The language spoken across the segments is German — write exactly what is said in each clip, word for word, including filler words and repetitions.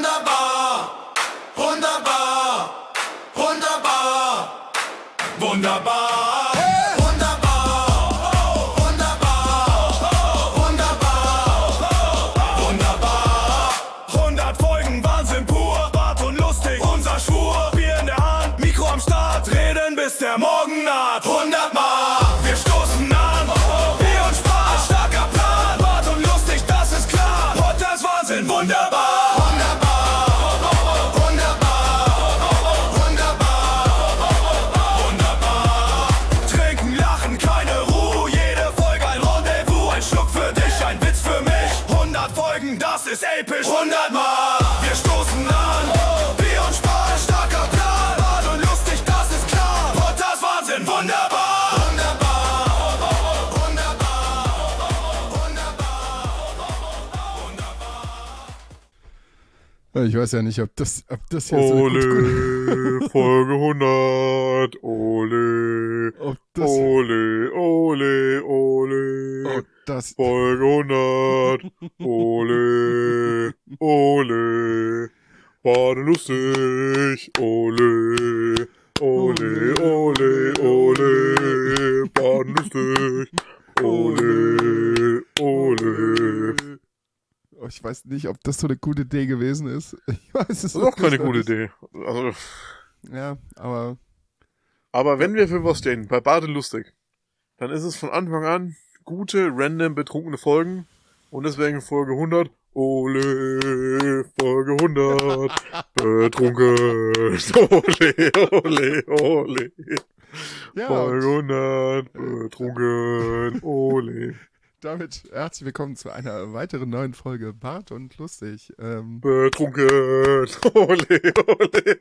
Wunderbar, wunderbar, wunderbar, wunderbar. Hey! Wunderbar, wunderbar, wunderbar, wunderbar. hundert Folgen Wahnsinn pur, Bart und lustig, unser Schwur. Bier in der Hand, Mikro am Start, reden bis der Morgen naht. hundertmal, wir stoßen an, Bier und Spaß, starker Plan. Bart und lustig, das ist klar, Podcast Wahnsinn, wunderbar. Das ist episch, hundertmal, wir stoßen an, Bier und Spaß, starker Plan, Bart und lustig, das ist klar, Podcast Wahnsinn, wunderbar, wunderbar, wunderbar, wunderbar, wunderbar. Ich weiß ja nicht, ob das, ob das hier Ole, so gut Folge hundert, Ole, ob das, Ole, Ole, Ole. ob das, Folge hundert, Ole, Ole, war lustig, Ole, Ole, Ole, Ole, war lustig, Ole, Ole. Oh, ich weiß nicht, ob das so eine gute Idee gewesen ist. Ich weiß es Das ist auch keine nicht. gute Idee. Also, Ja, aber aber wenn wir für was stehen, bei Bade lustig, dann ist es von Anfang an gute, random, betrunkene Folgen. Und deswegen Folge hundert. Ole, Folge hundert. Betrunken. Ole, ole, ole. ja, Folge und hundert. Betrunken. Ole. damit herzlich willkommen zu einer weiteren neuen Folge Bart und Lustig. Ähm, Betrunken. Ole, ole.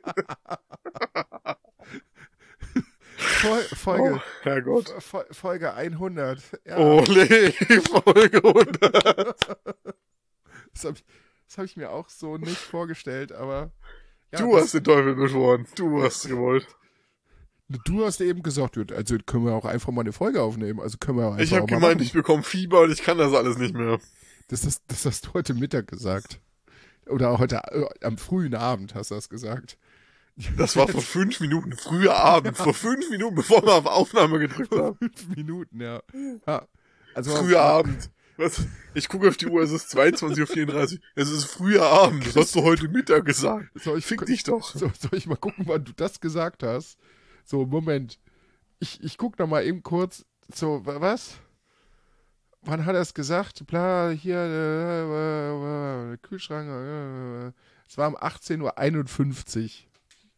Fol Folge, Oh, Herrgott. Fol Folge hundert. Ja, Ole, Folge hundert. das habe ich, das hab ich mir auch so nicht vorgestellt, aber ja, Du das, hast den Teufel beschworen. Du hast gewollt. du hast eben gesagt, also können wir auch einfach mal eine Folge aufnehmen. Also können wir auch einfach Ich habe auch mal gemeint, machen. ich bekomme Fieber und ich kann das alles nicht mehr. Das, ist, das hast du heute Mittag gesagt. Oder heute äh, am frühen Abend hast du das gesagt. Das war vor fünf Minuten, früher Abend, vor fünf Minuten, bevor wir auf Aufnahme gedrückt Vor haben. fünf Minuten, ja. ja. Also, Früher Abend. Was? Ich gucke auf die Uhr, es ist zweiundzwanzig Uhr vierunddreißig. Es ist früher Abend, das hast du heute Mittag gesagt. Soll ich, Fick dich doch. So, soll ich mal gucken, wann du das gesagt hast? So, Moment. Ich, ich guck noch mal eben kurz. So, wa- was? Wann hat er es gesagt? Bla, hier, äh, äh, Kühlschrank. Äh, es war um achtzehn Uhr einundfünfzig.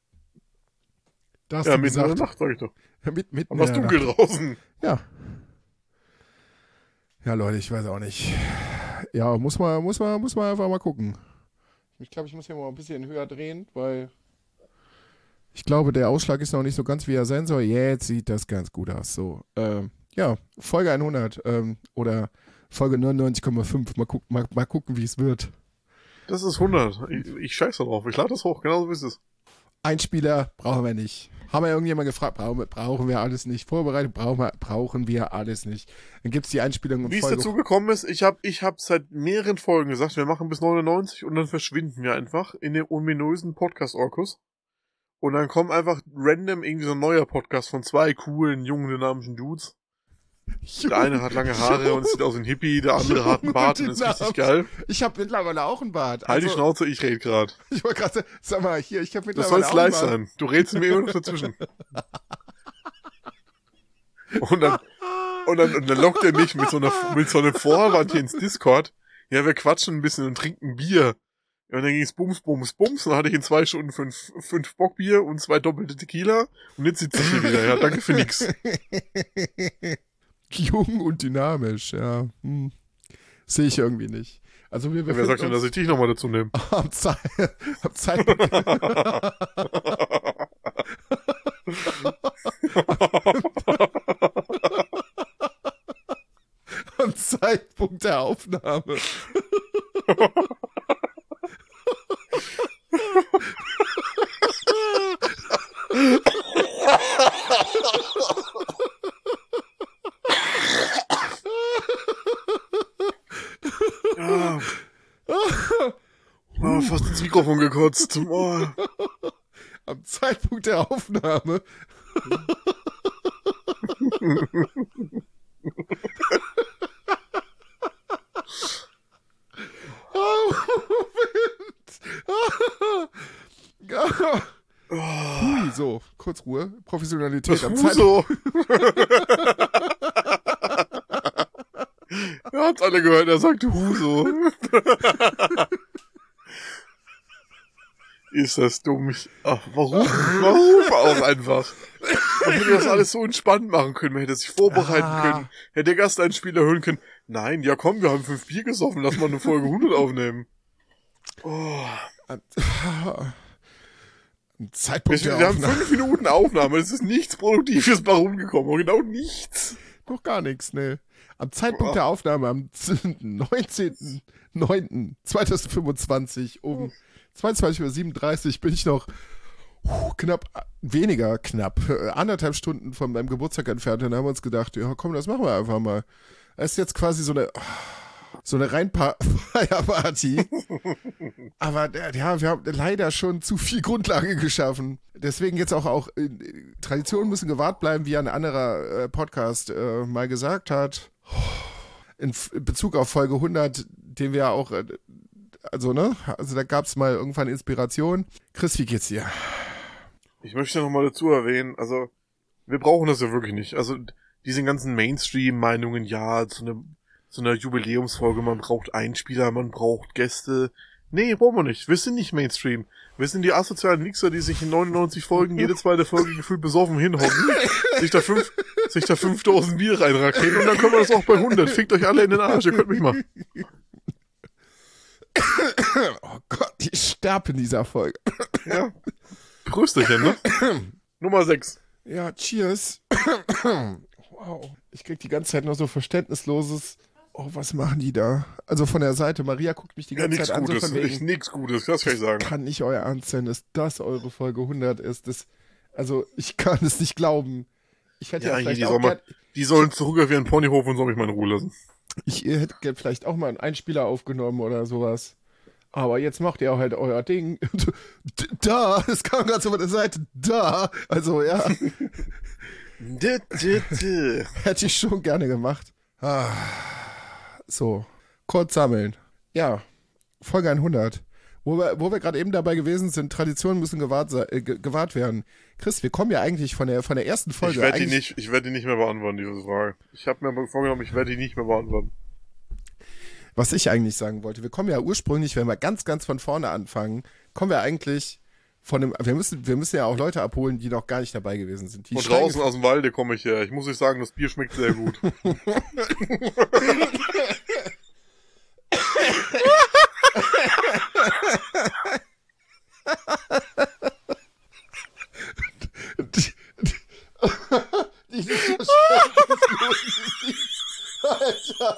Da hast Ja, du mitten in der gesagt. Nacht, sag ich doch. Ja, mit, mitten Aber es in der dunkel Nacht. draußen. Ja. Ja, Leute, ich weiß auch nicht. Ja, muss man, muss man, muss man einfach mal gucken. Ich glaube, ich muss hier mal ein bisschen höher drehen, weil ich glaube, der Ausschlag ist noch nicht so ganz, wie er sein soll. Jetzt sieht das ganz gut aus. So, ähm, ja, Folge hundert ähm, oder Folge neunundneunzig Komma fünf. Mal, guck, mal, mal gucken, wie es wird. Das ist hundert. Ich, ich scheiße drauf. Ich lade das hoch, genauso wie es ist. Einspieler brauchen wir nicht. Haben wir irgendjemand gefragt, brauchen wir, brauchen wir alles nicht. Vorbereitet brauchen wir, brauchen wir alles nicht. Dann gibt es die Einspielung in Wie es Folge. dazu gekommen ist, ich habe ich hab seit mehreren Folgen gesagt, wir machen bis neunundneunzig und dann verschwinden wir einfach in den ominösen Podcast-Orkus. Und dann kommt einfach random irgendwie so ein neuer Podcast von zwei coolen, jungen, dynamischen Dudes. Der eine hat lange Haare und sieht aus wie ein Hippie, der andere hat einen Bart und ist richtig geil. Ich habe mittlerweile auch einen Bart. Halt die Also, Schnauze, ich rede gerade. Ich wollte gerade sagen, sag mal, hier, ich habe Das mittlerweile soll's auch einen live Bart. sein. Du redest mir immer noch dazwischen. Und dann, und dann, und dann lockt er mich mit so einer, mit so einer Vorwand hier ins Discord. Ja, wir quatschen ein bisschen und trinken Bier. Ja, und dann ging's bums, bums, bums. Und dann hatte ich in zwei Stunden fünf, fünf Bockbier und zwei doppelte Tequila. Und jetzt sitze ich hier wieder. Ja, danke für nix. Jung und dynamisch, ja. Hm. Sehe ich irgendwie nicht. Also wir Wer befinden sagt denn, dass uns ich dich nochmal dazu nehme? am, Ze am Zeitpunkt... am Zeitpunkt der Aufnahme. Ja. Oh, fast ins Mikrofon gekotzt. Oh. Am Zeitpunkt der Aufnahme. Oh, Hui, so, kurz Ruhe. Professionalität am Zeitpunkt. Er hat's alle gehört, er sagt Huso. Ist das dumm? Ich, ach, warum? Warum auch einfach? Man hätte das alles so entspannt machen können, man hätte sich vorbereiten ah. können, hätte der Gasteinspieler hören können. Nein, ja komm, wir haben fünf Bier gesoffen, lass mal eine Folge hundert aufnehmen. Oh. Zeitpunkt wir, der wir haben Aufnahme. fünf Minuten Aufnahme, es ist nichts Produktives bei rumgekommen, genau nichts. Noch gar nichts, ne. Am Zeitpunkt Oh. der Aufnahme, am neunzehnten neunten zweitausendfünfundzwanzig um zweiundzwanzig Uhr siebenunddreißig bin ich noch uh, knapp, weniger knapp, äh, anderthalb Stunden von meinem Geburtstag entfernt und haben uns gedacht, ja komm, das machen wir einfach mal. Das ist jetzt quasi so eine, so eine Reinpa-Feierparty. Aber ja, wir haben leider schon zu viel Grundlage geschaffen. Deswegen jetzt auch, auch äh, Traditionen müssen gewahrt bleiben, wie ein anderer äh, Podcast äh, mal gesagt hat. In, in Bezug auf Folge hundert, den wir ja auch, äh, also ne, also da gab es mal irgendwann Inspiration. Chris, wie geht's dir? Ich möchte noch mal dazu erwähnen, also wir brauchen das ja wirklich nicht. Also diese ganzen Mainstream-Meinungen, ja, zu einer so eine Jubiläumsfolge, man braucht Einspieler, man braucht Gäste. Nee, brauchen wir nicht. Wir sind nicht Mainstream. Wir sind die asozialen Wichser, die sich in neunundneunzig Folgen jede zweite Folge gefühlt besoffen hinhocken, sich da fünf, sich da fünftausend Bier reinraketen und dann können wir das auch bei hundert. Fickt euch alle in den Arsch, ihr könnt mich mal. Oh Gott, ich sterbe in dieser Folge. Ja. Prösterchen, ne? Nummer sechs. Ja, cheers. Wow. Ich krieg die ganze Zeit noch so verständnisloses, oh, was machen die da? Also von der Seite, Maria guckt mich die Ja, ganze nix Zeit an, so Gutes. von Echt wegen, nix Gutes, das kann ich sagen. kann nicht euer Ernst sein, dass das eure Folge hundert ist. Das, also ich kann es nicht glauben. Ich hätte ja, Ja, hier, vielleicht die, auch soll mal, gern, die sollen zurück auf ihren Ponyhof und soll mich mal in Ruhe lassen. ich hätte gern vielleicht auch mal einen Einspieler aufgenommen oder sowas. Aber jetzt macht ihr halt euer Ding. Da, es kam gerade so von der Seite, da. Also ja, D -d -d. hätte ich schon gerne gemacht. Ah, so, kurz sammeln. Ja, Folge hundert. Wo wir, wo wir gerade eben dabei gewesen sind, Traditionen müssen gewahrt, se- äh, ge- gewahrt werden. Chris, wir kommen ja eigentlich von der, von der ersten Folge. Ich werde die eigentlich- nicht, ich werde die nicht mehr beantworten, diese Frage. Ich habe mir mal vorgenommen, ich werde die nicht mehr beantworten. Was ich eigentlich sagen wollte, wir kommen ja ursprünglich, wenn wir ganz, ganz von vorne anfangen, kommen wir eigentlich von dem, wir müssen, wir müssen ja auch Leute abholen, die noch gar nicht dabei gewesen sind. Die Von steigen- draußen aus dem Walde komme ich her. Ich muss euch sagen, das Bier schmeckt sehr gut. Die, die, dieses verständnislose Gesicht. Alter.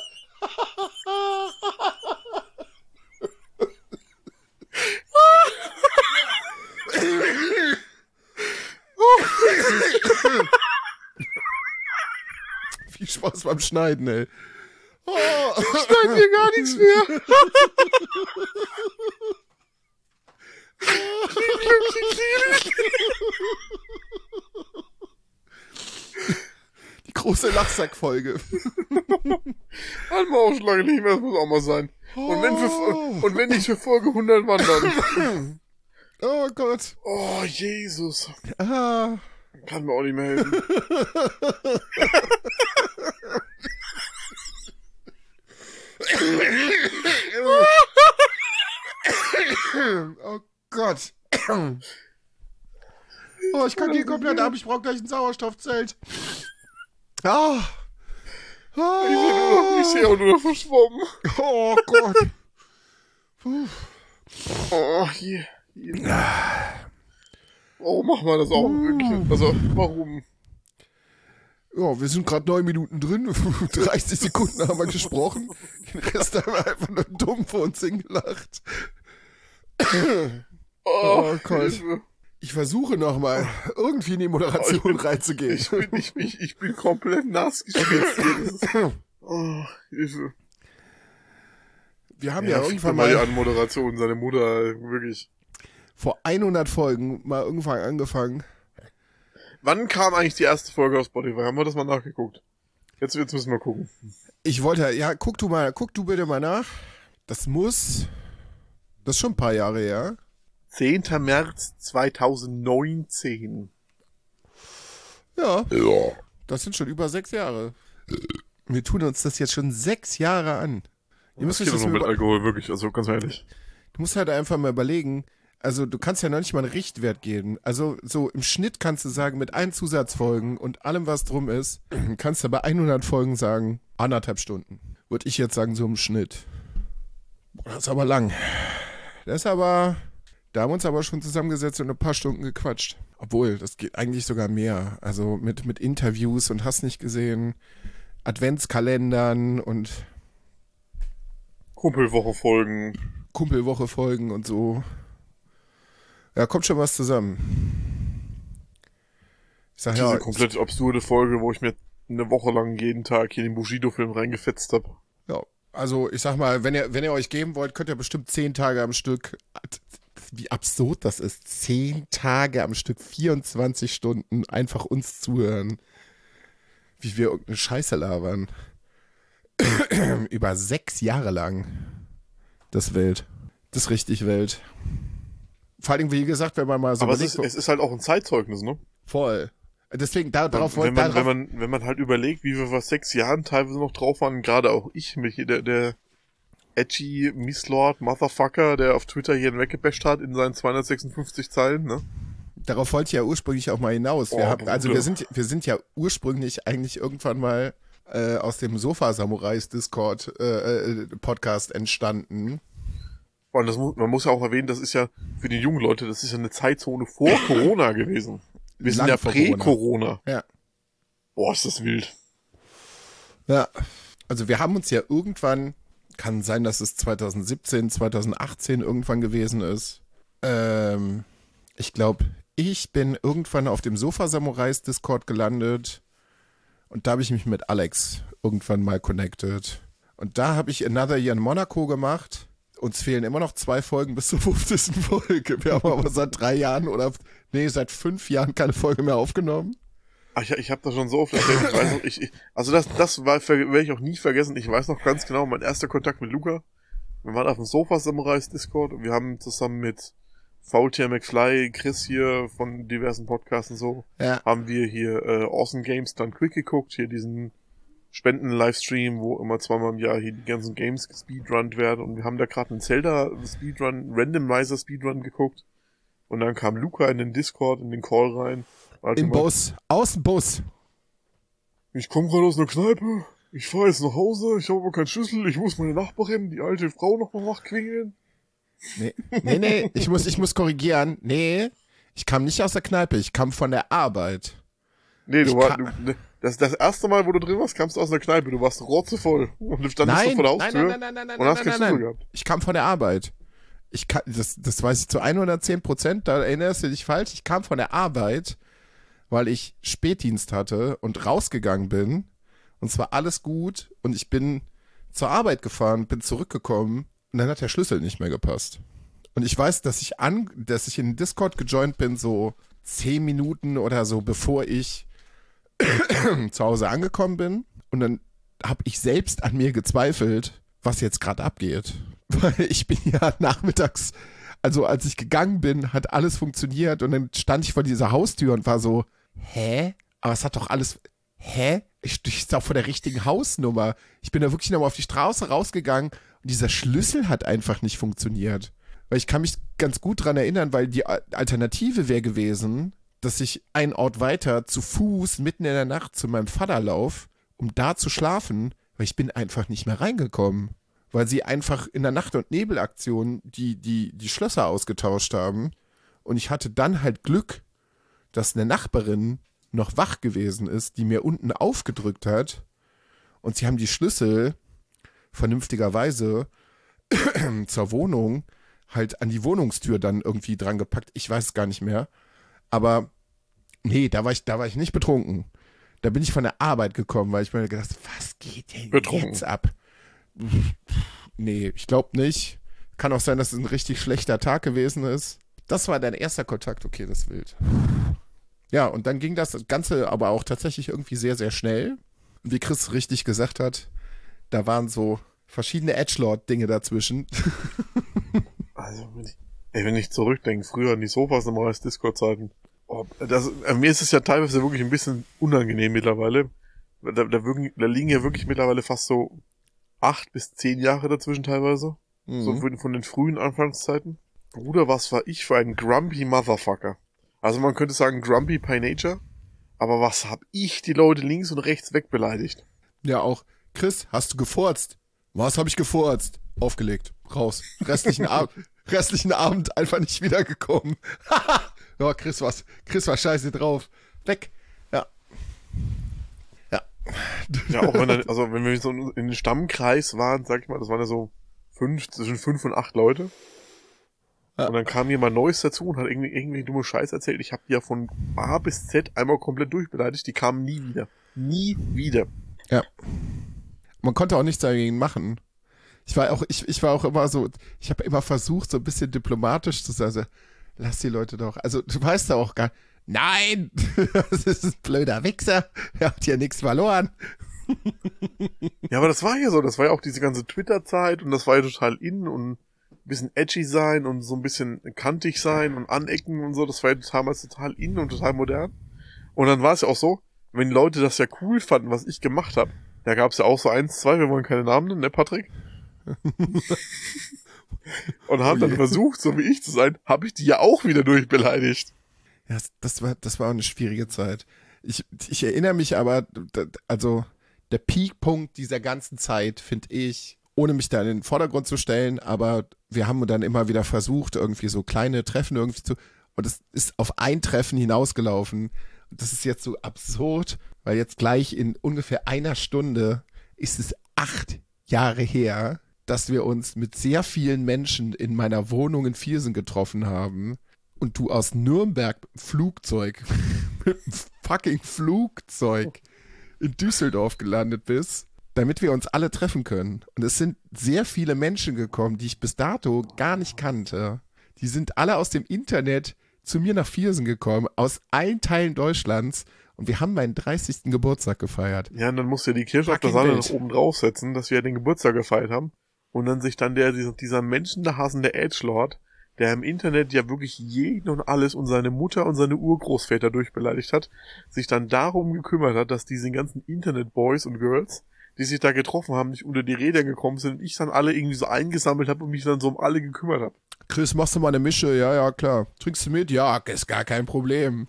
Viel Spaß beim Schneiden, ey. Oh. Schneiden wir gar nichts mehr. Die große Lachsack-Folge. Hatten wir auch schon lange nicht mehr, das muss auch mal sein. Und wenn, für, und wenn nicht für Folge hundert wandern. Oh Gott. Oh, Jesus. Ah. Kann mir auch nicht mehr helfen. Oh Gott. Oh, ich kann hier komplett ab. Ich brauche gleich ein Sauerstoffzelt. Ah. Ah. Ich sehe auch nur noch verschwommen. Oh Gott. Puh. Oh, hier. hier. Warum machen wir das auch wirklich? Also, warum? Ja, wir sind gerade neun Minuten drin. dreißig Sekunden haben wir gesprochen. Den Rest haben wir einfach nur dumm vor uns hingelacht. Oh, Oh Gott. Hilfe. Ich versuche nochmal, irgendwie in die Moderation Oh, ich bin- reinzugehen. Ich bin, ich, ich, ich bin komplett nass geschwitzt. hier. Das ist- Oh, Hilfe. wir haben ja, ja irgendwann mal... mal die Anmoderation, seine Mutter, wirklich. Vor hundert Folgen mal irgendwann angefangen. Wann kam eigentlich die erste Folge auf Spotify? Haben wir das mal nachgeguckt? Jetzt, jetzt müssen wir gucken. Ich wollte, ja, guck du mal, guck du bitte mal nach. Das muss, das ist schon ein paar Jahre her. zehnter März zweitausendneunzehn. Ja, Ja. Das sind schon über sechs Jahre. Wir tun uns das jetzt schon sechs Jahre an. Ihr müsst Das euch geht das noch mal mit über- Alkohol, wirklich, also ganz ehrlich. Du musst halt einfach mal überlegen, also du kannst ja noch nicht mal einen Richtwert geben. Also so im Schnitt kannst du sagen, mit allen Zusatzfolgen und allem, was drum ist, kannst du bei hundert Folgen sagen, anderthalb Stunden. Würde ich jetzt sagen, so im Schnitt. Boah, das ist aber lang. Das ist aber, da haben wir uns aber schon zusammengesetzt und ein paar Stunden gequatscht. Obwohl, das geht eigentlich sogar mehr. Also mit, mit Interviews und hast nicht gesehen, Adventskalendern und Kumpelwoche-Folgen. Kumpelwoche-Folgen und so. Ja, kommt schon was zusammen. Ich sag Diese ja, komplett absurde Folge, wo ich mir eine Woche lang jeden Tag hier den Bushido-Film reingefetzt habe. ja, also ich sag mal, wenn ihr, wenn ihr euch geben wollt, könnt ihr bestimmt zehn Tage am Stück, wie absurd das ist, zehn Tage am Stück, vierundzwanzig Stunden einfach uns zuhören, wie wir irgendeine Scheiße labern. Über sechs Jahre lang. Das ist wild. Das ist richtig wild. Vor allem, wie gesagt, wenn man mal so Aber es überlegt, ist, es ist halt auch ein Zeitzeugnis, ne? voll. Deswegen, da, darauf wenn, wollte man, darauf, wenn, man, wenn man halt überlegt, wie wir vor sechs Jahren teilweise noch drauf waren, gerade auch ich, mich, der, der edgy Misslord Motherfucker, der auf Twitter hier hinweggebasht hat in seinen zweihundertsechsundfünfzig Zeilen, ne? darauf wollte ich ja ursprünglich auch mal hinaus. Wir Oh, haben, also Bruder. wir sind, wir sind ja ursprünglich eigentlich irgendwann mal äh, aus dem Sofa-Samurais-Discord äh, äh, Podcast entstanden. Und das muss, man muss ja auch erwähnen, das ist ja für die jungen Leute, das ist ja eine Zeitzone vor Corona gewesen. Wir sind Lang ja vor prä-Corona. Ja. Boah, ist das wild. Ja. Also wir haben uns ja irgendwann, kann sein, dass es zweitausendsiebzehn, zweitausendachtzehn irgendwann gewesen ist. Ähm, ich glaube, ich bin irgendwann auf dem Sofa-Samurais-Discord gelandet und da habe ich mich mit Alex irgendwann mal connected. Und da habe ich Another Year in Monaco gemacht. Uns fehlen immer noch zwei Folgen bis zur fünfzigsten Folge. Wir haben aber seit drei Jahren oder, nee, seit fünf Jahren keine Folge mehr aufgenommen. Ach, ich, ich habe das schon so oft erzählt. Ich weiß noch, ich, ich, also das, das war, werde ich auch nie vergessen. Ich weiß noch ganz genau, mein erster Kontakt mit Luca. Wir waren auf dem Sofa-Samurais Discord und wir haben zusammen mit Faultier McFly, Chris hier von diversen Podcasts und so, Ja. haben wir hier äh, Awesome Games Done Quick geguckt, hier diesen Spenden-Livestream, wo immer zweimal im Jahr hier die ganzen Games gespeedrunnt werden und wir haben da gerade einen Zelda-Speedrun, Randomizer-Speedrun geguckt und dann kam Luca in den Discord, in den Call rein. Warte Im mal. Bus, aus dem Bus. Ich komme gerade aus einer Kneipe, ich fahre jetzt nach Hause, ich habe aber keinen Schlüssel, ich muss meine Nachbarin, die alte Frau, noch mal wachquingeln. Nee, nee, nee, ich muss, ich muss korrigieren. Nee, ich kam nicht aus der Kneipe, ich kam von der Arbeit. Nee, du Ich warst, kann- du, das, das erste Mal, wo du drin warst, kamst du aus einer Kneipe, du warst rotzevoll und du standest so Nein, vor der nein, Haustür nein, nein, nein, nein, und hast nein, keinen nein, Schlüssel nein. gehabt. Ich kam von der Arbeit. Ich kann, das, das weiß ich zu hundertzehn Prozent, da erinnerst du dich falsch. Ich kam von der Arbeit, weil ich Spätdienst hatte und rausgegangen bin. Und zwar alles gut. Und ich bin zur Arbeit gefahren, bin zurückgekommen und dann hat der Schlüssel nicht mehr gepasst. Und ich weiß, dass ich an, dass ich in den Discord gejoint bin, so zehn Minuten oder so, bevor ich zu Hause angekommen bin. Und dann habe ich selbst an mir gezweifelt, was jetzt gerade abgeht. Weil ich bin ja nachmittags, also als ich gegangen bin, hat alles funktioniert und dann stand ich vor dieser Haustür und war so, hä? Aber es hat doch alles, hä? Ich stehe auch vor der richtigen Hausnummer. Ich bin da wirklich nochmal auf die Straße rausgegangen und dieser Schlüssel hat einfach nicht funktioniert. Weil ich kann mich ganz gut dran erinnern, weil die Alternative wäre gewesen, dass ich einen Ort weiter zu Fuß mitten in der Nacht zu meinem Vater lauf, um da zu schlafen, weil ich bin einfach nicht mehr reingekommen. Weil sie einfach in der Nacht- und Nebelaktion die, die, die Schlösser ausgetauscht haben. Und ich hatte dann halt Glück, dass eine Nachbarin noch wach gewesen ist, die mir unten aufgedrückt hat. Und sie haben die Schlüssel vernünftigerweise zur Wohnung halt an die Wohnungstür dann irgendwie dran gepackt. Ich weiß es gar nicht mehr. Aber nee, da war ich, da war ich nicht betrunken. Da bin ich von der Arbeit gekommen, weil ich mir gedacht, was geht denn Betrunken. jetzt ab? Nee, ich glaube nicht. Kann auch sein, dass es ein richtig schlechter Tag gewesen ist. Das war dein erster Kontakt, okay, das ist wild. Ja, und dann ging das Ganze aber auch tatsächlich irgendwie sehr, sehr schnell. Und wie Chris richtig gesagt hat, da waren so verschiedene Edgelord-Dinge dazwischen. Also, wenn ich, ey, wenn ich zurückdenke, früher an die Sofas nochmal als Discord-Zeiten. Oh, das, äh, mir ist es ja teilweise wirklich ein bisschen unangenehm mittlerweile. Da, da, wirken, da liegen ja wirklich mittlerweile fast so acht bis zehn Jahre dazwischen teilweise. Mhm. So von, von den frühen Anfangszeiten. Bruder, was war ich für ein grumpy Motherfucker? Also man könnte sagen grumpy by nature. Aber was hab ich die Leute links und rechts wegbeleidigt? Ja, auch. Chris, hast du gefurzt? Was habe ich gefurzt? Aufgelegt. Raus. Restlichen, Ab- restlichen Abend einfach nicht wiedergekommen. Ja, Chris, was? Chris war scheiße drauf. Weg. Ja. Ja. Ja, auch wenn dann, also wenn wir so in den Stammkreis waren, sag ich mal, das waren ja so fünf, zwischen fünf und acht Leute. Ja. Und dann kam jemand Neues dazu und hat irgendwie, irgendwie dumme Scheiß erzählt. Ich habe die ja von A bis Z einmal komplett durchbeleidigt. Die kamen nie wieder. Nie wieder. Ja. Man konnte auch nichts dagegen machen. Ich war auch, ich, ich war auch immer so, ich habe immer versucht, so ein bisschen diplomatisch zu sein. Also, lass die Leute doch. Also, du weißt ja auch gar nein, das ist ein blöder Wichser. Er hat ja nichts verloren. Ja, aber das war ja so. Das war ja auch diese ganze Twitter-Zeit und das war ja total in und ein bisschen edgy sein und so ein bisschen kantig sein und anecken und so. Das war ja damals total in und total modern. Und dann war es ja auch so, wenn Leute das ja cool fanden, was ich gemacht habe, da gab es ja auch so eins, zwei, wir wollen keine Namen nennen, ne, Patrick? Und haben Oh dann versucht, so wie ich zu sein, habe ich die ja auch wieder durchbeleidigt. Ja, das war, das war auch eine schwierige Zeit. Ich, ich erinnere mich aber, also der Peakpunkt dieser ganzen Zeit, finde ich, ohne mich da in den Vordergrund zu stellen, aber wir haben dann immer wieder versucht, irgendwie so kleine Treffen irgendwie zu, und es ist auf ein Treffen hinausgelaufen. Und das ist jetzt so absurd, weil jetzt gleich in ungefähr einer Stunde ist es acht Jahre her, dass wir uns mit sehr vielen Menschen in meiner Wohnung in Viersen getroffen haben und du aus Nürnberg mit dem Flugzeug, mit dem fucking Flugzeug in Düsseldorf gelandet bist, damit wir uns alle treffen können. Und es sind sehr viele Menschen gekommen, die ich bis dato gar nicht kannte. Die sind alle aus dem Internet zu mir nach Viersen gekommen, aus allen Teilen Deutschlands. Und wir haben meinen dreißigsten Geburtstag gefeiert. Ja, und dann musst du ja die Kirsche auf der Fucking Sahne wild. noch oben draufsetzen, dass wir ja den Geburtstag gefeiert haben. Und dann sich dann der, dieser, dieser menschenhassende Edgelord, der im Internet ja wirklich jeden und alles und seine Mutter und seine Urgroßväter durchbeleidigt hat, sich dann darum gekümmert hat, dass diese ganzen Internet-Boys und Girls, die sich da getroffen haben, nicht unter die Räder gekommen sind und ich dann alle irgendwie so eingesammelt habe und mich dann so um alle gekümmert habe. Chris, machst du mal eine Mische? Ja, ja, klar. Trinkst du mit? Ja, ist gar kein Problem.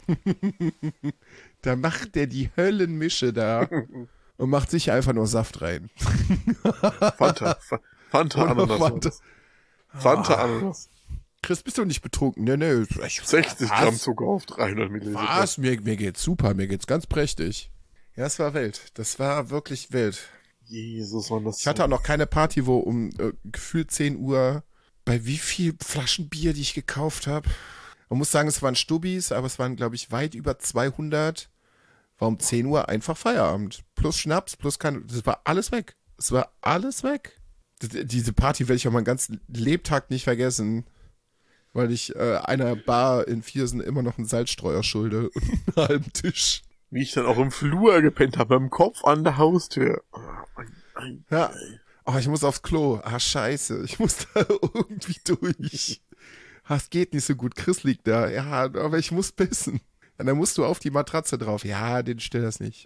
Da macht der die Höllenmische da und macht sich einfach nur Saft rein. Fanta, Fa- Fanta Ananas. Fanta. Fanta Ananas. Chris, bist du nicht betrunken? Nee, nee. Ich, sechzig was? Gramm Zucker auf dreihundert Milliliter. Was? Mir, mir geht's super, mir geht's ganz prächtig. Ja, es war wild. Das war wirklich wild. Jesus, Mann, das Ich hatte auch noch keine Party, wo um äh, gefühlt zehn Uhr, bei wie viel Flaschen Bier, die ich gekauft habe. Man muss sagen, es waren Stubbis, aber es waren, glaube ich, weit über zweihundert. War um zehn Uhr einfach Feierabend. Plus Schnaps, plus kein, das war alles weg. Es war alles weg. D- diese Party werde ich auch meinen ganzen Lebtag nicht vergessen, weil ich äh, einer Bar in Viersen immer noch einen Salzstreuer schulde und einen halben Tisch. Wie ich dann auch im Flur gepennt habe, mit dem Kopf an der Haustür. Ja. Oh, ich muss aufs Klo. Ah, scheiße. Ich muss da irgendwie durch. Ah, es geht nicht so gut. Chris liegt da. Ja, aber ich muss pissen. Und dann musst du auf die Matratze drauf. Ja, den stört das nicht.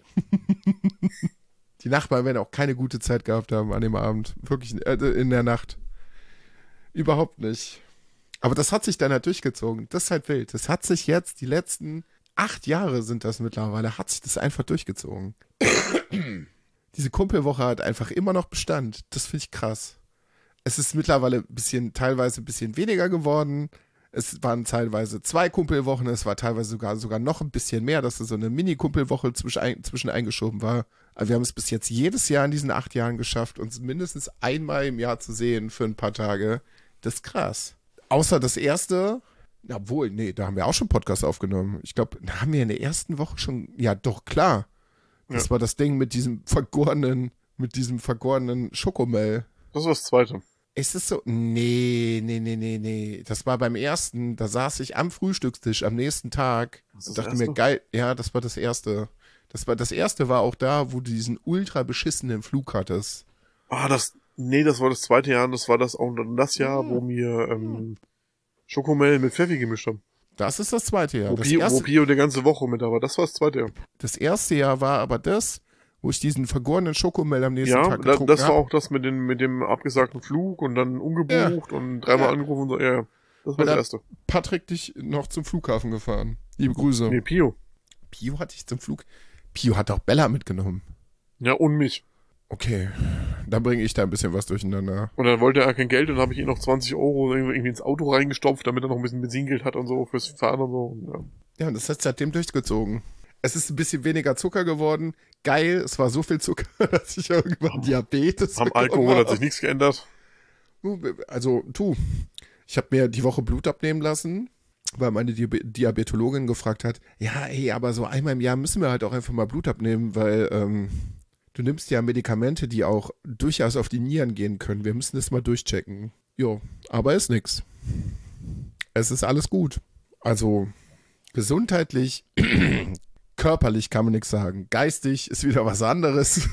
Die Nachbarn werden auch keine gute Zeit gehabt haben an dem Abend. Wirklich äh, in der Nacht. Überhaupt nicht. Aber das hat sich dann halt durchgezogen. Das ist halt wild. Das hat sich jetzt, die letzten acht Jahre sind das mittlerweile, hat sich das einfach durchgezogen. Diese Kumpelwoche hat einfach immer noch Bestand. Das finde ich krass. Es ist mittlerweile ein bisschen, teilweise ein bisschen weniger geworden. Es waren teilweise zwei Kumpelwochen, es war teilweise sogar, sogar noch ein bisschen mehr, dass so eine Mini-Kumpelwoche zwischen, ein, zwischen eingeschoben war. Aber wir haben es bis jetzt jedes Jahr in diesen acht Jahren geschafft, uns mindestens einmal im Jahr zu sehen für ein paar Tage. Das ist krass. Außer das erste, obwohl, nee, da haben wir auch schon Podcast aufgenommen. Ich glaube, da haben wir in der ersten Woche schon, ja doch, klar. Das Ja. war das Ding mit diesem vergorenen, mit diesem vergorenen Schokomel. Das war das zweite. Ist es so? Nee, nee, nee, nee, nee. Das war beim ersten, da saß ich am Frühstückstisch am nächsten Tag Was ist und das dachte mir, erste? geil, ja, das war das erste. Das war das erste war auch da, wo du diesen ultra beschissenen Flug hattest. Ah, das, nee, das war das zweite Jahr und das war das auch das Jahr, wo wir ähm, Schokomel mit Pfeffi gemischt haben. Das ist das zweite Jahr. wo, Das Pio, wo erste, Pio die ganze Woche mit, aber das war das zweite Jahr. das erste Jahr war aber das, wo ich diesen vergorenen Schokomel am nächsten Ja, Tag da, getrunken das war habe. auch das mit, den, mit dem abgesagten Flug und dann umgebucht und dreimal Ja. angerufen und so. Ja, ja. Das war Und das dann- erste. Patrick dich noch zum Flughafen gefahren. Liebe Grüße. Nee, Pio. Pio hatte ich zum Flug. Pio hat auch Bella mitgenommen. Ja, und mich. Okay, dann bringe ich da ein bisschen was durcheinander. Und dann wollte er kein Geld und dann habe ich ihm noch zwanzig Euro irgendwie ins Auto reingestopft, damit er noch ein bisschen Benzingeld hat und so fürs Fahren und so. Und, ja. Ja, und das hat seitdem durchgezogen. Es ist ein bisschen weniger Zucker geworden. Geil, es war so viel Zucker, dass ich irgendwann Diabetes Am bekommen Alkohol hat habe. sich nichts geändert. Also, tu, ich habe mir die Woche Blut abnehmen lassen, weil meine Diab- Diabetologin gefragt hat, ja, ey, aber so einmal im Jahr müssen wir halt auch einfach mal Blut abnehmen, weil ähm, du nimmst ja Medikamente, die auch durchaus auf die Nieren gehen können. Wir müssen das mal durchchecken. Jo, aber ist nix. Es ist alles gut. Also, gesundheitlich, körperlich kann man nichts sagen. Geistig ist wieder was anderes.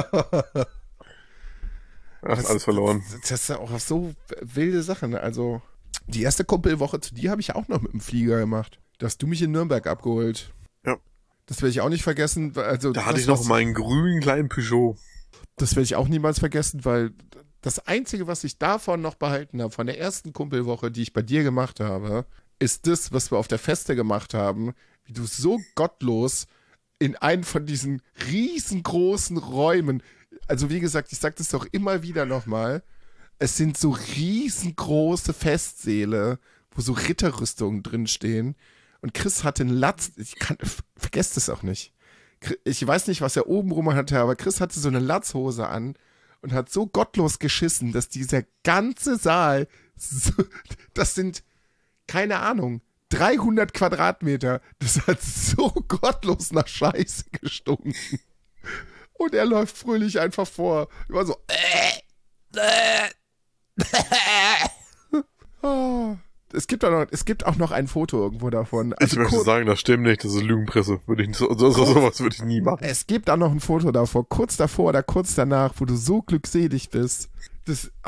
Er hat alles verloren. Das, das ist auch so wilde Sachen. Also, die erste Kumpelwoche zu dir habe ich auch noch mit dem Flieger gemacht. Da hast du mich in Nürnberg abgeholt. Ja. Das werde ich auch nicht vergessen. weil- Also, Da hatte das, ich noch was- meinen grünen kleinen Peugeot. Das werde ich auch niemals vergessen, weil das Einzige, was ich davon noch behalten habe, von der ersten Kumpelwoche, die ich bei dir gemacht habe, ist das, was wir auf der Feste gemacht haben, wie du so gottlos in einen von diesen riesengroßen Räumen, also wie gesagt, ich sage das doch immer wieder nochmal, es sind so riesengroße Festsäle, wo so Ritterrüstungen drinstehen und Chris hatte einen Latz, ich kann, vergesst es auch nicht. Ich weiß nicht, was er oben rum hatte, aber Chris hatte so eine Latzhose an und hat so gottlos geschissen, dass dieser ganze Saal, so, das sind, keine Ahnung, dreihundert Quadratmeter, das hat so gottlos nach Scheiße gestunken. Und er läuft fröhlich einfach vor. Immer so, äh, äh, oh. Es gibt, auch noch, es gibt auch noch ein Foto irgendwo davon. Ich Also möchte kurz- sagen, das stimmt nicht, das ist Lügenpresse. Würde ich nicht, so, so, so, sowas würde ich nie machen. Es gibt auch noch ein Foto davor, kurz davor oder kurz danach, wo du so glückselig bist. Das, ah,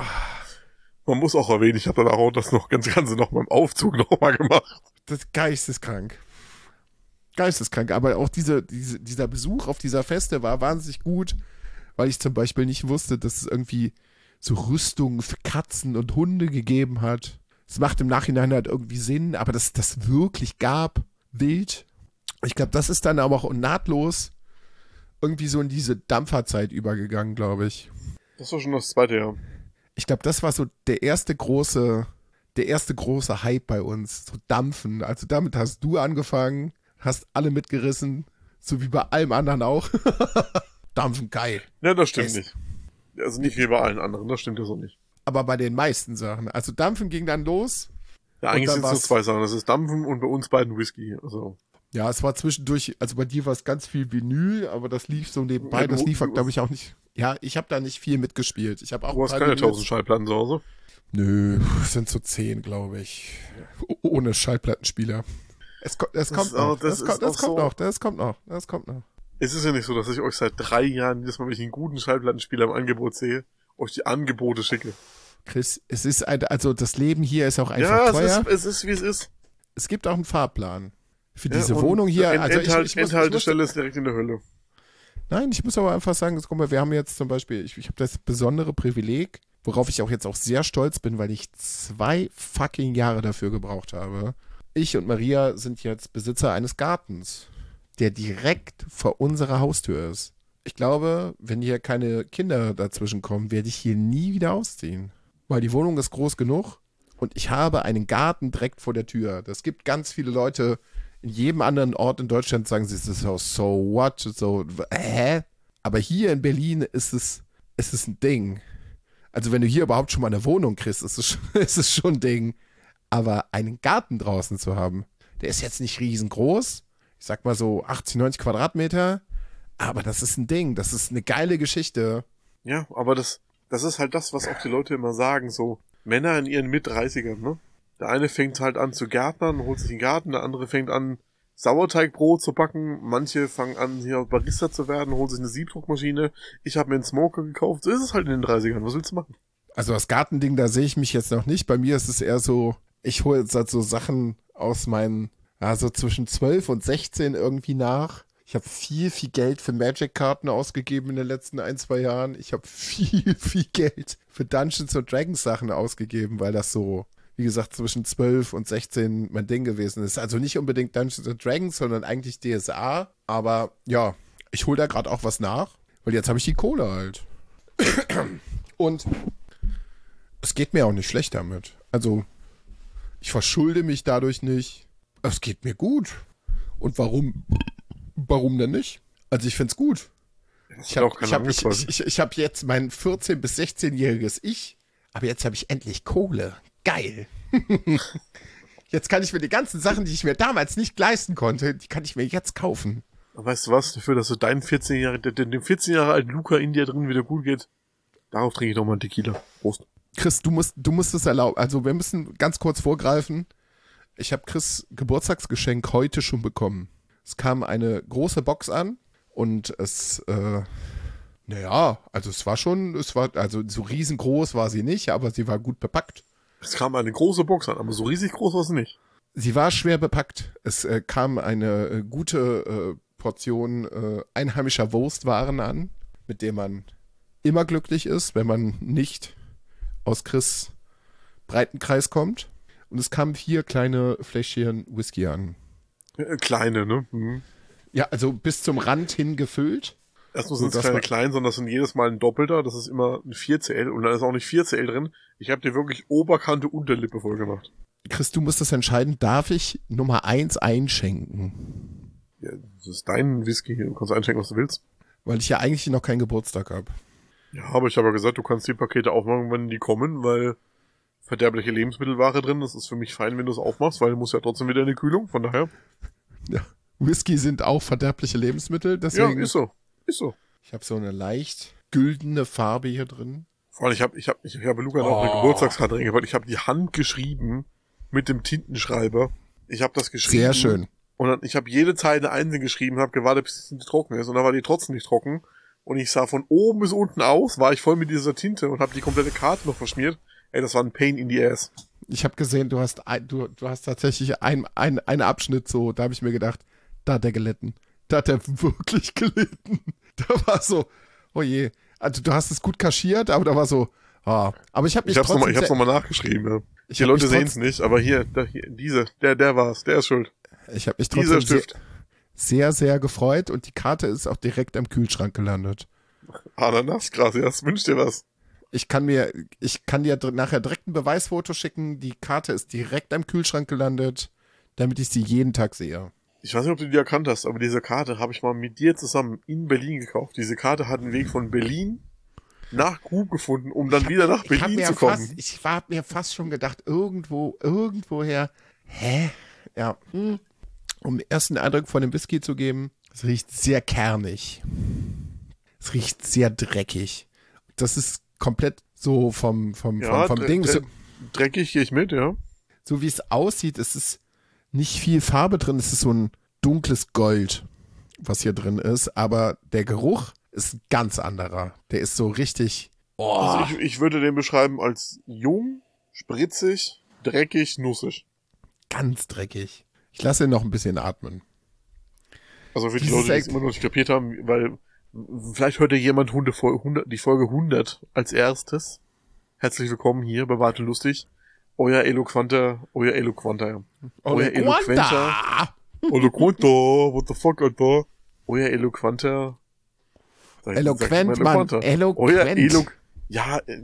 Man muss auch erwähnen, ich habe dann auch das noch ganz Ganze noch beim Aufzug nochmal gemacht. das ist geisteskrank. Geisteskrank. Aber auch diese, diese, dieser Besuch auf dieser Feste war wahnsinnig gut, weil ich zum Beispiel nicht wusste, dass es irgendwie so Rüstungen für Katzen und Hunde gegeben hat. Es macht im Nachhinein halt irgendwie Sinn, aber dass das wirklich gab, wild. Ich glaube, das ist dann aber auch nahtlos irgendwie so in diese Dampferzeit übergegangen, glaube ich. Das war schon das zweite Jahr. Ich glaube, das war so der erste große, der erste große Hype bei uns, so Dampfen. Also damit hast du angefangen, hast alle mitgerissen, so wie bei allem anderen auch. Dampfen, geil. Ja, das stimmt Es- nicht. Also nicht wie bei allen anderen, das stimmt ja so nicht. Aber bei den meisten Sachen. Also Dampfen ging dann los. Ja, Und eigentlich dann sind es nur war's- zwei Sachen. Das ist Dampfen und bei uns beiden Whisky. Also, Ja, es war zwischendurch, also bei dir war es ganz viel Vinyl, aber das lief so nebenbei. Ja, du- Das lief, du- glaube ich, auch nicht. Ja, ich habe da nicht viel mitgespielt. Ich habe auch du hast ein keine paar Vinyls- tausend Schallplatten zu Hause. Nö, es sind so zehn, glaube ich. O- Ohne Schallplattenspieler. Es, ko es Das kommt ist auch- noch. das Das, ist kommt, das auch kommt so- noch. Das kommt noch. Das kommt noch. Es ist ja nicht so, dass ich euch seit drei Jahren, jedes Mal, wenn ich einen guten Schallplattenspieler im Angebot sehe, euch die Angebote schicke. Chris, es ist ein, also das Leben hier ist auch einfach Ja, es teuer. ist, es ist, wie es ist. Es gibt auch einen Fahrplan für Ja, diese und Wohnung hier. End Also ich, Endhalt, ich muss, ich muss, Endhaltestelle ist direkt in der Hölle. nein, ich muss aber einfach sagen, guck mal, wir haben jetzt zum Beispiel, ich, ich habe das besondere Privileg, worauf ich auch jetzt auch sehr stolz bin, weil ich zwei fucking Jahre dafür gebraucht habe. Ich und Maria sind jetzt Besitzer eines Gartens, der direkt vor unserer Haustür ist. Ich glaube, wenn hier keine Kinder dazwischen kommen, werde ich hier nie wieder ausziehen. Weil die Wohnung ist groß genug und ich habe einen Garten direkt vor der Tür. Das gibt ganz viele Leute in jedem anderen Ort in Deutschland, sagen sie, es ist so, so what? So, hä? Aber hier in Berlin ist es, ist es ein Ding. Also wenn du hier überhaupt schon mal eine Wohnung kriegst, ist es, ist es schon ein Ding. Aber einen Garten draußen zu haben, der ist jetzt nicht riesengroß. Ich sag mal so achtzig, neunzig Quadratmeter. Aber das ist ein Ding. Das ist eine geile Geschichte. Ja, aber das, das ist halt das, was auch die Leute immer sagen, so Männer in ihren Mit-dreißigern, ne? Der eine fängt halt an zu gärtnern, holt sich einen Garten, der andere fängt an, Sauerteigbrot zu backen, manche fangen an, hier Barista zu werden, holen sich eine Siebdruckmaschine, ich habe mir einen Smoker gekauft, so ist es halt in den dreißigern, was willst du machen? Also das Gartending, da sehe ich mich jetzt noch nicht. Bei mir ist es eher so, ich hole jetzt halt so Sachen aus meinen, also zwischen zwölf und sechzehn irgendwie nach. Ich habe viel, viel Geld für Magic-Karten ausgegeben in den letzten ein, zwei Jahren. Ich habe viel, viel Geld für Dungeons and Dragons Sachen ausgegeben, weil das so, wie gesagt, zwischen zwölf und sechzehn mein Ding gewesen ist. Also nicht unbedingt Dungeons and Dragons, sondern eigentlich D S A. Aber ja, ich hole da gerade auch was nach, weil jetzt habe ich die Kohle halt. Und es geht mir auch nicht schlecht damit. Also ich verschulde mich dadurch nicht. Es geht mir gut. Und warum? Warum denn nicht? Also ich find's gut. Ich habe ich hab, ich, ich, ich, ich hab jetzt mein vierzehn- bis sechzehnjähriges Ich, aber jetzt habe ich endlich Kohle. Geil. Jetzt kann ich mir die ganzen Sachen, die ich mir damals nicht leisten konnte, die kann ich mir jetzt kaufen. Weißt du was? Dafür, dass du deinen vierzehn Jahre, dem vierzehn Jahre alten Luca in dir drin wieder gut geht, darauf trinke ich nochmal einen Tequila. Prost. Chris, du musst, du musst es erlauben. Also wir müssen ganz kurz vorgreifen. Ich habe Chris' Geburtstagsgeschenk heute schon bekommen. Es kam eine große Box an und es, äh, naja, also es war schon, es war, also so riesengroß war sie nicht, aber sie war gut bepackt. Es kam eine große Box an, aber so riesig groß war sie nicht. Sie war schwer bepackt. Es äh, kam eine äh, gute äh, Portion äh, einheimischer Wurstwaren an, mit der man immer glücklich ist, wenn man nicht aus Chris' Breitenkreis kommt. Und es kamen vier kleine Fläschchen Whisky an. Kleine, ne? Mhm. Ja, also bis zum Rand hin gefüllt. Erstmal sind es keine kleinen, sondern das sind jedes Mal ein Doppelter. Das ist immer ein vier C L und da ist auch nicht vier C L drin. Ich habe dir wirklich Oberkante, Unterlippe voll gemacht. Chris, du musst das entscheiden. Darf ich Nummer eins einschenken? Ja, das ist dein Whisky. Du kannst einschenken, was du willst. Weil ich ja eigentlich noch keinen Geburtstag habe. Ja, aber ich habe ja gesagt, du kannst die Pakete aufmachen, wenn die kommen, weil verderbliche Lebensmittelware drin. Das ist für mich fein, wenn du es aufmachst, weil du musst ja trotzdem wieder in die Kühlung, von daher. Ja, Whisky sind auch verderbliche Lebensmittel, deswegen. Ja, ist so. Ist so. Ich habe so eine leicht güldene Farbe hier drin. Vor allem, ich habe ich hab, ich, ich hab Luca noch eine Oh. Geburtstagskarte reingebracht. Ich habe die Hand geschrieben mit dem Tintenschreiber. Ich habe das geschrieben. Sehr schön. Und dann, ich habe jede Zeile einzeln geschrieben, habe gewartet, bis die trocken ist. Und dann war die trotzdem nicht trocken. Und ich sah von oben bis unten aus, war ich voll mit dieser Tinte und habe die komplette Karte noch verschmiert. Ey, das war ein Pain in the ass. Ich habe gesehen, du hast ein, du, du hast tatsächlich ein, ein, einen Abschnitt so, da habe ich mir gedacht, da hat der gelitten. Da hat er wirklich gelitten. Da war so, oh je. Also du hast es gut kaschiert, aber da war so, ah. Aber ich habe mich Ich hab's trotzdem... nochmal, ich hab's nochmal nachgeschrieben, ja. Ich Die hab Leute mich sehen's trotz- nicht, aber hier, da, hier, diese, der, der war's, der ist schuld. Ich habe mich Dieser trotzdem sehr, Stift. sehr, sehr gefreut und die Karte ist auch direkt am Kühlschrank gelandet. Ananasgras, ja, das wünscht dir was. Ich kann mir, ich kann dir dr- nachher direkt ein Beweisfoto schicken. Die Karte ist direkt am Kühlschrank gelandet, damit ich sie jeden Tag sehe. Ich weiß nicht, ob du die erkannt hast, aber diese Karte habe ich mal mit dir zusammen in Berlin gekauft. Diese Karte hat einen Weg von Berlin nach Grub gefunden, um dann wieder nach Ich hab Berlin mir zu kommen. fast, ich hab mir fast schon gedacht, irgendwo, irgendwoher, hä? Ja, hm. Um den ersten Eindruck von dem Whisky zu geben, es riecht sehr kernig. Es riecht sehr dreckig. Das ist komplett so vom, vom, Ja, vom, vom dre- Ding. dre- So, dreckig gehe ich mit, ja. so wie es aussieht, es ist nicht viel Farbe drin. Es ist so ein dunkles Gold, was hier drin ist. Aber der Geruch ist ein ganz anderer. Der ist so richtig, oh, Also ich, ich würde den beschreiben als jung, spritzig, dreckig, nussig. ganz dreckig. Ich lasse ihn noch ein bisschen atmen. Also für die Dieses Leute, die es Eck- immer noch nicht kapiert haben, weil vielleicht hört ja jemand Hunde hundert, die Folge hundert als erstes. Herzlich willkommen hier bei Wart und Lustig. Euer eloquenter, euer eloquenter, ja. Euer eloquenter, eloquenter, what the fuck, Alter? Euer eloquenter, sag ich- Eloquent, sag ich mal Mann. eloquenter. Eloquent. Euer Elo, ja, äh,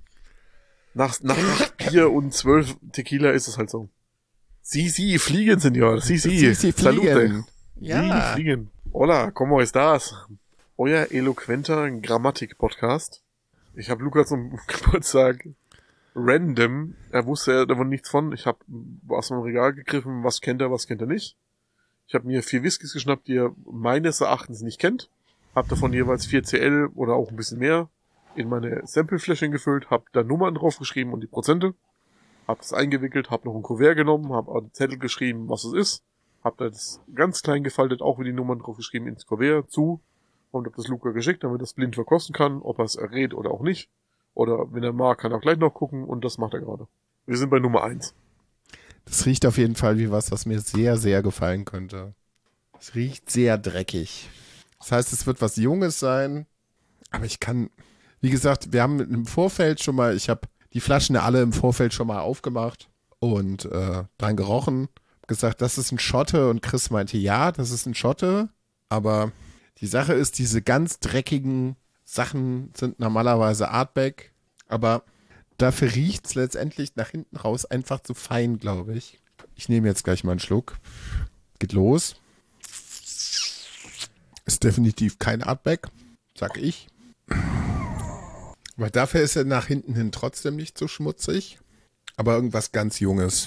nach, nach acht Bier und zwölf Tequila ist es halt so. Sie, sie, fliegen, Senor, sie, sie, Sie, sie Salute. fliegen. Sie Ja. fliegen. Hola, como estás? Euer eloquenter Grammatik-Podcast. Ich habe Lukas zum Geburtstag random, er wusste davon nichts von, ich habe aus meinem Regal gegriffen, was kennt er, was kennt er nicht. Ich habe mir vier Whiskys geschnappt, die er meines Erachtens nicht kennt. Hab davon jeweils vier C L oder auch ein bisschen mehr in meine Samplefläschchen gefüllt, hab da Nummern draufgeschrieben und die Prozente, hab das eingewickelt, hab noch ein Kuvert genommen, hab auf den Zettel geschrieben, was es ist, hab das ganz klein gefaltet, auch wie die Nummern draufgeschrieben, ins Kuvert zu und hab das Luca geschickt, damit er das blind verkosten kann, ob er es errät oder auch nicht. Oder wenn er mag, kann er auch gleich noch gucken und das macht er gerade. Wir sind bei Nummer eins. Das riecht auf jeden Fall wie was, was mir sehr, sehr gefallen könnte. Es riecht sehr dreckig. Das heißt, es wird was Junges sein, aber ich kann, wie gesagt, wir haben im Vorfeld schon mal, ich habe die Flaschen ja alle im Vorfeld schon mal aufgemacht und äh, dran gerochen, gesagt, das ist ein Schotte und Chris meinte, ja, das ist ein Schotte, aber die Sache ist, diese ganz dreckigen Sachen sind normalerweise Artback, aber dafür riecht es letztendlich nach hinten raus einfach zu fein, glaube ich. Ich nehme jetzt gleich mal einen Schluck. Geht los. Ist definitiv kein Artback, sag ich. Weil dafür ist er nach hinten hin trotzdem nicht so schmutzig, aber irgendwas ganz Junges.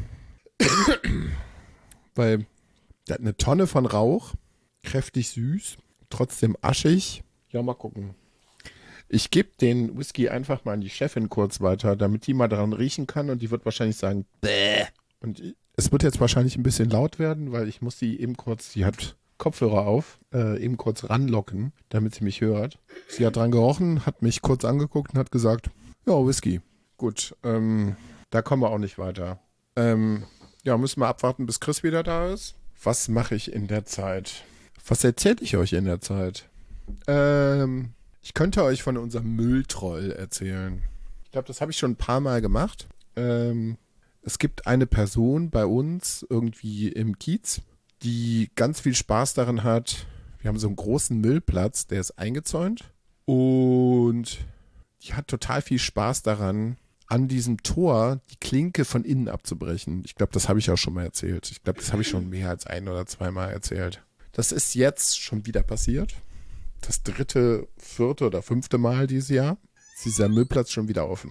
Weil der hat eine Tonne von Rauch, kräftig süß, trotzdem aschig. Ja, mal gucken. Ich gebe den Whisky einfach mal an die Chefin kurz weiter, damit die mal dran riechen kann und die wird wahrscheinlich sagen, bäh. Und es wird jetzt wahrscheinlich ein bisschen laut werden, weil ich muss sie eben kurz, sie hat Kopfhörer auf, äh, eben kurz ranlocken, damit sie mich hört. Sie hat dran gerochen, hat mich kurz angeguckt und hat gesagt, ja, Whisky. Gut, ähm, da kommen wir auch nicht weiter. Ähm, ja, müssen wir abwarten, bis Chris wieder da ist. Was mache ich in der Zeit? Was erzähle ich euch in der Zeit? Ähm, ich könnte euch von unserem Mülltroll erzählen. Ich glaube, das habe ich schon ein paar Mal gemacht. Ähm, es gibt eine Person bei uns irgendwie im Kiez, die ganz viel Spaß daran hat. Wir haben so einen großen Müllplatz, der ist eingezäunt. Und die hat total viel Spaß daran, an diesem Tor die Klinke von innen abzubrechen. Ich glaube, das habe ich auch schon mal erzählt. Ich glaube, das habe ich schon mehr als ein oder zweimal erzählt. Das ist jetzt schon wieder passiert. Das dritte, vierte oder fünfte Mal dieses Jahr ist dieser Müllplatz schon wieder offen.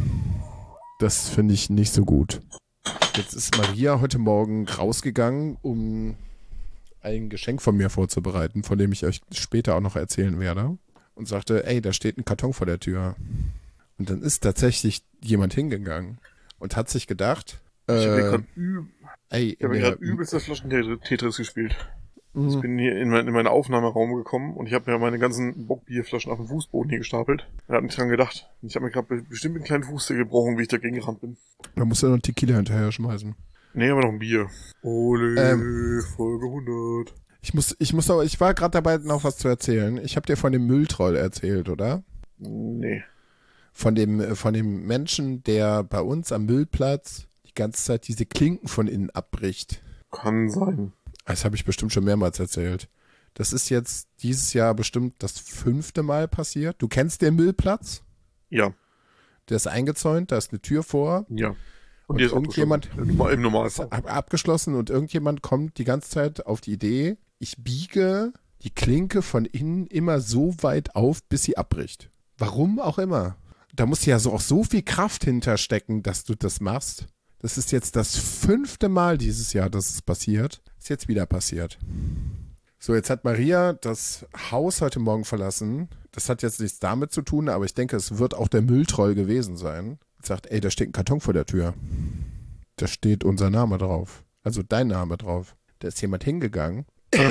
Das finde ich nicht so gut. Jetzt ist Maria heute Morgen rausgegangen, um ein Geschenk von mir vorzubereiten, von dem ich euch später auch noch erzählen werde. Und sagte, ey, da steht ein Karton vor der Tür. Und dann ist tatsächlich jemand hingegangen und hat sich gedacht, Ich habe äh, gerade üb ey, ich hab in gerade der- übelst das Flaschen-Tetris gespielt. Mhm. Ich bin hier in, mein, in meinen Aufnahmeraum gekommen und ich habe mir meine ganzen Bockbierflaschen auf dem Fußboden hier gestapelt. Ich habe nicht dran gedacht. Ich habe mir gerade bestimmt einen kleinen Fuß gebrochen, wie ich dagegen gerannt bin. Da musst du noch Tequila hinterher schmeißen. Nee, aber noch ein Bier. Ole, Ähm. Folge hundert. Ich muss, ich muss aber, ich war gerade dabei, noch was zu erzählen. Ich habe dir von dem Mülltroll erzählt, oder? Nee. Von dem, äh, von dem Menschen, der bei uns am Müllplatz die ganze Zeit diese Klinken von innen abbricht. Kann sein. Das habe ich bestimmt schon mehrmals erzählt. Das ist jetzt dieses Jahr bestimmt das fünfte Mal passiert. Du kennst den Müllplatz? Ja. Der ist eingezäunt, da ist eine Tür vor. Ja. Und hier ist auch irgendjemand- geschlossen. Im Normal- Im Normalfall. Ab, abgeschlossen und irgendjemand kommt die ganze Zeit auf die Idee, ich biege die Klinke von innen immer so weit auf, bis sie abbricht. Warum auch immer. Da muss ja so auch so viel Kraft hinterstecken, dass du das machst. Das ist jetzt das fünfte Mal dieses Jahr, dass es passiert. Ist jetzt wieder passiert. So, jetzt hat Maria das Haus heute Morgen verlassen. Das hat jetzt nichts damit zu tun, aber ich denke, es wird auch der Mülltroll gewesen sein. Sagt, ey, da steht ein Karton vor der Tür. Da steht unser Name drauf. Also dein Name drauf. Da ist jemand hingegangen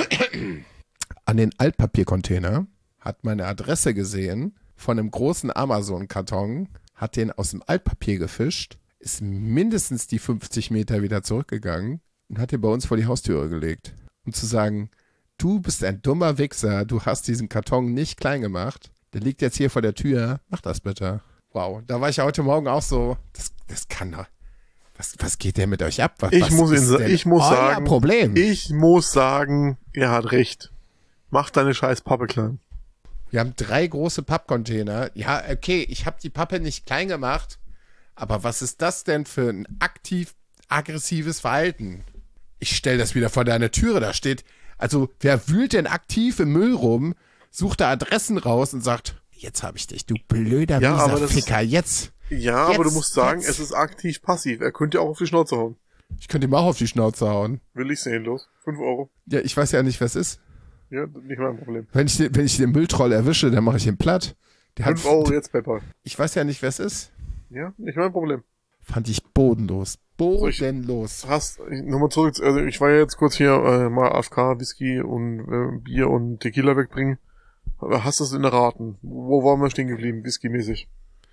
an den Altpapiercontainer, hat meine Adresse gesehen von einem großen Amazon-Karton, hat den aus dem Altpapier gefischt, ist mindestens die fünfzig Meter wieder zurückgegangen und hat den bei uns vor die Haustüre gelegt. Um zu sagen, du bist ein dummer Wichser, du hast diesen Karton nicht klein gemacht, der liegt jetzt hier vor der Tür, mach das bitte. Wow, da war ich heute Morgen auch so, das, das kann doch, was, was geht denn mit euch ab? Was, Ich was muss, ist ihn, sa- denn ich muss euer sagen, Problem? ich muss sagen, er hat recht. Mach deine scheiß Pappe klein. Wir haben drei große Pappcontainer. Ja, okay, ich habe die Pappe nicht klein gemacht, aber was ist das denn für ein aktiv aggressives Verhalten? Ich stelle das wieder vor deine Türe, da steht, also wer wühlt denn aktiv im Müll rum, sucht da Adressen raus und sagt, jetzt habe ich dich, du blöder Ja, aber mieser das ist- Ficker, jetzt. Ja, Jetzt, aber du musst sagen, jetzt. es ist aktiv passiv. Er könnte ja auch auf die Schnauze hauen. Ich könnte ihm auch auf die Schnauze hauen. Will ich sehen, los. Fünf Euro. Ja, ich weiß ja nicht, was ist. Ja, nicht mein Problem. Wenn ich, den- wenn ich den Mülltroll erwische, dann mache ich ihn platt. Der hat, fünf Euro jetzt PayPal. ich weiß ja nicht, wer es ist. Ja, nicht mein Problem. Fand ich bodenlos. Bodenlos. Hast, nochmal zurück, also ich war ja jetzt kurz hier äh, mal A F K, Whisky und äh, Bier und Tequila wegbringen. Hast du es in der Raten? Wo waren wir stehen geblieben, Whisky-mäßig?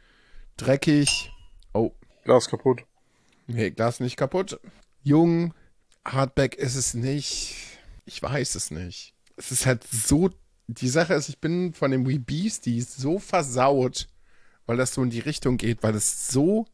Dreckig. Oh, Glas kaputt. nee, Glas nicht kaputt. Jung. Hardback ist es nicht. Ich weiß es nicht. Es ist halt so, die Sache ist, ich bin von dem Wee Beasties so versaut, weil das so in die Richtung geht, weil es so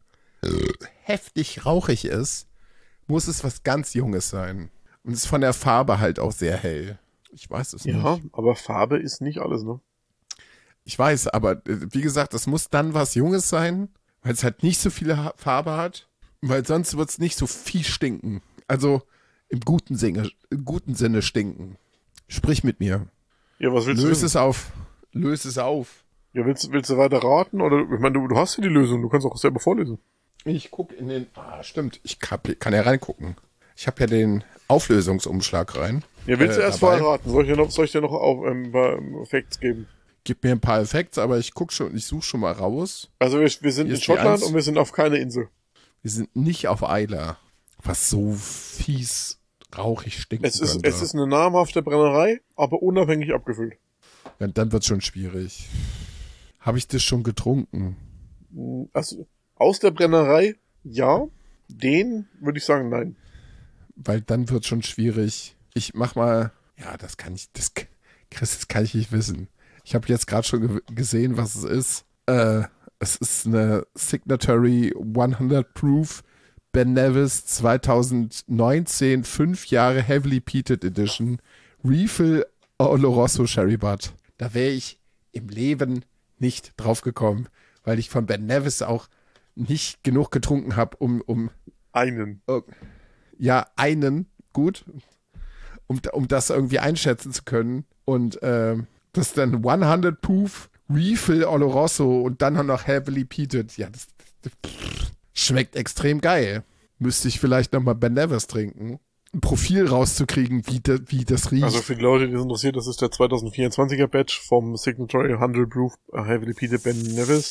heftig rauchig ist, muss es was ganz Junges sein. Und es ist von der Farbe halt auch sehr hell. Ich weiß es Ja, nicht. aber Farbe ist nicht alles, ne? Ich weiß, aber äh, wie gesagt, es muss dann was Junges sein, weil es halt nicht so viele ha- Farbe hat, weil sonst wird es nicht so viel stinken. Also im guten Sinne, im guten Sinne stinken. Sprich mit mir. Ja, was willst Löse du? es auf. Löse es auf. Ja, willst, willst du weiter raten? Oder, ich meine, du, du hast ja die Lösung, du kannst auch selber vorlesen. Ich guck in den. Ah, stimmt. Ich kann, kann ja reingucken. Ich habe ja den Auflösungsumschlag rein. Ja, willst du äh, erst dabei. vorher raten? Soll ich dir noch, soll ich dir noch auf, ähm, ein paar ähm, Facts geben? Gib mir ein paar Effekte, aber ich guck schon, ich suche schon mal raus. Also wir, wir sind Hier in ist die Schottland Eins. und wir sind auf keiner Insel. Wir sind nicht auf Eiler, was so fies rauchig stinken Es ist, könnte. es ist eine namhafte Brennerei, aber unabhängig abgefüllt. Ja, dann wird's schon schwierig. Habe ich das schon getrunken? Also aus der Brennerei, ja. Den würde ich sagen, nein. Weil dann wird's schon schwierig. Ich mach mal. Ja, das kann ich. Das, Chris, das kann ich nicht wissen. Ich habe jetzt gerade schon ge gesehen, was es ist. Äh, es ist eine Signatory hundert Proof Ben Nevis zwanzig neunzehn, fünf Jahre Heavily Peated Edition, Refill Oloroso Sherry Butt. Da wäre ich im Leben nicht drauf gekommen, weil ich von Ben Nevis auch nicht genug getrunken habe, um, um Einen. ja, einen, gut, um, um das irgendwie einschätzen zu können. Und ähm, das ist dann hundert Proof, Refill Oloroso und dann noch Heavily Peated. Ja, das, das pff, schmeckt extrem geil. Müsste ich vielleicht nochmal Ben Nevis trinken, ein Profil rauszukriegen, wie, de, wie das riecht. Also für die Leute, die es interessiert, das ist der zwanzig vierundzwanziger Batch vom Signatory hundert Proof uh, Heavily Peated Ben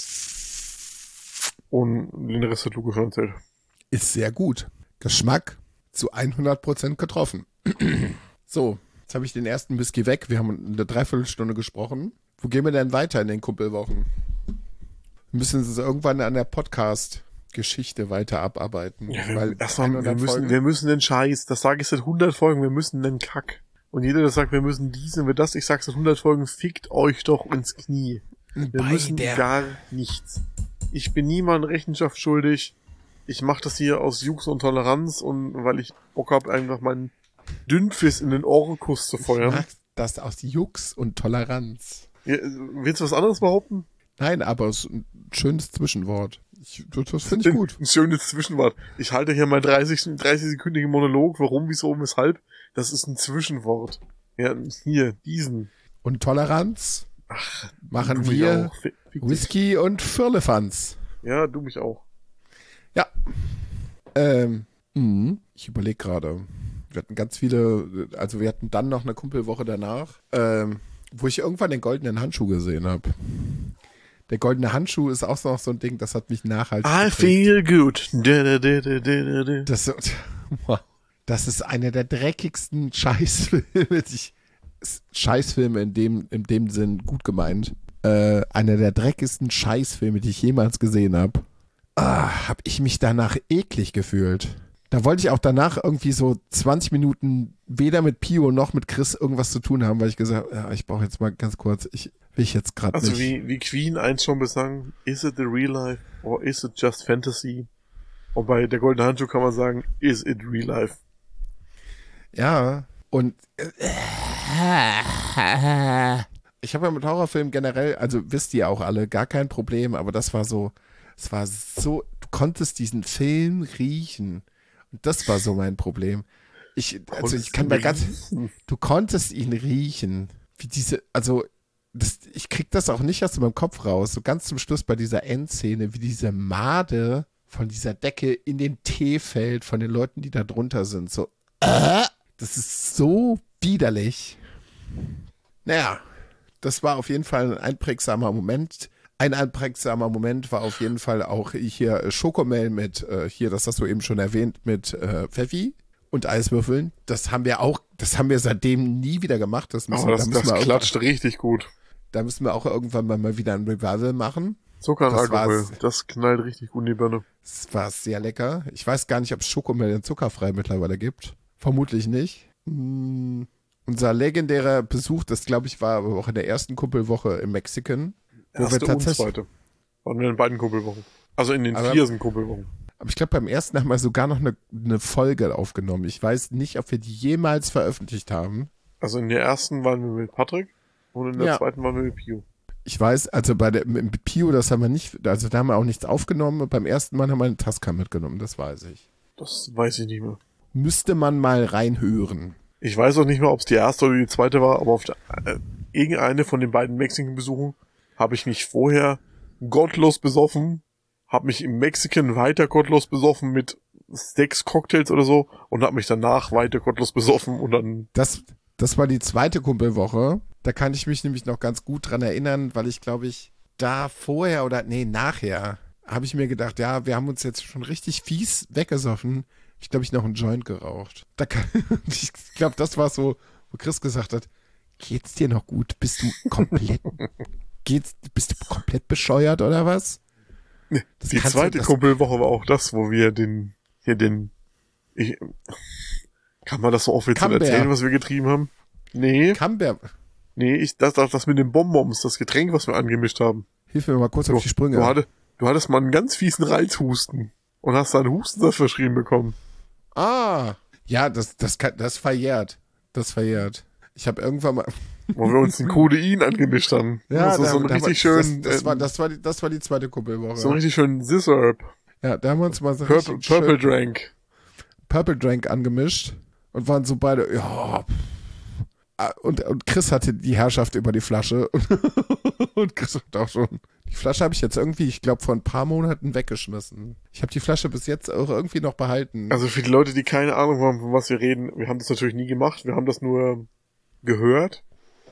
Nevis. Und den Rest hat Luke schon erzählt. Ist sehr gut. Geschmack zu hundert Prozent getroffen. So, jetzt habe ich den ersten Whisky weg. Wir haben eine Dreiviertelstunde gesprochen. Wo gehen wir denn weiter in den Kumpelwochen? Wir müssen es irgendwann an der Podcast-Geschichte weiter abarbeiten. Ja, wir, weil erstmal, wir, hundert müssen, Folgen- wir müssen den Scheiß, das sage ich seit hundert Folgen, wir müssen den Kack. Und jeder, der sagt, wir müssen diesen, wir das, ich sag seit hundert Folgen, fickt euch doch ins Knie. Wir Bei müssen der- gar nichts. Ich bin niemandem Rechenschaft schuldig. Ich mache das hier aus Jux und Toleranz und weil ich Bock habe, einfach meinen Dünnfiss in den Orkus zu Ich feuern. mag das aus Jux und Toleranz. Ja, willst du was anderes behaupten? Nein, aber es ist ein schönes Zwischenwort. Ich, das finde ich gut. Ein schönes Zwischenwort. Ich halte hier mein dreißig, dreißig-sekündigen Monolog. Warum, wieso, weshalb? Das ist ein Zwischenwort. Ja, hier, diesen. Und Toleranz machen Du mich wir auch. Fick dich. Whisky und Firlefanz. Ja, du mich auch. Ja. Ähm, mh, ich überlege gerade. Wir hatten ganz viele, also wir hatten dann noch eine Kumpelwoche danach, ähm, wo ich irgendwann den goldenen Handschuh gesehen habe. Der goldene Handschuh ist auch noch so ein Ding, das hat mich nachhaltig I geprägt. feel good. Da, da, da, da, da, da. Das, wow. Das ist einer der dreckigsten Scheißfilme, die ich, Scheißfilme in dem, in dem Sinn gut gemeint. Äh, einer der dreckigsten Scheißfilme, die ich jemals gesehen habe. Ah, hab ich mich danach eklig gefühlt. Da wollte ich auch danach irgendwie so zwanzig Minuten weder mit Pio noch mit Chris irgendwas zu tun haben, weil ich gesagt habe, ja, ich brauche jetzt mal ganz kurz, ich will ich jetzt gerade Also nicht. wie, wie Queen eins schon besang, is it the real life or is it just fantasy? Und bei der goldene Handschuh kann man sagen, is it real life? Ja, und ich habe ja mit Horrorfilmen generell, also wisst ihr auch alle, gar kein Problem, aber das war so, es war so, du konntest diesen Film riechen. Und das war so mein Problem. Ich, also ich kann mir ganz, du konntest ihn riechen. Wie diese, also das, ich krieg das auch nicht aus meinem Kopf raus. So ganz zum Schluss bei dieser Endszene, wie diese Made von dieser Decke in den Tee fällt von den Leuten, die da drunter sind. So, äh, das ist so widerlich. Naja, das war auf jeden Fall ein einprägsamer Moment. Ein einprägsamer Moment war auf jeden Fall auch hier äh, Schokomel mit, äh, hier, das hast du eben schon erwähnt, mit äh, Pfeffi und Eiswürfeln. Das haben wir auch, das haben wir seitdem nie wieder gemacht. Das müssen, Aber das, da müssen das wir klatscht richtig gut. Da müssen wir auch irgendwann mal, mal wieder ein Revival machen. Zucker und Das Alkohol, war's. das knallt richtig gut in die Birne. Es war sehr lecker. Ich weiß gar nicht, ob es Schokomel zuckerfrei mittlerweile gibt. Vermutlich nicht. Hm, unser legendärer Besuch, das glaube ich war aber auch in der ersten Kumpelwoche im Mexican. Wo Erste wir tatsächlich, und zweite. Waren wir in beiden Kumpelwochen. Also in den Aber- vierten Kumpelwochen. aber ich glaube, beim ersten haben wir sogar noch eine, eine Folge aufgenommen. Ich weiß nicht, ob wir die jemals veröffentlicht haben. Also in der ersten waren wir mit Patrick und in der Ja. zweiten waren wir mit Pio. Ich weiß, also bei der im Pio, das haben wir nicht, also da haben wir auch nichts aufgenommen. Beim ersten Mal haben wir eine Tasca mitgenommen, das weiß ich. Das weiß ich nicht mehr. Müsste man mal reinhören. Ich weiß auch nicht mehr, ob es die erste oder die zweite war, aber auf der, äh, irgendeine von den beiden Mexican-Besuchen habe ich mich vorher gottlos besoffen, habe mich im Mexican weiter gottlos besoffen mit sechs Cocktails oder so und habe mich danach weiter gottlos besoffen und dann Das, das war die zweite Kumpelwoche. Da kann ich mich nämlich noch ganz gut dran erinnern, weil ich glaube ich da vorher oder nee, nachher habe ich mir gedacht, ja, wir haben uns jetzt schon richtig fies weggesoffen. Ich glaube, ich noch einen Joint geraucht. Da kann, ich glaube, das war so, wo Chris gesagt hat, geht's dir noch gut? Bist du komplett, geht's, bist du komplett bescheuert oder was? Das die kannst du- zweite das- Kumpelwoche war auch das, wo wir den, hier den, ich, kann man das so offiziell Camembert. erzählen, was wir getrieben haben? Nee, Camembert, nee, ich, das, das, das mit den Bonbons, das Getränk, was wir angemischt haben. hilf mir mal kurz auf die Sprünge. Du, hatte, du hattest mal einen ganz fiesen Reizhusten und hast dann Hustensaft verschrieben bekommen. Ah, ja, das, das, kann, das verjährt. Das verjährt. Ich habe irgendwann mal. Wo wir uns den Codein angemischt haben. Ja, das ist da, so ein da richtig war, schön, Das, das, war, ähm, das, war die, das war die zweite Kumpelwoche. so ein richtig schön Scissorb. Ja, da haben wir uns mal so Purple, richtig Purple schön Drank. Purple Drank angemischt und waren so beide, ja. pff. Ah, Und, und Chris hatte die Herrschaft über die Flasche. Und, und Chris hat auch schon. Die Flasche habe ich jetzt irgendwie, ich glaube, vor ein paar Monaten weggeschmissen. Ich habe die Flasche bis jetzt auch irgendwie noch behalten. Also für die Leute, die keine Ahnung haben, von was wir reden, wir haben das natürlich nie gemacht, wir haben das nur gehört.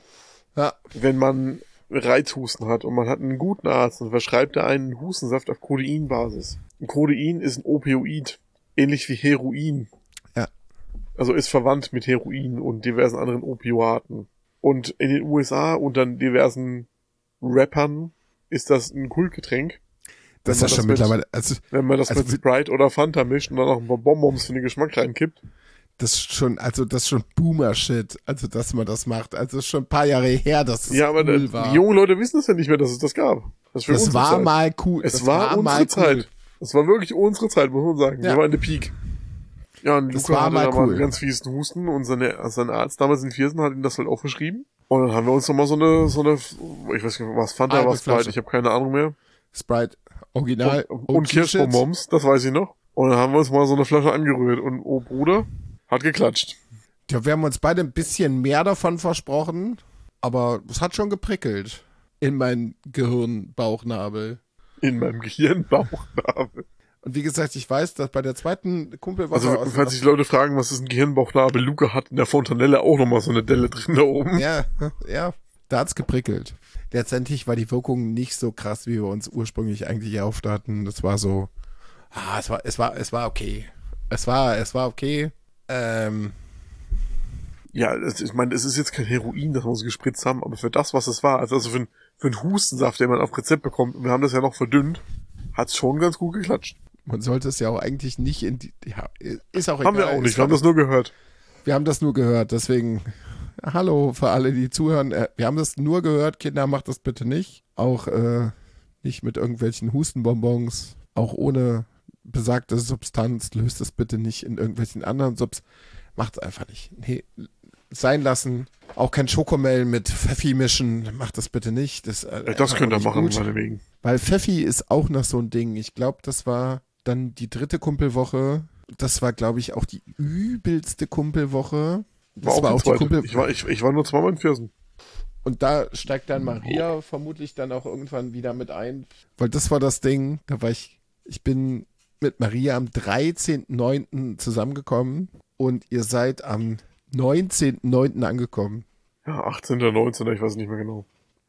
Ja, Wenn man Reizhusten hat und man hat einen guten Arzt, dann verschreibt er einen Hustensaft auf Codeinbasis. Ein Codein ist ein Opioid, ähnlich wie Heroin. Ja. Also ist verwandt mit Heroin und diversen anderen Opioaten. Und in den U S A unter diversen Rappern ist das ein Kultgetränk. das Wenn ist man schon mit- mittlerweile. Also, Wenn man das Also mit mit- Sprite oder Fanta mischt und dann noch ein paar Bonbons für den Geschmack reinkippt. das ist schon, also das ist schon Boomer-Shit, also dass man das macht. Also es ist schon ein paar Jahre her, dass es Ja, aber cool die war. jungen Leute wissen das ja nicht mehr, dass es das gab. Das, ist für Das unsere war Zeit. mal cool. Es das war, mal unsere cool. Zeit. Es war wirklich unsere Zeit, muss man sagen. Ja. Wir waren in der Peak. Ja, und Das Luca war hatte mal da mal cool. einen ganz fiesen Husten und seine, sein Arzt damals in Viersen hat ihm das halt auch verschrieben. Und dann haben wir uns nochmal so eine, so eine, ich weiß nicht, was Fanta, Halbe was Sprite, Flasche. ich habe keine Ahnung mehr. Sprite, Original. Und, O und G-Shit. Kirschbonbons, das weiß ich noch. Und dann haben wir uns mal so eine Flasche angerührt und oh Bruder, hat geklatscht. Ja, wir haben uns beide ein bisschen mehr davon versprochen, aber es hat schon geprickelt. In meinen Gehirnbauchnabel. In meinem Gehirnbauchnabel. Und wie gesagt, ich weiß, dass bei der zweiten Kumpelwoche Also, aus- falls sich die Leute fragen, was ist ein Gehirnbauchnabel, Luca hat in der Fontanelle auch nochmal so eine Delle drin da oben. Ja, ja, da hat's geprickelt. Letztendlich war die Wirkung nicht so krass, wie wir uns ursprünglich eigentlich erhofft hatten. Das war so, ah, es war, es war, es war okay. Es war, es war okay. Ähm, Ja, es, ich meine, es ist jetzt kein Heroin, das wir uns gespritzt haben, aber für das, was es war, also für, ein, für einen Hustensaft, den man auf Rezept bekommt, und wir haben das ja noch verdünnt, hat's schon ganz gut geklatscht. man sollte es ja auch eigentlich nicht in die, ja, ist auch Haben egal. wir auch Es nicht, wir war- haben das nur gehört. Wir haben das nur gehört, deswegen hallo für alle, die zuhören. Äh, Wir haben das nur gehört, Kinder, macht das bitte nicht. Auch äh, nicht mit irgendwelchen Hustenbonbons, auch ohne besagte Substanz. Löst es bitte nicht in irgendwelchen anderen Subs. Macht es einfach nicht. Nee, sein lassen. Auch kein Schokomel mit Pfeffi mischen. Macht das bitte nicht. Das, äh, Ja, das einfach könnt ihr nicht machen, gut. meinetwegen. Weil Pfeffi ist auch noch so ein Ding. Ich glaube, das war dann die dritte Kumpelwoche. Das war, glaube ich, auch die übelste Kumpelwoche. Das War war, auch auch die die zweite. Kumpel. Ich war, ich, ich war nur zweimal in Viersen. Und da steigt dann Maria vermutlich dann auch irgendwann wieder mit ein. Weil das war das Ding. Da war ich, ich bin mit Maria am dreizehnten neunten zusammengekommen und ihr seid am neunzehnten neunten angekommen. Ja, achtzehnter, neunzehnter, ich weiß nicht mehr genau.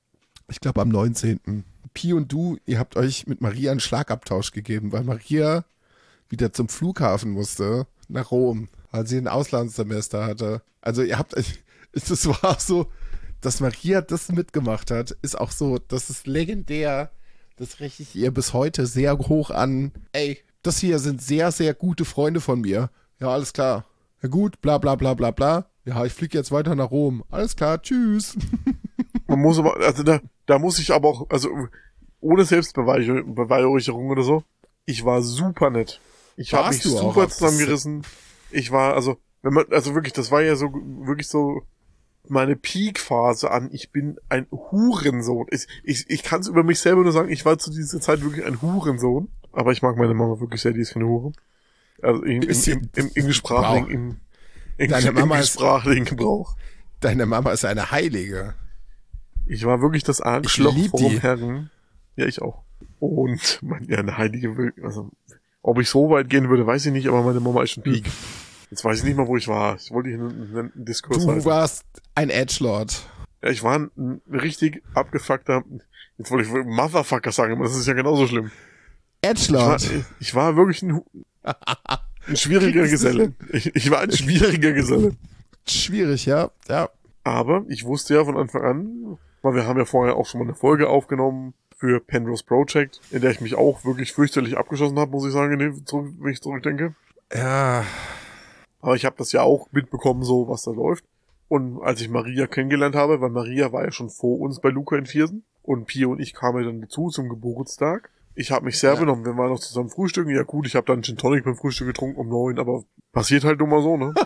Ich glaube am neunzehnten Pi und du, ihr habt euch mit Maria einen Schlagabtausch gegeben, weil Maria wieder zum Flughafen musste, nach Rom, weil sie ein Auslandssemester hatte. Also ihr habt euch, es war auch so, dass Maria das mitgemacht hat, ist auch so, das ist legendär, das rechne ich ihr bis heute sehr hoch an. Ey, das hier sind sehr, sehr gute Freunde von mir. Ja, alles klar. Ja gut, bla bla bla bla bla. Ja, ich fliege jetzt weiter nach Rom. Alles klar, tschüss. Man muss aber, also da, da muss ich aber auch, also ohne Selbstbeweihräucherung oder so, ich war super nett. Ich habe mich super zusammengerissen. Ich war, also, wenn man, also wirklich, das war ja so, wirklich so meine Peak-Phase an, ich bin ein Hurensohn. Ich, ich, ich kann es über mich selber nur sagen, ich war zu dieser Zeit wirklich ein Hurensohn. Aber ich mag meine Mama wirklich sehr, die ist keine Hure. Also im, im, im, im, im sprachlichen, im, im, Deine Mama im ist, sprachlichen Gebrauch. Deine Mama ist eine Heilige. Ich war wirklich das Arschloch vom die. Herrn. Ja, ich auch. Und, man, ja, eine Heilige, also, ob ich so weit gehen würde, weiß ich nicht, aber meine Mama ist schon Peak. Jetzt weiß ich nicht mal, wo ich war. Ich wollte hier einen, einen Diskurs Du halten. warst ein Edgelord. Ja, ich war ein, ein richtig abgefuckter, jetzt wollte ich Motherfucker sagen, aber das ist ja genauso schlimm. Edgelord. Ich war, ich war wirklich ein, ein schwieriger Geselle. Ich, ich war ein schwieriger Geselle. Schwierig, ja. Ja. Aber ich wusste ja von Anfang an, weil wir haben ja vorher auch schon mal eine Folge aufgenommen für Penrose Project, in der ich mich auch wirklich fürchterlich abgeschossen habe, muss ich sagen, wenn ich zurückdenke. Ja. Aber ich habe das ja auch mitbekommen, so was da läuft. Und als ich Maria kennengelernt habe, weil Maria war ja schon vor uns bei Luca in Viersen und Pio und ich kamen dann dazu zum Geburtstag. Ich habe mich sehr ja. benommen. Wir waren noch zusammen frühstücken. Ja gut, ich habe dann Gin Tonic beim Frühstück getrunken um neun, aber passiert halt nun mal so, ne?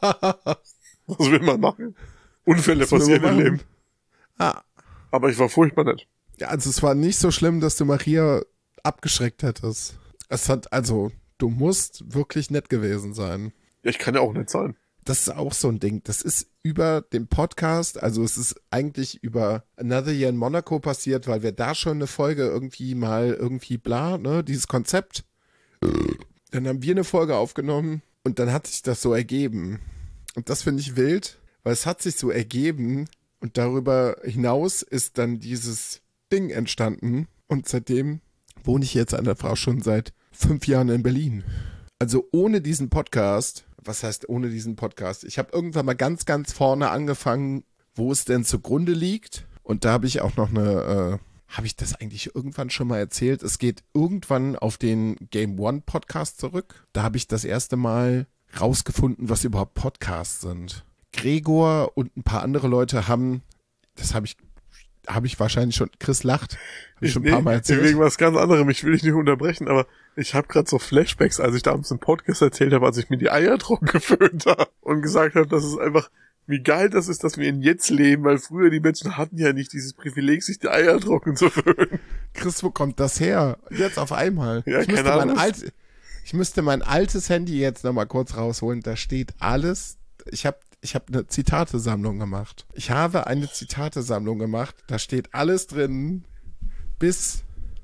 Was will man machen? Unfälle was passieren im Leben. Ah. Aber ich war furchtbar nett. Ja, also es war nicht so schlimm, dass du Maria abgeschreckt hättest. Es hat, also, du musst wirklich nett gewesen sein. Ja, ich kann ja auch nett sein. Das ist auch so ein Ding. Das ist über den Podcast, also es ist eigentlich über Another Year in Monaco passiert, weil wir da schon eine Folge irgendwie mal irgendwie bla, ne, dieses Konzept. Dann haben wir eine Folge aufgenommen und dann hat sich das so ergeben. Und das finde ich wild, weil es hat sich so ergeben und darüber hinaus ist dann dieses Ding entstanden und seitdem wohne ich jetzt an der Frau schon seit fünf Jahren in Berlin. Also ohne diesen Podcast, was heißt ohne diesen Podcast? Ich habe irgendwann mal ganz, ganz vorne angefangen, wo es denn zugrunde liegt. Und da habe ich auch noch eine, äh, habe ich das eigentlich irgendwann schon mal erzählt? Es geht irgendwann auf den Game One Podcast zurück. Da habe ich das erste Mal rausgefunden, was überhaupt Podcasts sind. Gregor und ein paar andere Leute haben, das habe ich, habe ich wahrscheinlich schon, Chris lacht, habe ich schon ein nee, paar Mal erzählt. Wegen was ganz anderem, ich will dich nicht unterbrechen, aber ich habe gerade so Flashbacks, als ich da abends im Podcast erzählt habe, als ich mir die Eier trocken geföhnt habe und gesagt habe, dass es einfach, wie geil das ist, dass wir in jetzt leben, weil früher die Menschen hatten ja nicht dieses Privileg, sich die Eier trocken zu föhnen. Chris, wo kommt das her? Jetzt auf einmal. Ja, ich, müsste keine mein alt, ich müsste mein altes Handy jetzt nochmal kurz rausholen, da steht alles, ich habe ich hab eine Zitatesammlung gemacht. Ich habe eine Zitatesammlung gemacht, da steht alles drin, bis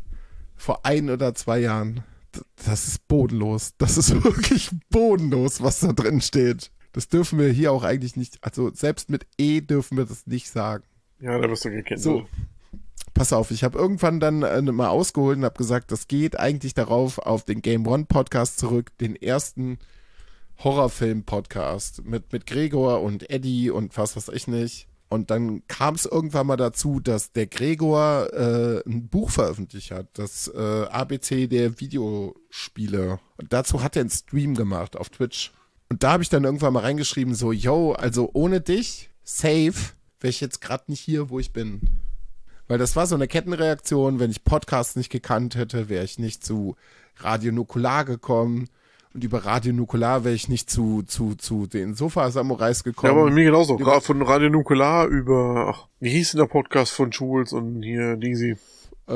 vor ein oder zwei Jahren. Das ist bodenlos. Das ist wirklich bodenlos, was da drin steht. Das dürfen wir hier auch eigentlich nicht, also selbst mit E dürfen wir das nicht sagen. Ja, da wirst du gekannt. So, pass auf, ich habe irgendwann dann äh, mal ausgeholt und habe gesagt, das geht eigentlich darauf, auf den Game One Podcast zurück, den ersten Horrorfilm-Podcast mit, mit Gregor und Eddie und was weiß ich nicht. Und dann kam es irgendwann mal dazu, dass der Gregor äh, ein Buch veröffentlicht hat, das äh, A B C der Videospiele. Und dazu hat er einen Stream gemacht auf Twitch. Und da habe ich dann irgendwann mal reingeschrieben, so, yo, also ohne dich, safe, wäre ich jetzt gerade nicht hier, wo ich bin. Weil das war so eine Kettenreaktion, wenn ich Podcasts nicht gekannt hätte, wäre ich nicht zu Radio Nukular gekommen. Und über Radio Nukular wäre ich nicht zu, zu, zu den Sofa-Samurais gekommen. Ja, aber bei mir genauso. Über von Radio Nukular über, ach, wie hieß denn der Podcast von Jules und hier Dingsi? Äh,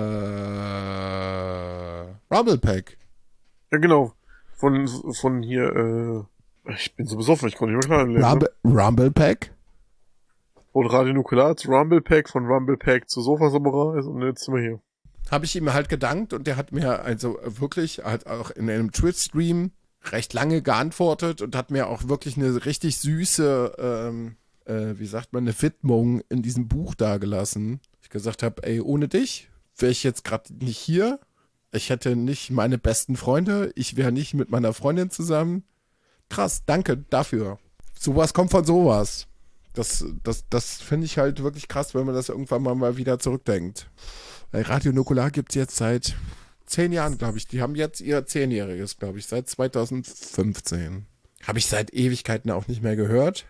Rumblepack. Ja, genau. Von, von hier, äh, ich bin so besoffen, ich konnte nicht mehr klar lesen. Rumble, Rumblepack? Von Radio Nukular zu Rumblepack, von Rumblepack zu Sofa-Samurais und jetzt sind wir hier. Habe ich ihm halt gedankt und der hat mir also wirklich, hat auch in einem Twitch-Stream recht lange geantwortet und hat mir auch wirklich eine richtig süße, ähm, äh, wie sagt man, eine Widmung in diesem Buch dagelassen. Ich gesagt habe, ey, ohne dich wäre ich jetzt gerade nicht hier. Ich hätte nicht meine besten Freunde. Ich wäre nicht mit meiner Freundin zusammen. Krass, danke dafür. Sowas kommt von sowas. Das, das, das finde ich halt wirklich krass, wenn man das irgendwann mal, mal wieder zurückdenkt. Weil Radio Nukular gibt es jetzt seit zehn Jahren, glaube ich. Die haben jetzt ihr Zehnjähriges, glaube ich, seit zweitausendfünfzehn. Habe ich seit Ewigkeiten auch nicht mehr gehört.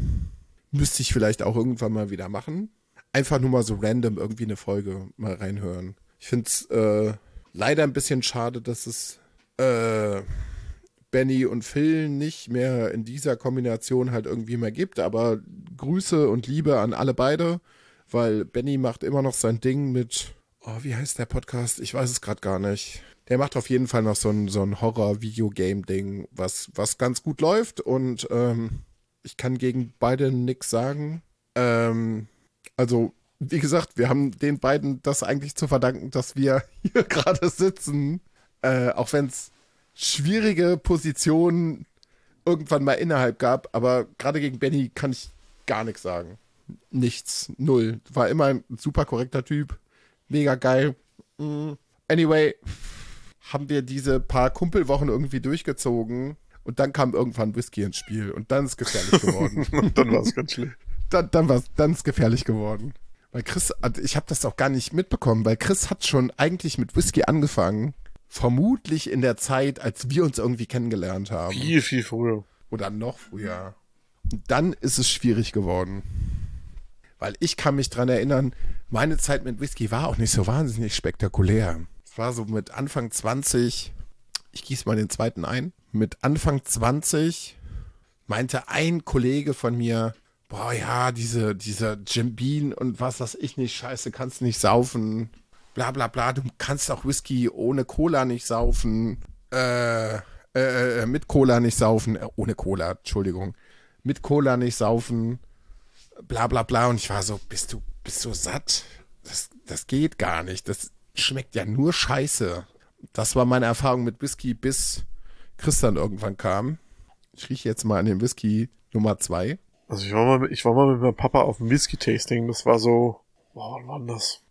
Müsste ich vielleicht auch irgendwann mal wieder machen. Einfach nur mal so random irgendwie eine Folge mal reinhören. Ich finde es äh, leider ein bisschen schade, dass es äh, Benny und Phil nicht mehr in dieser Kombination halt irgendwie mehr gibt. Aber Grüße und Liebe an alle beide, weil Benny macht immer noch sein Ding mit, oh, wie heißt der Podcast? Ich weiß es gerade gar nicht. Der macht auf jeden Fall noch so ein, so ein Horror-Videogame-Ding, was, was ganz gut läuft. Und ähm, ich kann gegen beide nichts sagen. Ähm, also, wie gesagt, wir haben den beiden das eigentlich zu verdanken, dass wir hier gerade sitzen. Äh, auch wenn es schwierige Positionen irgendwann mal innerhalb gab. Aber gerade gegen Benny kann ich gar nichts sagen. Nichts. Null. War immer ein super korrekter Typ. Mega geil. Anyway, haben wir diese paar Kumpelwochen irgendwie durchgezogen und dann kam irgendwann Whisky ins Spiel und dann ist es gefährlich geworden. Und dann war es ganz schlimm. Dann, dann, war's, dann ist es gefährlich geworden. Weil Chris, ich habe das auch gar nicht mitbekommen, weil Chris hat schon eigentlich mit Whisky angefangen, vermutlich in der Zeit, als wir uns irgendwie kennengelernt haben. Viel, viel früher. Oder noch früher. Und dann ist es schwierig geworden. Weil ich kann mich dran erinnern, meine Zeit mit Whisky war auch nicht so wahnsinnig spektakulär. Es war so mit Anfang zwanzig, ich gieße mal den zweiten ein, mit Anfang zwanzig meinte ein Kollege von mir, boah ja, diese, dieser Jim Beam und was weiß ich nicht, scheiße, kannst nicht saufen, bla bla bla, du kannst auch Whisky ohne Cola nicht saufen, äh, äh, mit Cola nicht saufen, äh, ohne Cola, Entschuldigung, mit Cola nicht saufen, bla bla bla. Und ich war so, bist du, bist du satt? Das, das geht gar nicht. Das schmeckt ja nur Scheiße. Das war meine Erfahrung mit Whisky, bis Chris dann irgendwann kam. Ich rieche jetzt mal an den Whisky Nummer zwei. Also ich war mal, mit, ich war mal mit meinem Papa auf dem Whisky-Tasting. Das war so, boah, wann war das?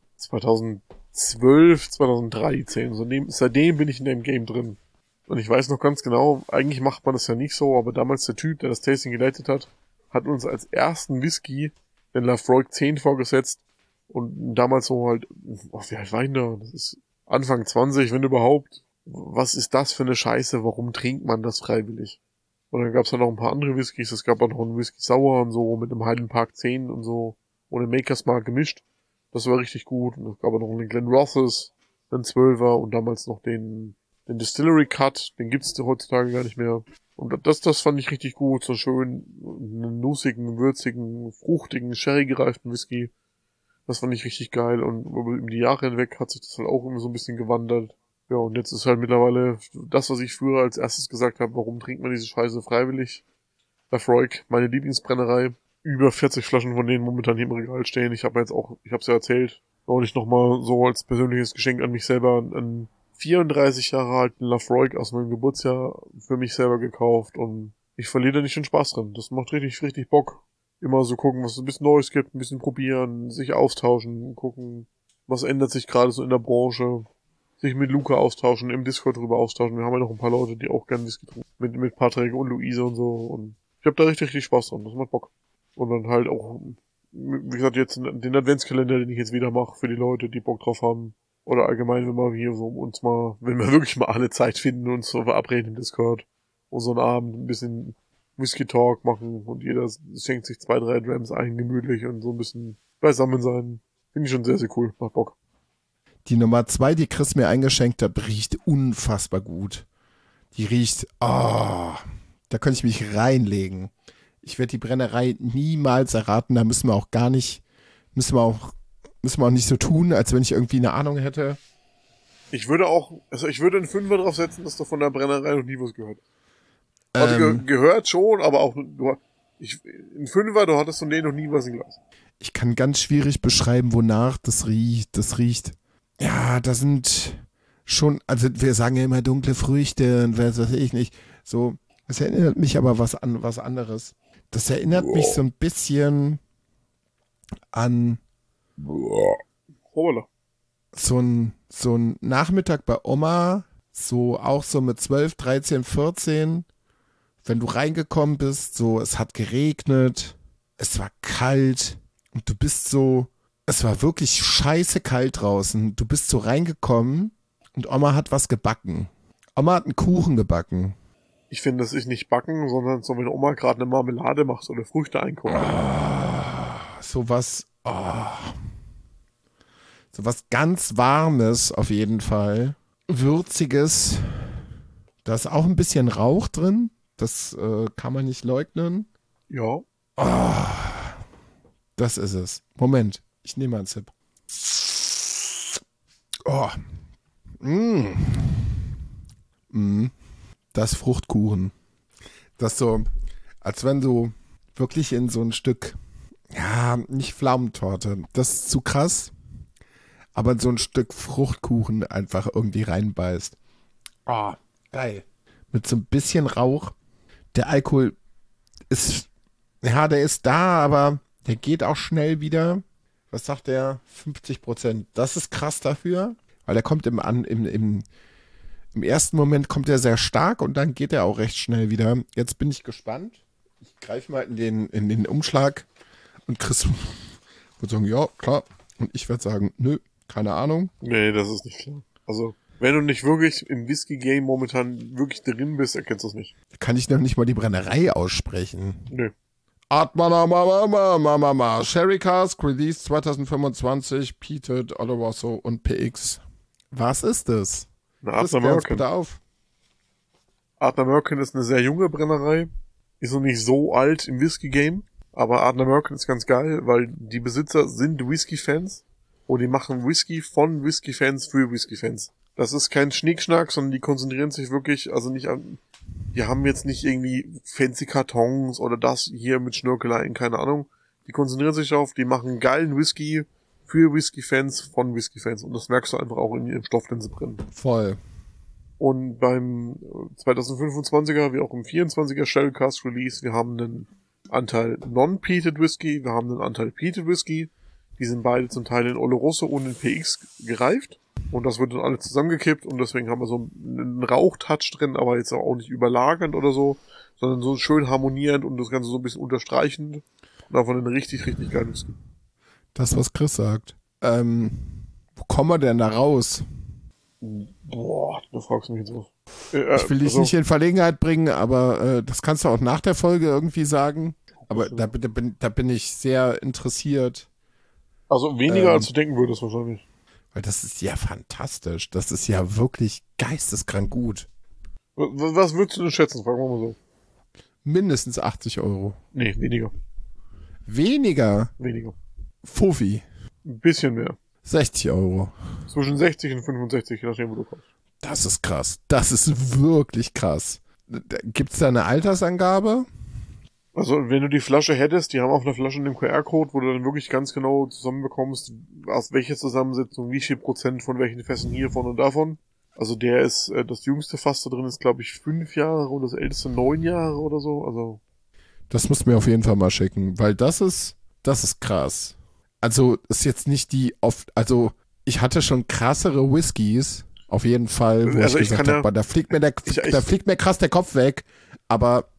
zweitausendzwölf, zweitausenddreizehn. So neben, seitdem bin ich in dem Game drin. Und ich weiß noch ganz genau, eigentlich macht man das ja nicht so, aber damals der Typ, der das Tasting geleitet hat, hat uns als ersten Whisky den Lafroig zehn vorgesetzt und damals so halt, oh, wie alt war ich da? Das ist Anfang zwanzig, wenn überhaupt. Was ist das für eine Scheiße? Warum trinkt man das freiwillig? Und dann gab's dann noch ein paar andere Whiskys. Es gab auch noch einen Whisky Sour und so mit einem Highland Park zehn und so ohne Makers Mark gemischt. Das war richtig gut. Und es gab auch noch einen Glen Rothes, einen zwölfer und damals noch den, den Distillery Cut. Den gibt's heutzutage gar nicht mehr. Und das, das fand ich richtig gut, so schön einen nussigen, würzigen, fruchtigen, sherry-gereiften Whisky. Das fand ich richtig geil und über die Jahre hinweg hat sich das halt auch immer so ein bisschen gewandert. Ja, und jetzt ist halt mittlerweile das, was ich früher als erstes gesagt habe, warum trinkt man diese Scheiße freiwillig? Lafroig, meine Lieblingsbrennerei. Über vierzig Flaschen von denen momentan hier im Regal stehen. Ich habe jetzt auch, ich habe es ja erzählt, neulich nochmal so als persönliches Geschenk an mich selber einen vierunddreißig Jahre alten Lafroig aus meinem Geburtsjahr für mich selber gekauft und ich verliere da nicht den Spaß drin. Das macht richtig, richtig Bock. Immer so gucken, was es ein bisschen Neues gibt, ein bisschen probieren, sich austauschen, gucken, was ändert sich gerade so in der Branche, sich mit Luca austauschen, im Discord drüber austauschen. Wir haben ja noch ein paar Leute, die auch gerne Whisky trinken. Mit, mit Patrick und Luise und so und ich habe da richtig, richtig Spaß dran. Das macht Bock. Und dann halt auch, wie gesagt, jetzt den Adventskalender, den ich jetzt wieder mache für die Leute, die Bock drauf haben. Oder allgemein, wenn wir hier so uns mal, wenn wir wirklich mal alle Zeit finden, uns so verabreden im Discord. Und so einen Abend ein bisschen Whisky Talk machen und jeder schenkt sich zwei, drei Drams ein, gemütlich und so ein bisschen beisammen sein. Finde ich schon sehr, sehr cool. Macht Bock. Die Nummer zwei, die Chris mir eingeschenkt hat, riecht unfassbar gut. Die riecht, oh, da könnte ich mich reinlegen. Ich werde die Brennerei niemals erraten, da müssen wir auch gar nicht, müssen wir auch, müssen wir auch nicht so tun, als wenn ich irgendwie eine Ahnung hätte. Ich würde auch, also ich würde einen Fünfer drauf setzen, dass du von der Brennerei noch nie was gehört hast. Also ähm, ge- gehört schon, aber auch, du, ich, ein Fünfer, du hattest von denen noch nie was im Glas. Ich kann ganz schwierig beschreiben, wonach das riecht. Das riecht, ja, da sind schon, also wir sagen ja immer dunkle Früchte und was weiß ich nicht, so, es erinnert mich aber was an was anderes. Das erinnert Boah. mich so ein bisschen an, Hoppala. So ein, so ein Nachmittag bei Oma, so auch so mit zwölf, dreizehn, vierzehn, wenn du reingekommen bist, so es hat geregnet, es war kalt und du bist so, es war wirklich scheiße kalt draußen. Du bist so reingekommen und Oma hat was gebacken. Oma hat einen Kuchen gebacken. Ich finde, das ist nicht backen, sondern so, wenn Oma gerade eine Marmelade macht oder Früchte einkocht. Oh, so was, oh. So was ganz Warmes auf jeden Fall. Würziges. Da ist auch ein bisschen Rauch drin. Das äh, kann man nicht leugnen. Ja. Oh, das ist es. Moment, ich nehme mal einen Sip. Oh. Mm. Mm. Das Fruchtkuchen. Das so, als wenn du wirklich in so ein Stück, ja, nicht Pflaumentorte, das ist zu krass, aber in so ein Stück Fruchtkuchen einfach irgendwie reinbeißt. Oh, geil. Mit so ein bisschen Rauch. Der Alkohol ist, ja, der ist da, aber der geht auch schnell wieder. Was sagt der? fünfzig Prozent. Das ist krass dafür, weil der kommt im, im, im, im ersten Moment kommt er sehr stark und dann geht er auch recht schnell wieder. Jetzt bin ich gespannt. Ich greife mal in den, in den Umschlag und Chris wird sagen, ja, klar. Und ich werde sagen, nö, keine Ahnung. Nee, das ist nicht klar. Also, wenn du nicht wirklich im Whisky-Game momentan wirklich drin bist, erkennst du es nicht. Kann ich noch nicht mal die Brennerei aussprechen. Nö. Atmanamamamamamama, Sherry Cask, Release zwanzig fünfundzwanzig, Peated, Oloroso und P X. Was ist das? Eine Chris, Ardnamurchan. klär uns bitte auf. Ardnamurchan ist eine sehr junge Brennerei. Ist noch nicht so alt im Whisky-Game. Aber Ardnamurchan ist ganz geil, weil die Besitzer sind Whisky-Fans. Und die machen Whisky von Whisky-Fans für Whisky-Fans. Das ist kein Schnickschnack, sondern die konzentrieren sich wirklich, also nicht an, die haben jetzt nicht irgendwie fancy Kartons oder das hier mit Schnörkeleien, keine Ahnung. Die konzentrieren sich darauf, die machen geilen Whisky für Whisky-Fans von Whisky-Fans. Und das merkst du einfach auch in ihrem Stoff, den sie brennen. Voll. Und beim zwanzig fünfundzwanziger, wie auch im vierundzwanziger Sherry Cask Release, wir haben einen Anteil Non-Peated Whisky, wir haben einen Anteil Peated Whisky. Die sind beide zum Teil in Oloroso und in P X gereift. Und das wird dann alles zusammengekippt und deswegen haben wir so einen Rauchtouch drin, aber jetzt auch nicht überlagernd oder so, sondern so schön harmonierend und das Ganze so ein bisschen unterstreichend. Und davon ein richtig, richtig geiles Whisky. Das, was Chris sagt. Ähm, wo kommen wir denn da raus? Boah, du fragst mich jetzt was. Äh, Ich will dich also, nicht in Verlegenheit bringen, aber äh, das kannst du auch nach der Folge irgendwie sagen. Aber da, da, bin, da bin ich sehr interessiert. Also weniger ähm, als du denken würdest wahrscheinlich. Weil das ist ja fantastisch. Das ist ja wirklich geisteskrank gut. Was, was würdest du denn schätzen? Fragen wir mal so. Mindestens achtzig Euro. Nee, weniger. Weniger. Weniger. Fuffi. Ein bisschen mehr. sechzig Euro. Zwischen sechzig und fünfundsechzig, je nachdem, wo du kommst. Das ist krass. Das ist wirklich krass. Gibt es da eine Altersangabe? Also, wenn du die Flasche hättest, die haben auf einer Flasche einen Q R-Code, wo du dann wirklich ganz genau zusammenbekommst, aus welcher Zusammensetzung, wie viel Prozent von welchen Fässen hiervon und davon. Also, der ist, äh, das jüngste Fass da drin ist, glaube ich, fünf Jahre und das älteste neun Jahre oder so. Also. Das musst du mir auf jeden Fall mal schicken, weil das ist, das ist krass. Also, ist jetzt nicht die oft, also, ich hatte schon krassere Whiskys, auf jeden Fall, wo Also ich ich gesagt kann habe, ja- da fliegt mir der, ich- ich- da fliegt mir krass der Kopf weg, aber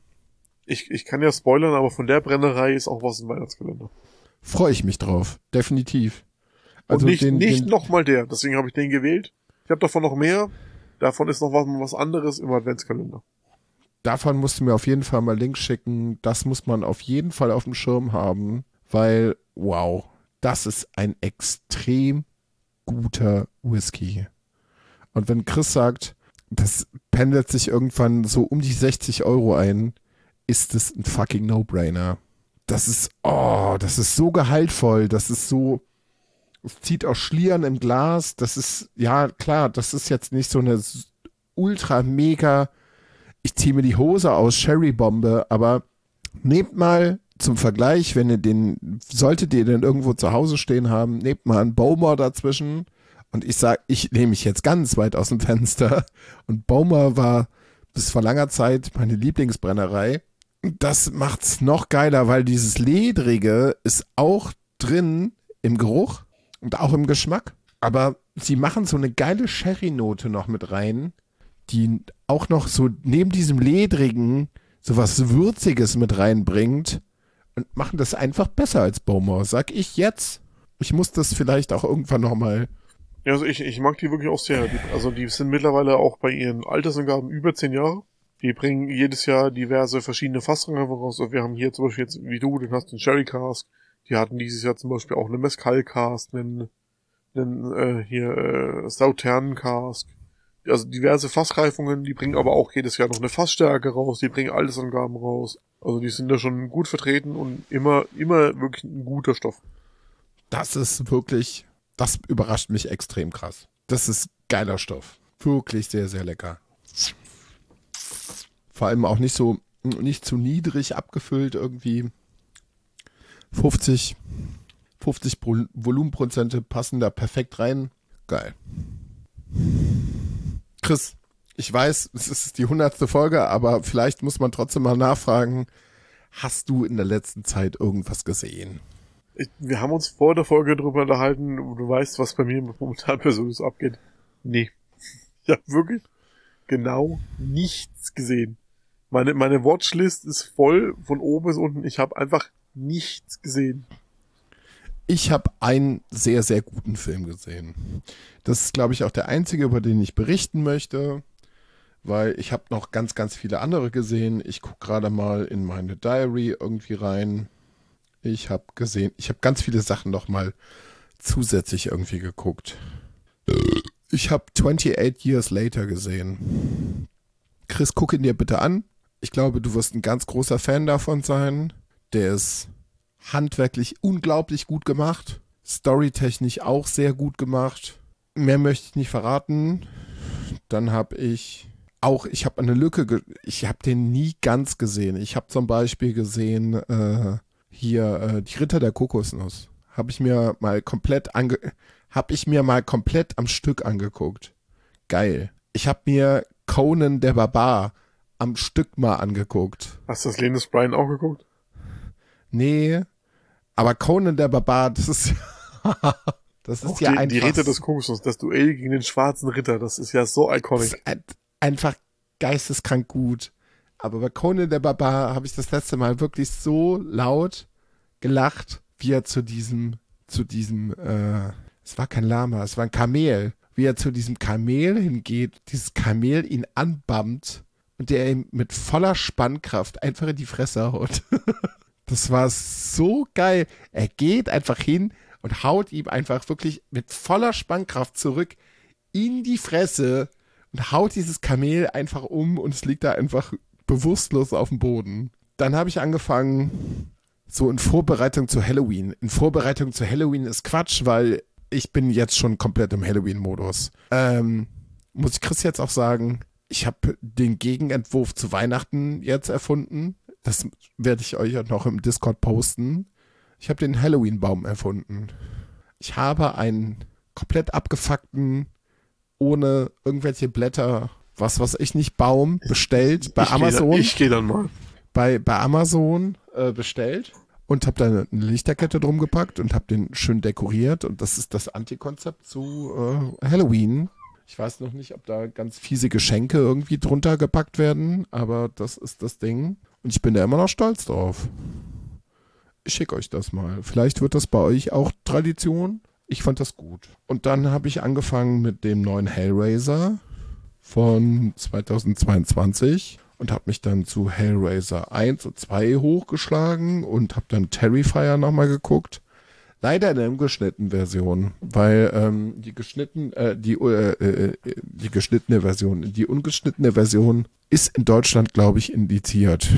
Ich, ich kann ja spoilern, aber von der Brennerei ist auch was im Weihnachtskalender. freue ich mich drauf, definitiv. Also und nicht, den, nicht den, nochmal der, deswegen habe ich den gewählt. Ich habe davon noch mehr, davon ist noch was, was anderes im Adventskalender. davon musst du mir auf jeden Fall mal Links schicken, das muss man auf jeden Fall auf dem Schirm haben, weil, wow, das ist ein extrem guter Whisky. Und wenn Chris sagt, das pendelt sich irgendwann so um die sechzig Euro ein, ist es ein fucking No-Brainer. Das ist, oh, das ist so gehaltvoll, das ist so, es zieht auch Schlieren im Glas, das ist, ja klar, das ist jetzt nicht so eine ultra mega, ich ziehe mir die Hose aus, Sherry-Bombe, aber nehmt mal zum Vergleich, wenn ihr den, solltet ihr den irgendwo zu Hause stehen haben, nehmt mal einen Bowmore dazwischen und ich sag, ich nehme mich jetzt ganz weit aus dem Fenster und Bowmore war bis vor langer Zeit meine Lieblingsbrennerei. Das macht's noch geiler, weil dieses Ledrige ist auch drin im Geruch. Und auch im Geschmack. Aber sie machen so eine geile Sherry-Note noch mit rein, die auch noch so neben diesem Ledrigen so was Würziges mit reinbringt und machen das einfach besser als Bowmore, sag ich jetzt. Ich muss das vielleicht auch irgendwann nochmal. Ja, also ich, ich mag die wirklich auch sehr. Die, also die sind mittlerweile auch bei ihren Altersangaben über zehn Jahre. Die bringen jedes Jahr diverse verschiedene Fassungen raus. Also wir haben hier zum Beispiel jetzt, wie du, den hast den Sherry Cask. Die hatten dieses Jahr zum Beispiel auch eine Mezcal Cask, einen, einen äh, hier äh, Sauternen Cask. Also diverse Fassreifungen, die bringen aber auch jedes Jahr noch eine Fassstärke raus, die bringen Altersangaben raus. Also die sind da schon gut vertreten und immer, immer wirklich ein guter Stoff. Das ist wirklich, das überrascht mich extrem krass. Das ist geiler Stoff. Wirklich sehr, sehr lecker. Vor allem auch nicht so, nicht zu niedrig abgefüllt irgendwie. fünfzig, fünfzig Volumenprozente passen da perfekt rein. Geil. Chris, ich weiß, es ist die hundertste Folge, aber vielleicht muss man trotzdem mal nachfragen, hast du in der letzten Zeit irgendwas gesehen? Ich, wir haben uns vor der Folge drüber unterhalten, du weißt, was bei mir momentan persönlich so abgeht. Nee. Ich habe wirklich genau nichts gesehen. Meine, meine Watchlist ist voll von oben bis unten. Ich habe einfach nichts gesehen. Ich habe einen sehr, sehr guten Film gesehen. Das ist, glaube ich, auch der einzige, über den ich berichten möchte, weil ich habe noch ganz, ganz viele andere gesehen. Ich gucke gerade mal in meine Diary irgendwie rein. Ich habe gesehen, ich habe ganz viele Sachen noch mal zusätzlich irgendwie geguckt. Ich habe twenty-eight Years Later gesehen. Chris, guck ihn dir bitte an. Ich glaube, du wirst ein ganz großer Fan davon sein. Der ist handwerklich unglaublich gut gemacht. Storytechnisch auch sehr gut gemacht. Mehr möchte ich nicht verraten. Dann habe ich auch, ich habe eine Lücke, ge- ich habe den nie ganz gesehen. Ich habe zum Beispiel gesehen, äh, hier, äh, die Ritter der Kokosnuss. Habe ich mir mal komplett ange, habe ich mir mal komplett am Stück angeguckt. Geil. Ich habe mir Conan der Barbar am Stück mal angeguckt. Hast du das Linus Bryan auch geguckt? Nee, aber Conan der Barbar, das ist das ist Auch ja die, einfach die Ritter des Kokosnuss, das Duell gegen den schwarzen Ritter, das ist ja so das iconic. ist ein, einfach geisteskrank gut. Aber bei Conan der Barbar habe ich das letzte Mal wirklich so laut gelacht, wie er zu diesem, zu diesem, äh, es war kein Lama, es war ein Kamel, wie er zu diesem Kamel hingeht, dieses Kamel ihn anbammt und der ihm mit voller Spannkraft einfach in die Fresse haut. Das war so geil. Er geht einfach hin und haut ihm einfach wirklich mit voller Spannkraft zurück in die Fresse und haut dieses Kamel einfach um und es liegt da einfach bewusstlos auf dem Boden. Dann habe ich angefangen, so in Vorbereitung zu Halloween. In Vorbereitung zu Halloween ist Quatsch, weil ich bin jetzt schon komplett im Halloween-Modus. Ähm, muss ich Chris jetzt auch sagen, ich habe den Gegenentwurf zu Weihnachten jetzt erfunden. Das werde ich euch noch im Discord posten. Ich habe den Halloween-Baum erfunden. Ich habe einen komplett abgefuckten, ohne irgendwelche Blätter, was weiß ich nicht, Baum bestellt bei ich Amazon. Geh da, ich gehe dann mal. Bei, bei Amazon äh, bestellt und habe da eine Lichterkette drum gepackt und habe den schön dekoriert. Und das ist das Antikonzept zu äh, Halloween. Ich weiß noch nicht, ob da ganz fiese Geschenke irgendwie drunter gepackt werden, aber das ist das Ding. Und ich bin da immer noch stolz drauf. Ich schicke euch das mal. Vielleicht wird das bei euch auch Tradition. Ich fand das gut. Und dann habe ich angefangen mit dem neuen Hellraiser von zweitausendzweiundzwanzig und habe mich dann zu Hellraiser eins und zwei hochgeschlagen und habe dann Terrifier nochmal geguckt. Leider in der ungeschnittenen Version, weil ähm, die geschnitten, äh, die, äh, äh, die geschnittene Version, die ungeschnittene Version ist in Deutschland, glaube ich, indiziert.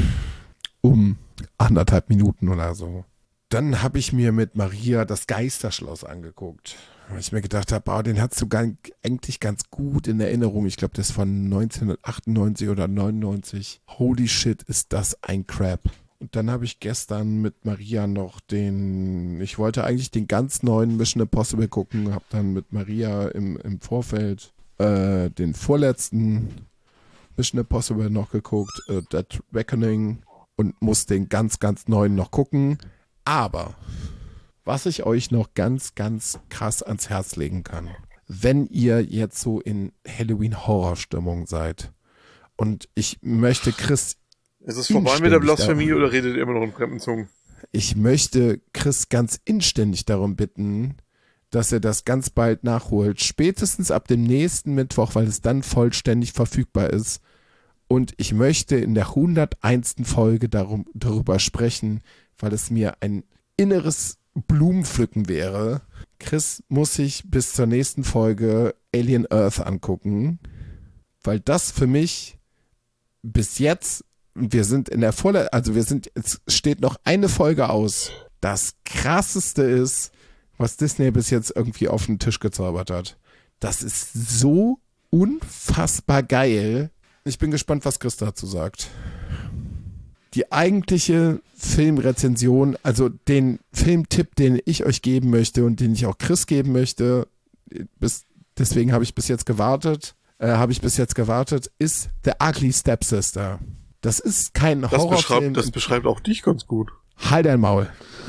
Um anderthalb Minuten oder so. Dann habe ich mir mit Maria das Geisterschloss angeguckt. Weil ich mir gedacht habe, oh, den hast du ganz, eigentlich ganz gut in Erinnerung. Ich glaube, das ist von neunzehnhundertachtundneunzig oder neunundneunzig. Holy shit, ist das ein Crap. Und dann habe ich gestern mit Maria noch den, ich wollte eigentlich den ganz neuen Mission Impossible gucken, habe dann mit Maria im, im Vorfeld äh, den vorletzten Mission Impossible noch geguckt, äh, Dead Reckoning, und muss den ganz, ganz neuen noch gucken. Aber was ich euch noch ganz, ganz krass ans Herz legen kann. Wenn ihr jetzt so in Halloween-Horror-Stimmung seid und ich möchte Chris... Ist es vorbei mit der Blasphemie oder redet ihr immer noch in fremden Zungen? Ich möchte Chris ganz inständig darum bitten, dass er das ganz bald nachholt. Spätestens ab dem nächsten Mittwoch, weil es dann vollständig verfügbar ist. Und ich möchte in der hunderteinsten Folge darum, darüber sprechen, weil es mir ein inneres Blumenpflücken wäre. Chris muss sich bis zur nächsten Folge Alien Earth angucken, weil das für mich bis jetzt, wir sind in der volle, also wir sind, es steht noch eine Folge aus, das krasseste ist, was Disney bis jetzt irgendwie auf den Tisch gezaubert hat. Das ist so unfassbar geil. Ich bin gespannt, was Chris dazu sagt. Die eigentliche Filmrezension, also den Filmtipp, den ich euch geben möchte und den ich auch Chris geben möchte, bis, deswegen habe ich bis jetzt gewartet, äh, habe ich bis jetzt gewartet, ist The Ugly Stepsister. Das ist kein das Horrorfilm. Beschreibt, das beschreibt auch dich ganz gut. Halt dein Maul.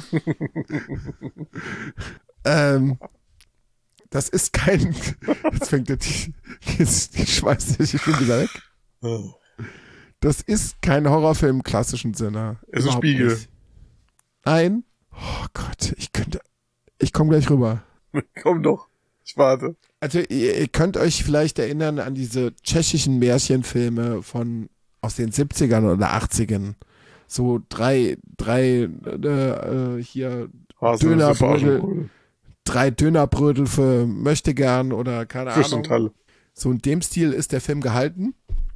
ähm, das ist kein, jetzt fängt der, jetzt, ich schmeiß dich, ich bin wieder weg. Das ist kein Horrorfilm im klassischen Sinne. Es ist ein Spiegel. Nicht. Nein. Oh Gott, ich könnte, ich komme gleich rüber. Komm doch, ich warte. Also ihr, ihr könnt euch vielleicht erinnern an diese tschechischen Märchenfilme von aus den siebzigern oder achtzigern. So drei, drei äh, hier Dönerbrödel, drei Dönerbrödel für Möchtegern oder keine Ahnung. So in dem Stil ist der Film gehalten.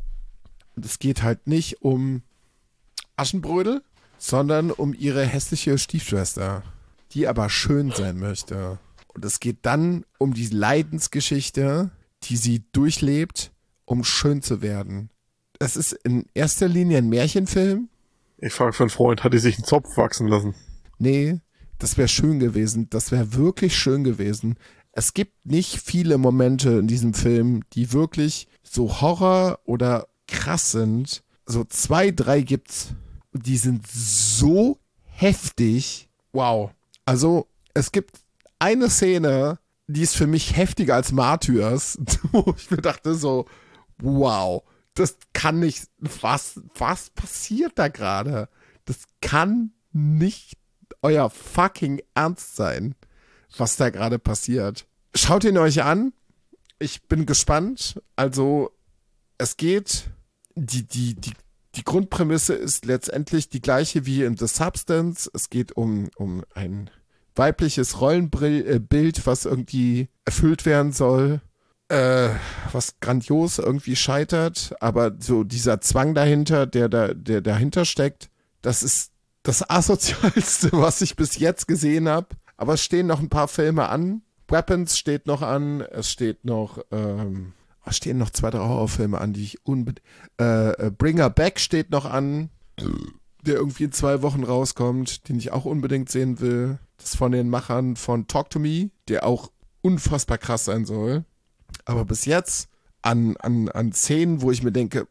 Und es geht halt nicht um Aschenbrödel, sondern um ihre hässliche Stiefschwester, die aber schön sein möchte. Und es geht dann um die Leidensgeschichte, die sie durchlebt, um schön zu werden. Es ist in erster Linie ein Märchenfilm. Ich frage für einen Freund, hat die sich einen Zopf wachsen lassen? Nee, das wäre schön gewesen. Das wäre wirklich schön gewesen. Es gibt nicht viele Momente in diesem Film, die wirklich so Horror oder krass sind. So zwei, drei gibt's. Die sind so heftig. Wow. Also, es gibt eine Szene, die ist für mich heftiger als Martyrs, wo ich mir dachte so, wow, das kann nicht, was, was passiert da gerade? Das kann nicht euer fucking Ernst sein, was da gerade passiert. Schaut ihn euch an. Ich bin gespannt. Also, es geht, die, die, die, die Grundprämisse ist letztendlich die gleiche wie in The Substance. Es geht um, um ein weibliches Rollenbild, was irgendwie erfüllt werden soll, äh, was grandios irgendwie scheitert, aber so dieser Zwang dahinter, der da, der dahinter steckt, das ist das Asozialste, was ich bis jetzt gesehen habe. Aber es stehen noch ein paar Filme an. Weapons steht noch an, es steht noch, ähm, es stehen noch zwei, drei Horrorfilme an, die ich unbedingt, äh, Bring Her Back steht noch an, der irgendwie in zwei Wochen rauskommt, den ich auch unbedingt sehen will. Das ist von den Machern von Talk to Me, der auch unfassbar krass sein soll. Aber bis jetzt an, an, an Szenen, wo ich mir denke,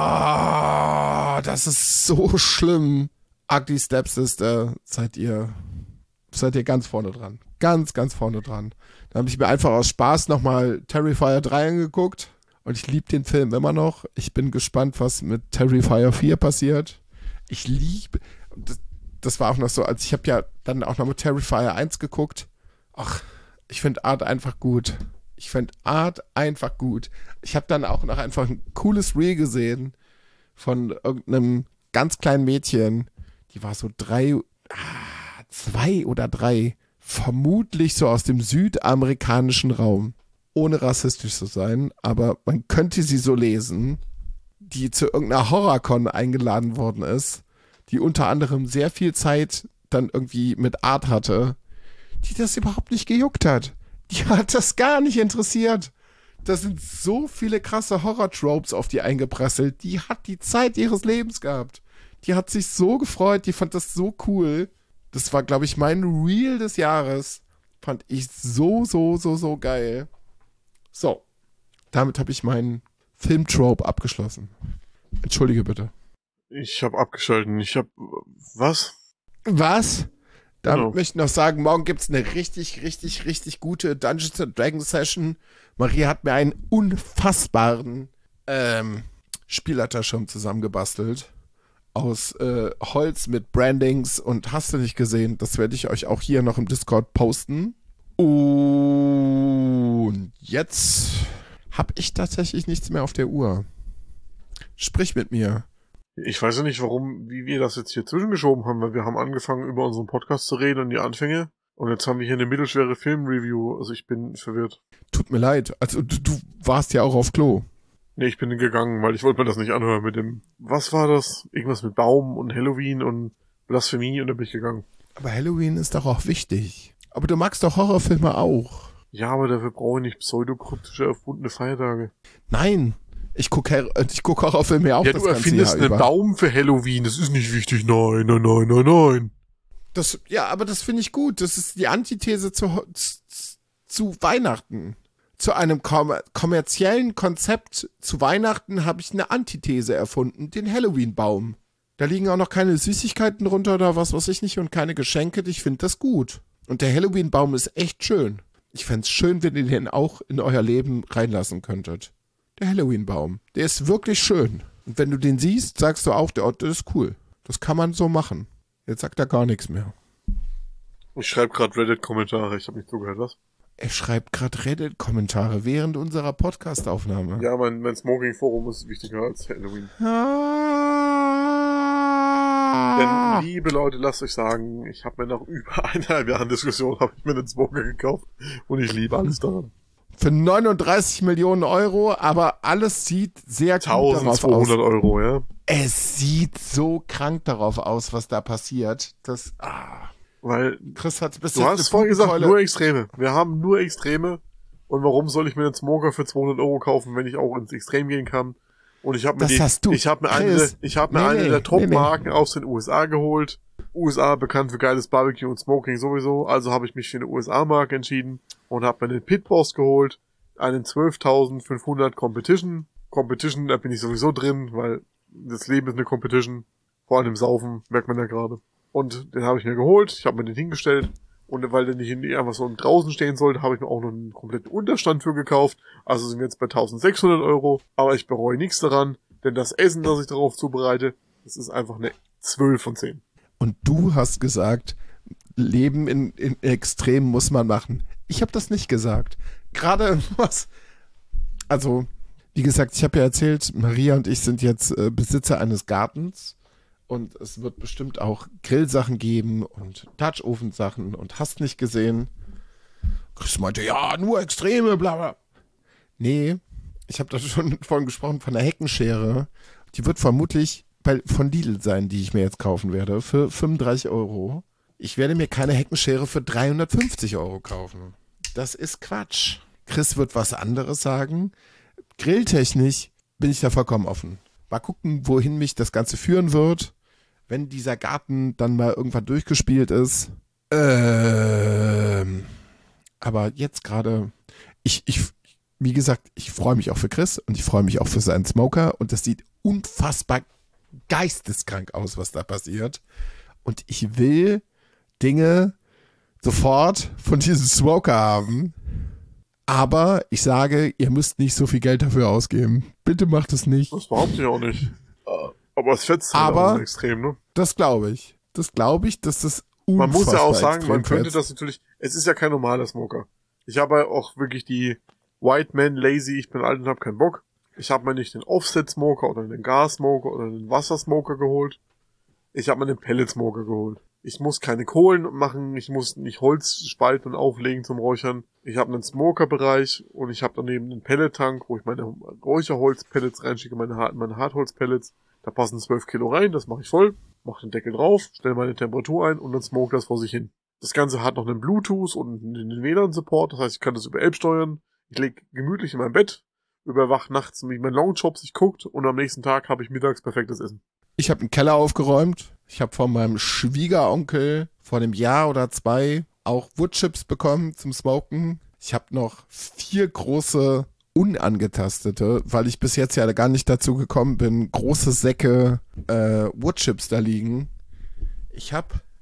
boah, das ist so schlimm. Ugly Stepsister, seid ihr, seid ihr ganz vorne dran. Ganz, ganz vorne dran. Da habe ich mir einfach aus Spaß nochmal Terrifier drei angeguckt. Und ich liebe den Film immer noch. Ich bin gespannt, was mit Terrifier vier passiert. Ich liebe, das, das war auch noch so, als ich habe ja dann auch noch mit Terrifier eins geguckt. Ach, ich finde Art einfach gut. Ich finde Art einfach gut. Ich habe dann auch noch einfach ein cooles Reel gesehen von irgendeinem ganz kleinen Mädchen. Die war so drei, ah, zwei oder drei, vermutlich so aus dem südamerikanischen Raum. Ohne rassistisch zu sein, aber man könnte sie so lesen, die zu irgendeiner Horrorcon eingeladen worden ist, die unter anderem sehr viel Zeit dann irgendwie mit Art hatte, die das überhaupt nicht gejuckt hat. Die hat das gar nicht interessiert. Da sind so viele krasse Horror-Tropes auf die eingeprasselt. Die hat die Zeit ihres Lebens gehabt. Die hat sich so gefreut, die fand das so cool. Das war, glaube ich, mein Reel des Jahres. Fand ich so, so, so, so geil. So, damit habe ich meinen Film-Trope abgeschlossen. Entschuldige bitte. Ich habe abgeschalten. Ich habe... Was? Was? Da Genau. möchte ich noch sagen, morgen gibt es eine richtig, richtig, richtig gute Dungeons and Dragons Session. Maria hat mir einen unfassbaren ähm, Spielleiterschirm zusammengebastelt. Aus äh, Holz mit Brandings und hast du nicht gesehen. Das werde ich euch auch hier noch im Discord posten. Und jetzt habe ich tatsächlich nichts mehr auf der Uhr. Sprich mit mir. Ich weiß ja nicht, warum, wie wir das jetzt hier zwischengeschoben haben, weil wir haben angefangen, über unseren Podcast zu reden und die Anfänge. Und jetzt haben wir hier eine mittelschwere Filmreview. Also ich bin verwirrt. Tut mir leid. Also du, du warst ja auch auf Klo. Nee, ich bin gegangen, weil ich wollte mir das nicht anhören mit dem, was war das? Irgendwas mit Baum und Halloween und Blasphemie und dann bin ich gegangen. Aber Halloween ist doch auch wichtig. Aber du magst doch Horrorfilme auch. Ja, aber dafür brauche ich nicht pseudokryptische erfundene Feiertage. Nein, ich gucke ich guck Horrorfilme ja auch Ja, das du ganze erfindest Jahr einen über. Baum für Halloween, das ist nicht wichtig. Nein, nein, nein, nein, nein. Das, ja, aber das finde ich gut. Das ist die Antithese zu, zu, zu Weihnachten. Zu einem kommer- kommerziellen Konzept zu Weihnachten habe ich eine Antithese erfunden, den Halloween-Baum. Da liegen auch noch keine Süßigkeiten drunter oder was weiß ich nicht und keine Geschenke. Ich finde das gut. Und der Halloween-Baum ist echt schön. Ich fände es schön, wenn ihr den auch in euer Leben reinlassen könntet. Der Halloween-Baum, der ist wirklich schön. Und wenn du den siehst, sagst du auch, der Ort ist cool. Das kann man so machen. Jetzt sagt er gar nichts mehr. Ich schreibe gerade Reddit-Kommentare, ich habe nicht zugehört, was? Er schreibt gerade Reddit-Kommentare während unserer Podcast-Aufnahme. Ja, mein, mein Smoking-Forum ist wichtiger als Halloween. Ah. Denn, liebe Leute, lasst euch sagen, ich habe mir nach über eineinhalb Jahren Diskussion habe ich mir den Smoker gekauft und ich liebe alles daran. Für neununddreißig Millionen Euro, aber alles sieht sehr gut darauf aus. eintausendzweihundert Euro, ja. Es sieht so krank darauf aus, was da passiert. Das, ah. Weil, Chris hat bis du jetzt hast eine vorhin gesagt, Fugenkeule- nur Extreme. Wir haben nur Extreme. Und warum soll ich mir einen Smoker für zweihundert Euro kaufen, wenn ich auch ins Extrem gehen kann? Und ich habe mir Das die, hast du, ich habe mir eine, Chris. der- ich habe mir Nee, eine nee, der nee, Top-Marken aus den U S A geholt. U S A bekannt für geiles Barbecue und Smoking sowieso. Also habe ich mich für eine U S A-Marke entschieden und habe mir den Pit Boss geholt. Einen zwölftausendfünfhundert Competition. Competition, da bin ich sowieso drin, weil das Leben ist eine Competition. Vor allem im Saufen, merkt man ja gerade. Und den habe ich mir geholt, ich habe mir den hingestellt. Und weil der nicht in- einfach so draußen stehen sollte, habe ich mir auch noch einen kompletten Unterstand für gekauft. Also sind wir jetzt bei eintausendsechshundert Euro. Aber ich bereue nichts daran, denn das Essen, das ich darauf zubereite, das ist einfach eine zwölf von zehn. Und du hast gesagt, Leben in, in Extremen muss man machen. Ich habe das nicht gesagt. Gerade was, also, wie gesagt, ich habe ja erzählt, Maria und ich sind jetzt äh, Besitzer eines Gartens und es wird bestimmt auch Grillsachen geben und Dutch-Ofen-Sachen und hast nicht gesehen. Chris meinte, ja, nur Extreme, bla bla. Nee, ich habe da schon von gesprochen, von der Heckenschere. Die wird vermutlich bei, von Lidl sein, die ich mir jetzt kaufen werde, für fünfunddreißig Euro. Ich werde mir keine Heckenschere für dreihundertfünfzig Euro kaufen. Das ist Quatsch. Chris wird was anderes sagen. Grilltechnisch bin ich da vollkommen offen. Mal gucken, wohin mich das Ganze führen wird, wenn dieser Garten dann mal irgendwann durchgespielt ist. Ähm, aber jetzt gerade, ich, ich, wie gesagt, ich freue mich auch für Chris und ich freue mich auch für seinen Smoker und das sieht unfassbar geisteskrank aus, was da passiert. Und ich will Dinge sofort von diesem Smoker haben. Aber ich sage, ihr müsst nicht so viel Geld dafür ausgeben. Bitte macht es nicht. Das behaupte ich auch nicht. Aber es fetzt halt Aber- auch extrem, ne? Das glaube ich. Das glaube ich, dass das Man unfassbar muss ja auch sagen, extrem man könnte fetzt. das natürlich, es ist ja kein normaler Smoker. Ich habe ja auch wirklich die White Man Lazy, ich bin alt und habe keinen Bock. Ich habe mir nicht den Offset Smoker oder den Gas Smoker oder den Wasser Smoker geholt. Ich habe mir den Pellet Smoker geholt. Ich muss keine Kohlen machen, ich muss nicht Holz spalten und auflegen zum Räuchern. Ich habe einen Smoker-Bereich und ich habe daneben einen Pellet-Tank, wo ich meine Räucherholz-Pellets reinschicke, meine, Hart meine Hartholz-Pellets. Da passen zwölf Kilo rein, das mache ich voll, mache den Deckel drauf, stelle meine Temperatur ein und dann smoke das vor sich hin. Das Ganze hat noch einen Bluetooth und einen W L A N-Support, das heißt, ich kann das über Elb steuern. Ich lege gemütlich in mein Bett, überwache nachts, wie mein Longjob sich guckt und am nächsten Tag habe ich mittags perfektes Essen. Ich habe einen Keller aufgeräumt. Ich habe von meinem Schwiegeronkel vor einem Jahr oder zwei auch Woodchips bekommen zum Smoken. Ich habe noch vier große unangetastete, weil ich bis jetzt ja gar nicht dazu gekommen bin, große Säcke äh, Woodchips da liegen. Ich habe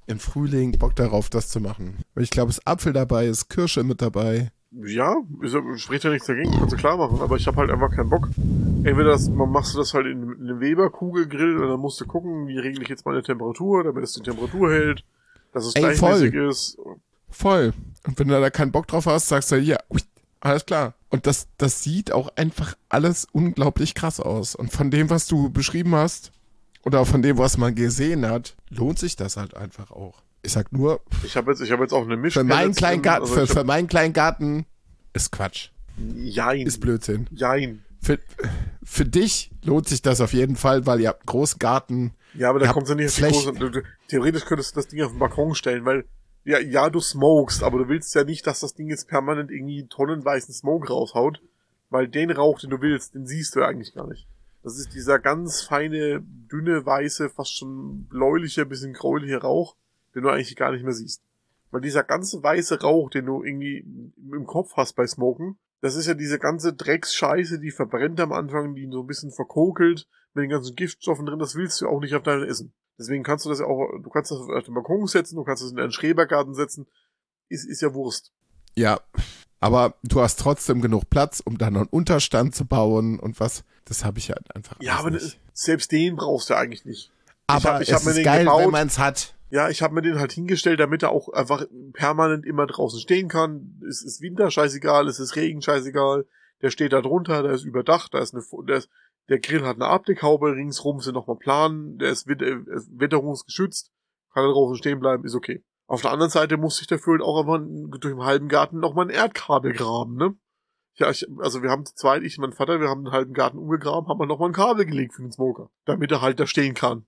im Frühling Bock darauf, das zu machen. Weil ich glaube, es ist Apfel dabei, ist Kirsche mit dabei. Ja, ist, spricht ja nichts dagegen, kannst du klar machen, aber ich habe halt einfach keinen Bock. Entweder das, man machst du das halt in, in einem Weber-Kugelgrill und dann musst du gucken, wie regle ich jetzt meine Temperatur, damit es die Temperatur hält, dass es Ey, gleichmäßig voll. ist. Voll. Und wenn du da keinen Bock drauf hast, sagst du, ja, ui, alles klar. Und das, das sieht auch einfach alles unglaublich krass aus. Und von dem, was du beschrieben hast, oder von dem, was man gesehen hat, lohnt sich das halt einfach auch. Ich sag nur, Ich habe jetzt, ich habe jetzt auch eine für Mischpelle. meinen kleinen Garten, also für, ich hab, für meinen kleinen Garten ist Quatsch. Jein. Ist Blödsinn. Jein. Für, für dich lohnt sich das auf jeden Fall, weil ihr habt einen großen Garten. Ja, aber da Ihr kommt ja habt nicht auf die Fläche- große, du- du- theoretisch könntest du das Ding auf den Balkon stellen, weil, ja, ja, du smokest, aber du willst ja nicht, dass das Ding jetzt permanent irgendwie tonnenweißen Smoke raushaut, weil den Rauch, den du willst, den siehst du ja eigentlich gar nicht. Das ist dieser ganz feine, dünne, weiße, fast schon bläuliche, bisschen gräuliche Rauch, den du eigentlich gar nicht mehr siehst. Weil dieser ganze weiße Rauch, den du irgendwie im Kopf hast bei Smoken, das ist ja diese ganze Drecksscheiße, die verbrennt am Anfang, die so ein bisschen verkokelt, mit den ganzen Giftstoffen drin, das willst du auch nicht auf deinem Essen. Deswegen kannst du das ja auch, du kannst das auf den Balkon setzen, du kannst das in deinen Schrebergarten setzen, ist, ist ja Wurst. Ja, aber du hast trotzdem genug Platz, um dann noch einen Unterstand zu bauen und was. Das habe ich halt einfach Ja, alles aber nicht. selbst den brauchst du eigentlich nicht. Aber hab- ich es hab mir ist den geil, gebaut. wenn man es hat. Ja, ich habe mir den halt hingestellt, damit er auch einfach permanent immer draußen stehen kann. Es ist Winter scheißegal, es ist Regen scheißegal. Der steht da drunter, der ist überdacht, da ist eine, der, ist, der Grill hat eine Abdeckhaube, ringsrum sind nochmal Planen, der ist, wit- äh, ist witterungsgeschützt, kann da draußen stehen bleiben, ist okay. Auf der anderen Seite musste ich dafür halt auch einfach durch den halben Garten nochmal ein Erdkabel graben, ne? Ja, ich, also wir haben zu zweit, ich und mein Vater, wir haben den halben Garten umgegraben, haben wir nochmal ein Kabel gelegt für den Smoker, damit er halt da stehen kann.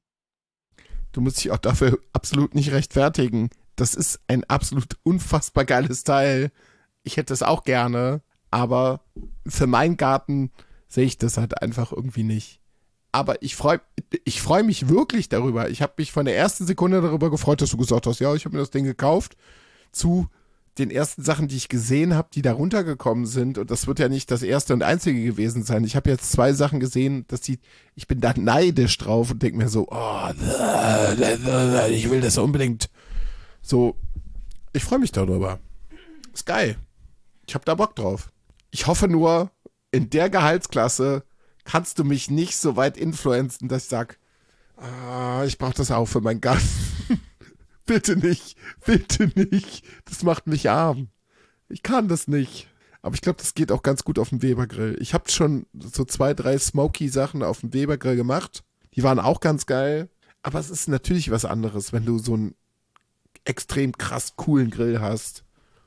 Du musst dich auch dafür absolut nicht rechtfertigen. Das ist ein absolut unfassbar geiles Teil. Ich hätte es auch gerne, aber für meinen Garten sehe ich das halt einfach irgendwie nicht. Aber ich freue ich freu mich wirklich darüber. Ich habe mich von der ersten Sekunde darüber gefreut, dass du gesagt hast, ja, ich habe mir das Ding gekauft, zu den ersten Sachen, die ich gesehen habe, die da runtergekommen sind. Und das wird ja nicht das erste und einzige gewesen sein. Ich habe jetzt zwei Sachen gesehen, das sieht, ich bin da neidisch drauf und denke mir so, oh, ich will das unbedingt. So, ich freue mich darüber. Ist geil. Ich habe da Bock drauf. Ich hoffe nur, in der Gehaltsklasse kannst du mich nicht so weit influenzen, dass ich sage, ah, ich brauche das auch für meinen Garten. Bitte nicht, bitte nicht. Das macht mich arm. Ich kann das nicht. Aber ich glaube, das geht auch ganz gut auf dem Weber-Grill. Ich habe schon so zwei, drei Smoky-Sachen auf dem Weber-Grill gemacht. Die waren auch ganz geil. Aber es ist natürlich was anderes, wenn du so einen extrem krass coolen Grill hast.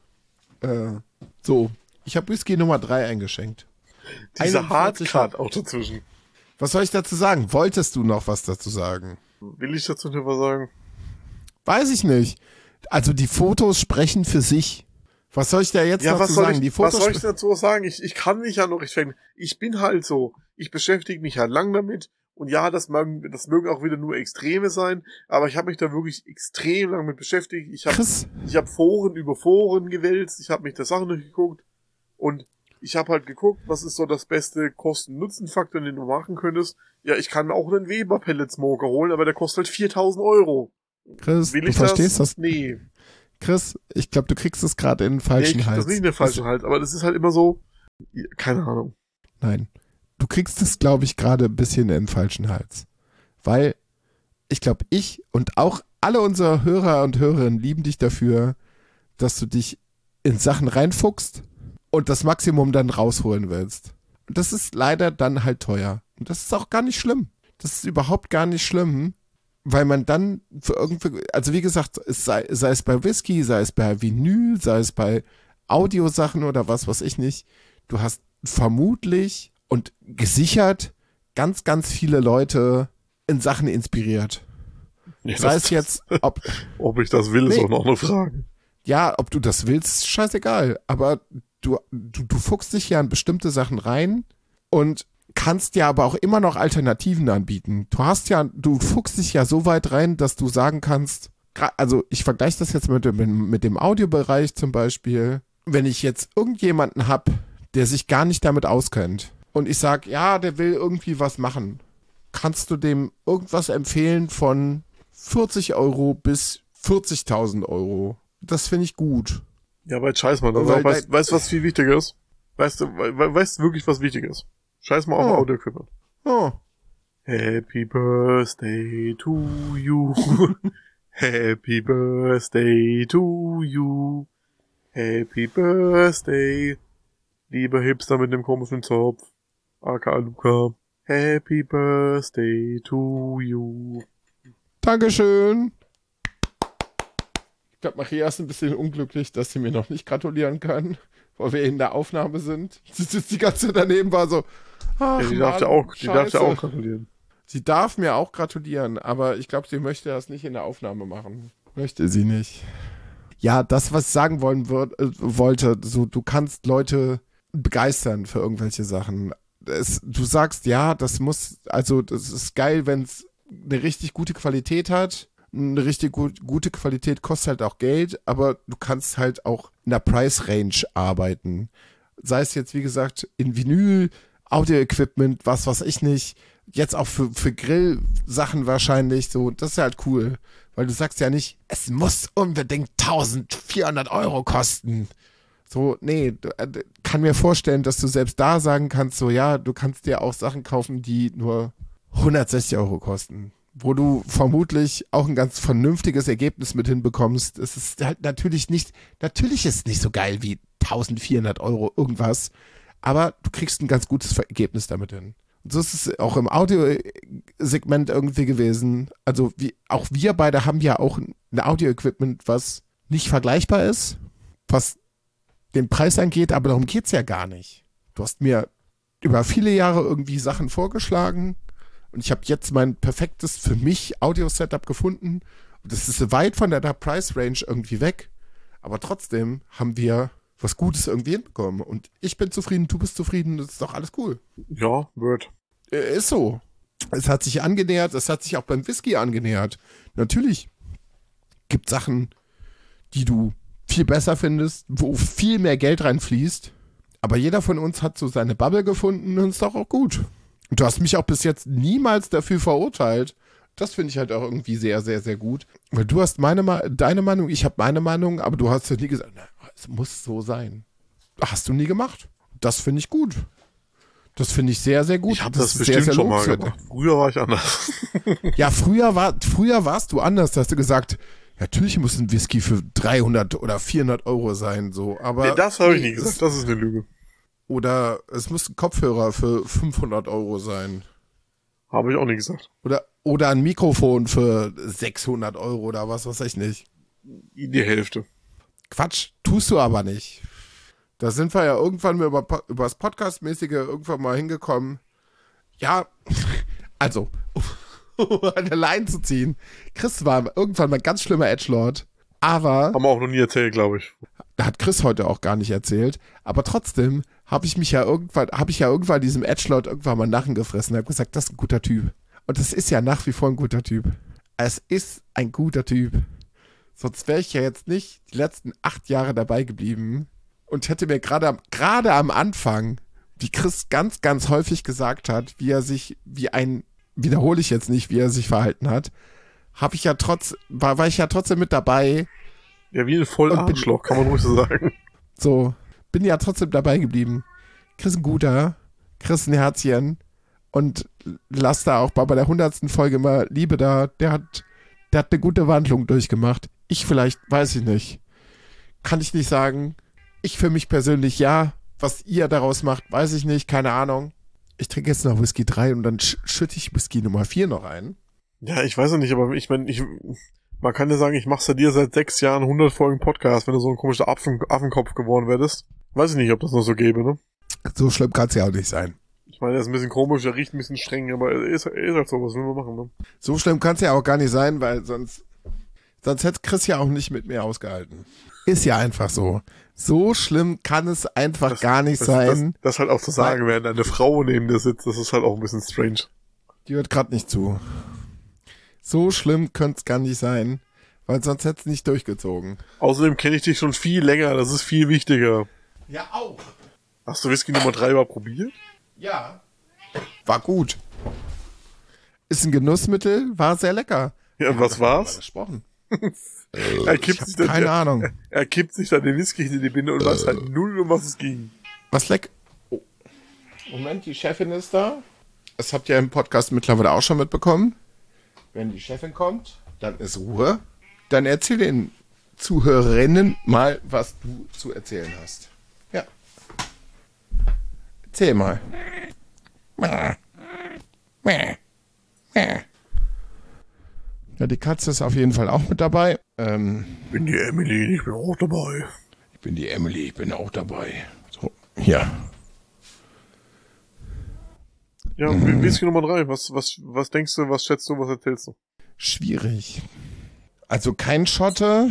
Äh, so, ich habe Whisky Nummer drei eingeschenkt. Dieser einundvierzig Hardcut auch dazwischen. Was soll ich dazu sagen? Wolltest du noch was dazu sagen? Will ich dazu nicht was sagen? Weiß ich nicht. Also die Fotos sprechen für sich. Was soll ich da jetzt Ja, noch was zu soll, sagen? ich, Die Fotos was soll ich spre- dazu sagen? Ich, ich kann mich ja noch rechtfertigen. Ich bin halt so. Ich beschäftige mich halt lang damit. Und ja, das mögen, das mögen auch wieder nur Extreme sein. Aber ich habe mich da wirklich extrem lang mit beschäftigt. Ich habe Chris, ich hab Foren über Foren gewälzt. Ich habe mich der Sache durchgeguckt. Und ich habe halt geguckt, was ist so das beste Kosten-Nutzen-Faktor, den du machen könntest. Ja, ich kann mir auch einen Weber-Pellet-Smoker holen, aber der kostet halt viertausend Euro. Chris, Will du ich verstehst das? das? Nee. Chris, ich glaube, du kriegst es gerade in den Nee, falschen ich krieg Hals. das nicht in den falschen Hals, aber das ist halt immer so, keine Ahnung. Nein. Du kriegst es, glaube ich, gerade ein bisschen in den falschen Hals. Weil ich glaube, ich und auch alle unsere Hörer und Hörerinnen lieben dich dafür, dass du dich in Sachen reinfuchst und das Maximum dann rausholen willst. Und das ist leider dann halt teuer. Und das ist auch gar nicht schlimm. Das ist überhaupt gar nicht schlimm, weil man dann für irgendwie, also wie gesagt, es sei, sei es bei Whisky, sei es bei Vinyl, sei es bei Audiosachen oder was weiß ich nicht, du hast vermutlich und gesichert ganz, ganz viele Leute in Sachen inspiriert. Ja, Sei das- es jetzt, ob, Ob ich das will, ist Nee. auch noch eine Frage. ja, ob du das willst, ist scheißegal. Aber du, du, du fuchst dich ja in bestimmte Sachen rein und kannst ja aber auch immer noch Alternativen anbieten. Du hast ja, du fuchst dich ja so weit rein, dass du sagen kannst, gra- also ich vergleiche das jetzt mit dem, mit dem Audiobereich zum Beispiel. Wenn ich jetzt irgendjemanden habe, der sich gar nicht damit auskennt und ich sage, ja, der will irgendwie was machen, kannst du dem irgendwas empfehlen von vierzig Euro bis vierzigtausend Euro. Das finde ich gut. Ja, weil scheiß mal. Also, weißt du, weißt, was viel wichtiger ist? Weißt du, we, weißt du wirklich, was wichtig ist? Scheiß mal auf Oh. Audio-Equipment. Oh. Happy Birthday to you. Happy Birthday to you. Happy Birthday. Lieber Hipster mit dem komischen Zopf. aka Luca. Happy Birthday to you. Dankeschön. Ich glaube, Maria ist ein bisschen unglücklich, dass sie mir noch nicht gratulieren kann, weil wir in der Aufnahme sind. Sie sitzt die ganze Zeit daneben, war so, ach Ja, die Mann, darf ja auch, die darf ja scheiße. auch gratulieren. Sie darf mir auch gratulieren, aber ich glaube, sie möchte das nicht in der Aufnahme machen. Möchte sie nicht. Ja, das, was ich sagen wollen würd, äh, wollte, so, du kannst Leute begeistern für irgendwelche Sachen. Es, du sagst, ja, das muss, also das ist geil, wenn es eine richtig gute Qualität hat. Eine richtig gut, gute Qualität kostet halt auch Geld, aber du kannst halt auch in der Price-Range arbeiten. Sei es jetzt, wie gesagt, in Vinyl, Audio-Equipment, was weiß ich nicht. Jetzt auch für, für Grill-Sachen wahrscheinlich so. Das ist halt cool, weil du sagst ja nicht, es muss unbedingt eintausendvierhundert Euro kosten. So, nee, du, äh, kann mir vorstellen, dass du selbst da sagen kannst, so, ja, du kannst dir auch Sachen kaufen, die nur hundertsechzig Euro kosten. Wo du vermutlich auch ein ganz vernünftiges Ergebnis mit hinbekommst. Es ist halt natürlich nicht, natürlich ist es nicht so geil wie eintausendvierhundert Euro irgendwas, aber du kriegst ein ganz gutes Ergebnis damit hin. Und so ist es auch im Audio-Segment irgendwie gewesen. Also wie, auch wir beide haben ja auch ein Audio-Equipment, was nicht vergleichbar ist, was den Preis angeht, aber darum geht's ja gar nicht. Du hast mir über viele Jahre irgendwie Sachen vorgeschlagen und ich habe jetzt mein perfektes für mich Audio-Setup gefunden und das ist weit von der Price-Range irgendwie weg, aber trotzdem haben wir was Gutes irgendwie hinbekommen und ich bin zufrieden, du bist zufrieden, das ist doch alles cool. Ja, wird. Äh, Ist so. Es hat sich angenähert, es hat sich auch beim Whisky angenähert. Natürlich gibt Sachen, die du viel besser findest, wo viel mehr Geld reinfließt. Aber jeder von uns hat so seine Bubble gefunden und ist doch auch gut. Und du hast mich auch bis jetzt niemals dafür verurteilt. Das finde ich halt auch irgendwie sehr, sehr, sehr gut. Weil du hast meine, deine Meinung, ich habe meine Meinung, aber du hast ja nie gesagt, na, es muss so sein. Hast du nie gemacht. Das finde ich gut. Das finde ich sehr, sehr gut. Ich habe das, das, ist bestimmt sehr, sehr schon mal lobenswert. gemacht. Früher war ich anders. Ja, früher, war, früher warst du anders. Da hast du gesagt, natürlich muss ein Whisky für dreihundert oder vierhundert Euro sein. So. Aber Nee, das habe ich nee, nie gesagt. es- Das ist eine Lüge. Oder es muss ein Kopfhörer für fünfhundert Euro sein. Habe ich auch nie gesagt. Oder, oder ein Mikrofon für sechshundert Euro oder was weiß ich nicht. Die Hälfte. Quatsch, tust du aber nicht. Da sind wir ja irgendwann mal über, über das Podcast-mäßige irgendwann mal hingekommen. Ja, also, um eine Line zu ziehen. Chris war irgendwann mal ein ganz schlimmer Edgelord. Aber, Haben wir auch noch nie erzählt, glaube ich. da hat Chris heute auch gar nicht erzählt. Aber trotzdem habe ich mich ja irgendwann, habe ich ja irgendwann diesem Edgelord irgendwann mal Narren gefressen und habe gesagt, das ist ein guter Typ. Und das ist ja nach wie vor ein guter Typ. Es ist ein guter Typ. Sonst wäre ich ja jetzt nicht die letzten acht Jahre dabei geblieben und hätte mir gerade am, gerade am Anfang, wie Chris ganz, ganz häufig gesagt hat, wie er sich, wie ein, wiederhole ich jetzt nicht, wie er sich verhalten hat, habe ich ja trotz, war, war ich ja trotzdem mit dabei. Ja, wie ein Vollarschloch, kann man ruhig so sagen. So, bin ja trotzdem dabei geblieben. Chris ist ein guter, Chris ein Herzchen und lass da auch bei bei der hundertsten Folge mal Liebe da. Der hat, der hat eine gute Wandlung durchgemacht. Ich vielleicht, weiß ich nicht. Kann ich nicht sagen. Ich für mich persönlich ja. Was ihr daraus macht, weiß ich nicht. Keine Ahnung. Ich trinke jetzt noch Whisky drei und dann sch schütte ich Whisky Nummer vier noch ein. Ja, ich weiß ja nicht, aber ich meine, ich, man kann ja sagen, ich mach's ja dir seit sechs Jahren hundert Folgen Podcast, wenn du so ein komischer Affen, Affenkopf geworden wärst. Weiß ich nicht, ob das noch so gäbe, ne? So schlimm kann es ja auch nicht sein. Ich meine, er ist ein bisschen komisch, er riecht ein bisschen streng, aber er ist, er ist halt so, was will man machen, ne? So schlimm kann es ja auch gar nicht sein, weil sonst, sonst hätte Chris ja auch nicht mit mir ausgehalten. Ist ja einfach so. So schlimm kann es einfach Das- gar nicht Das, sein. das, das halt auch zu sagen, während eine Frau neben dir sitzt, das ist halt auch ein bisschen strange. Die hört gerade nicht zu. So schlimm könnte es gar nicht sein, weil sonst hätte es nicht durchgezogen. Außerdem kenne ich dich schon viel länger, das ist viel wichtiger. Ja, auch. Hast du Whisky Nummer drei überhaupt probiert? Ja. War gut. Ist ein Genussmittel, war sehr lecker. Ja, und was Darüber war's? gesprochen. er kippt ich hab sich dann, keine er, Ahnung. Er, er kippt sich dann den Whisky in die Binde und weiß halt null, um was es ging. Was leck... Oh. Moment, die Chefin ist da. Das habt ihr im Podcast mittlerweile auch schon mitbekommen. Wenn die Chefin kommt, dann ist Ruhe. Dann erzähl den Zuhörerinnen mal, was du zu erzählen hast. Ja. Erzähl mal. Ja, die Katze ist auf jeden Fall auch mit dabei. Ähm, Ich bin die Emily, ich bin auch dabei. ich bin die Emily, ich bin auch dabei. So, ja. Ja, mhm. Whisky Nummer drei. Was, was, was denkst du, was schätzt du, was erzählst du? Schwierig. Also kein Schotte.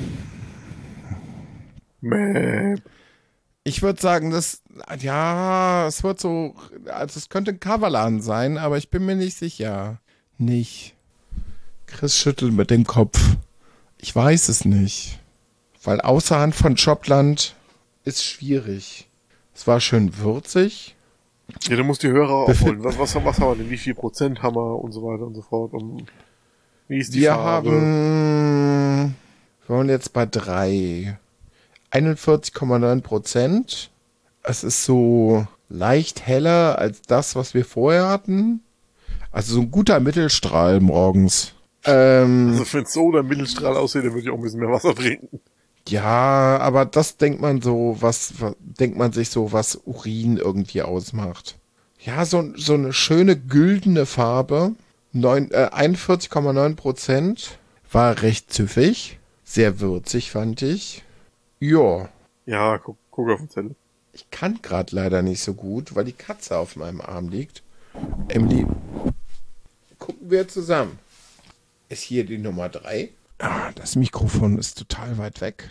Mäh. Ich würde sagen, das, ja, es wird so, also es könnte ein Kavalan sein, aber ich bin mir nicht sicher. Nicht. Chris schüttelt mit dem Kopf. Ich weiß es nicht. Weil außerhalb von Schottland ist schwierig. Es war schön würzig. Ja, du musst die Hörer aufholen. Was, was, was haben wir denn? Wie viel Prozent haben wir und so weiter und so fort? Und wie ist die Wir Farbe? haben, wir waren jetzt bei drei. einundvierzig Komma neun Prozent. Es ist so leicht heller als das, was wir vorher hatten. Also so ein guter Mittelstrahl morgens. Ähm, Also wenn es so der Mittelstrahl aussieht, dann würde ich auch ein bisschen mehr Wasser trinken. ja, aber das denkt man so, was, was denkt man sich so, was Urin irgendwie ausmacht. Ja, so, so eine schöne güldene Farbe. Neun, äh, einundvierzig Komma neun Prozent. War recht süffig. Sehr würzig, fand ich. Ja. Ja, guck, guck auf den Zettel. Ich kann gerade leider nicht so gut, weil die Katze auf meinem Arm liegt. Emily, gucken wir zusammen. Ist hier die Nummer drei? Ah, das Mikrofon ist total weit weg.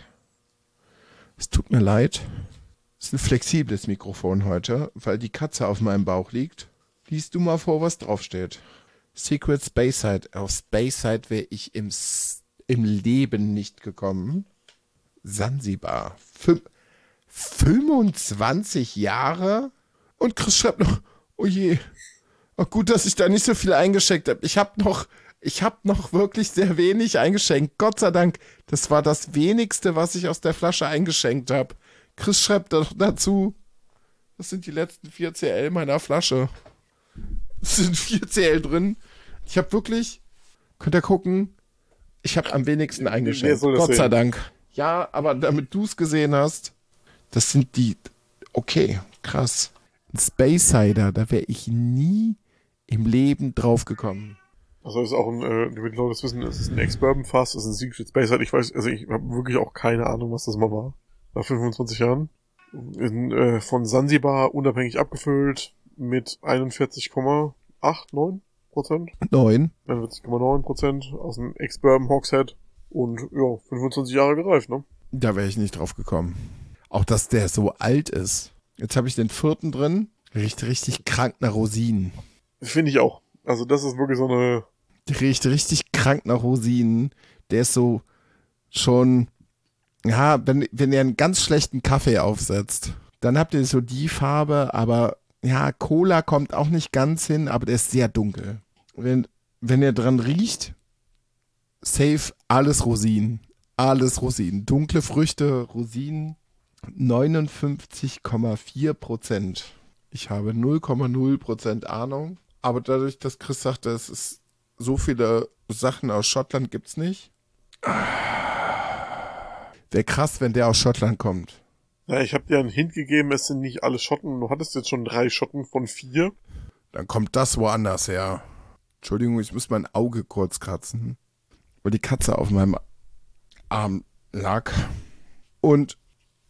Es tut mir leid. Es ist ein flexibles Mikrofon heute, weil die Katze auf meinem Bauch liegt. Lies du mal vor, was draufsteht. Secret Speyside. Auf Speyside wäre ich im, S- im Leben nicht gekommen. Sansibar. Fün- fünfundzwanzig Jahre? Und Chris schreibt noch, oh je, ach gut, dass ich da nicht so viel eingeschenkt habe. Ich habe noch, ich habe noch wirklich sehr wenig eingeschenkt. Gott sei Dank, das war das wenigste, was ich aus der Flasche eingeschenkt habe. Chris schreibt doch dazu, das sind die letzten vier C L meiner Flasche. Es sind vier C L drin. Ich habe wirklich, könnt ihr gucken, ich habe am wenigsten eingeschenkt. Gott sei Dank. Ja, aber damit du es gesehen hast, das sind die, okay, krass. Ein Speyside, da wäre ich nie im Leben drauf gekommen. Also ist auch ein, äh, damit die Leute das wissen, es ist ein Ex-Bourbon-Fass, es ist ein Secret Speyside. Ich weiß, also ich habe wirklich auch keine Ahnung, was das mal war. Nach fünfundzwanzig Jahren. In, äh, von Sansibar unabhängig abgefüllt mit einundvierzig Komma acht, neun Prozent. Neun. einundvierzig Komma neun Prozent aus einem Ex-Bourbon Hogshead. Und ja, fünfundzwanzig Jahre gereift, ne? Da wäre ich nicht drauf gekommen. Auch, dass der so alt ist. Jetzt habe ich den vierten drin. Riecht richtig krank nach Rosinen. Finde ich auch. Also das ist wirklich so eine... Der riecht richtig krank nach Rosinen. Der ist so schon... Ja, wenn, wenn ihr einen ganz schlechten Kaffee aufsetzt, dann habt ihr so die Farbe, aber ja, Cola kommt auch nicht ganz hin, aber der ist sehr dunkel. Wenn, wenn ihr dran riecht, safe alles Rosinen. Alles Rosinen. Dunkle Früchte, Rosinen, neunundfünfzig Komma vier Prozent. Ich habe null Komma null Prozent Ahnung, aber dadurch, dass Chris sagte, es ist so viele Sachen aus Schottland gibt's nicht. Wäre krass, wenn der aus Schottland kommt. Ja, ich habe dir einen Hint gegeben, es sind nicht alle Schotten. Du hattest jetzt schon drei Schotten von vier. Dann kommt das woanders her. Entschuldigung, ich muss mein Auge kurz kratzen, weil die Katze auf meinem Arm lag. Und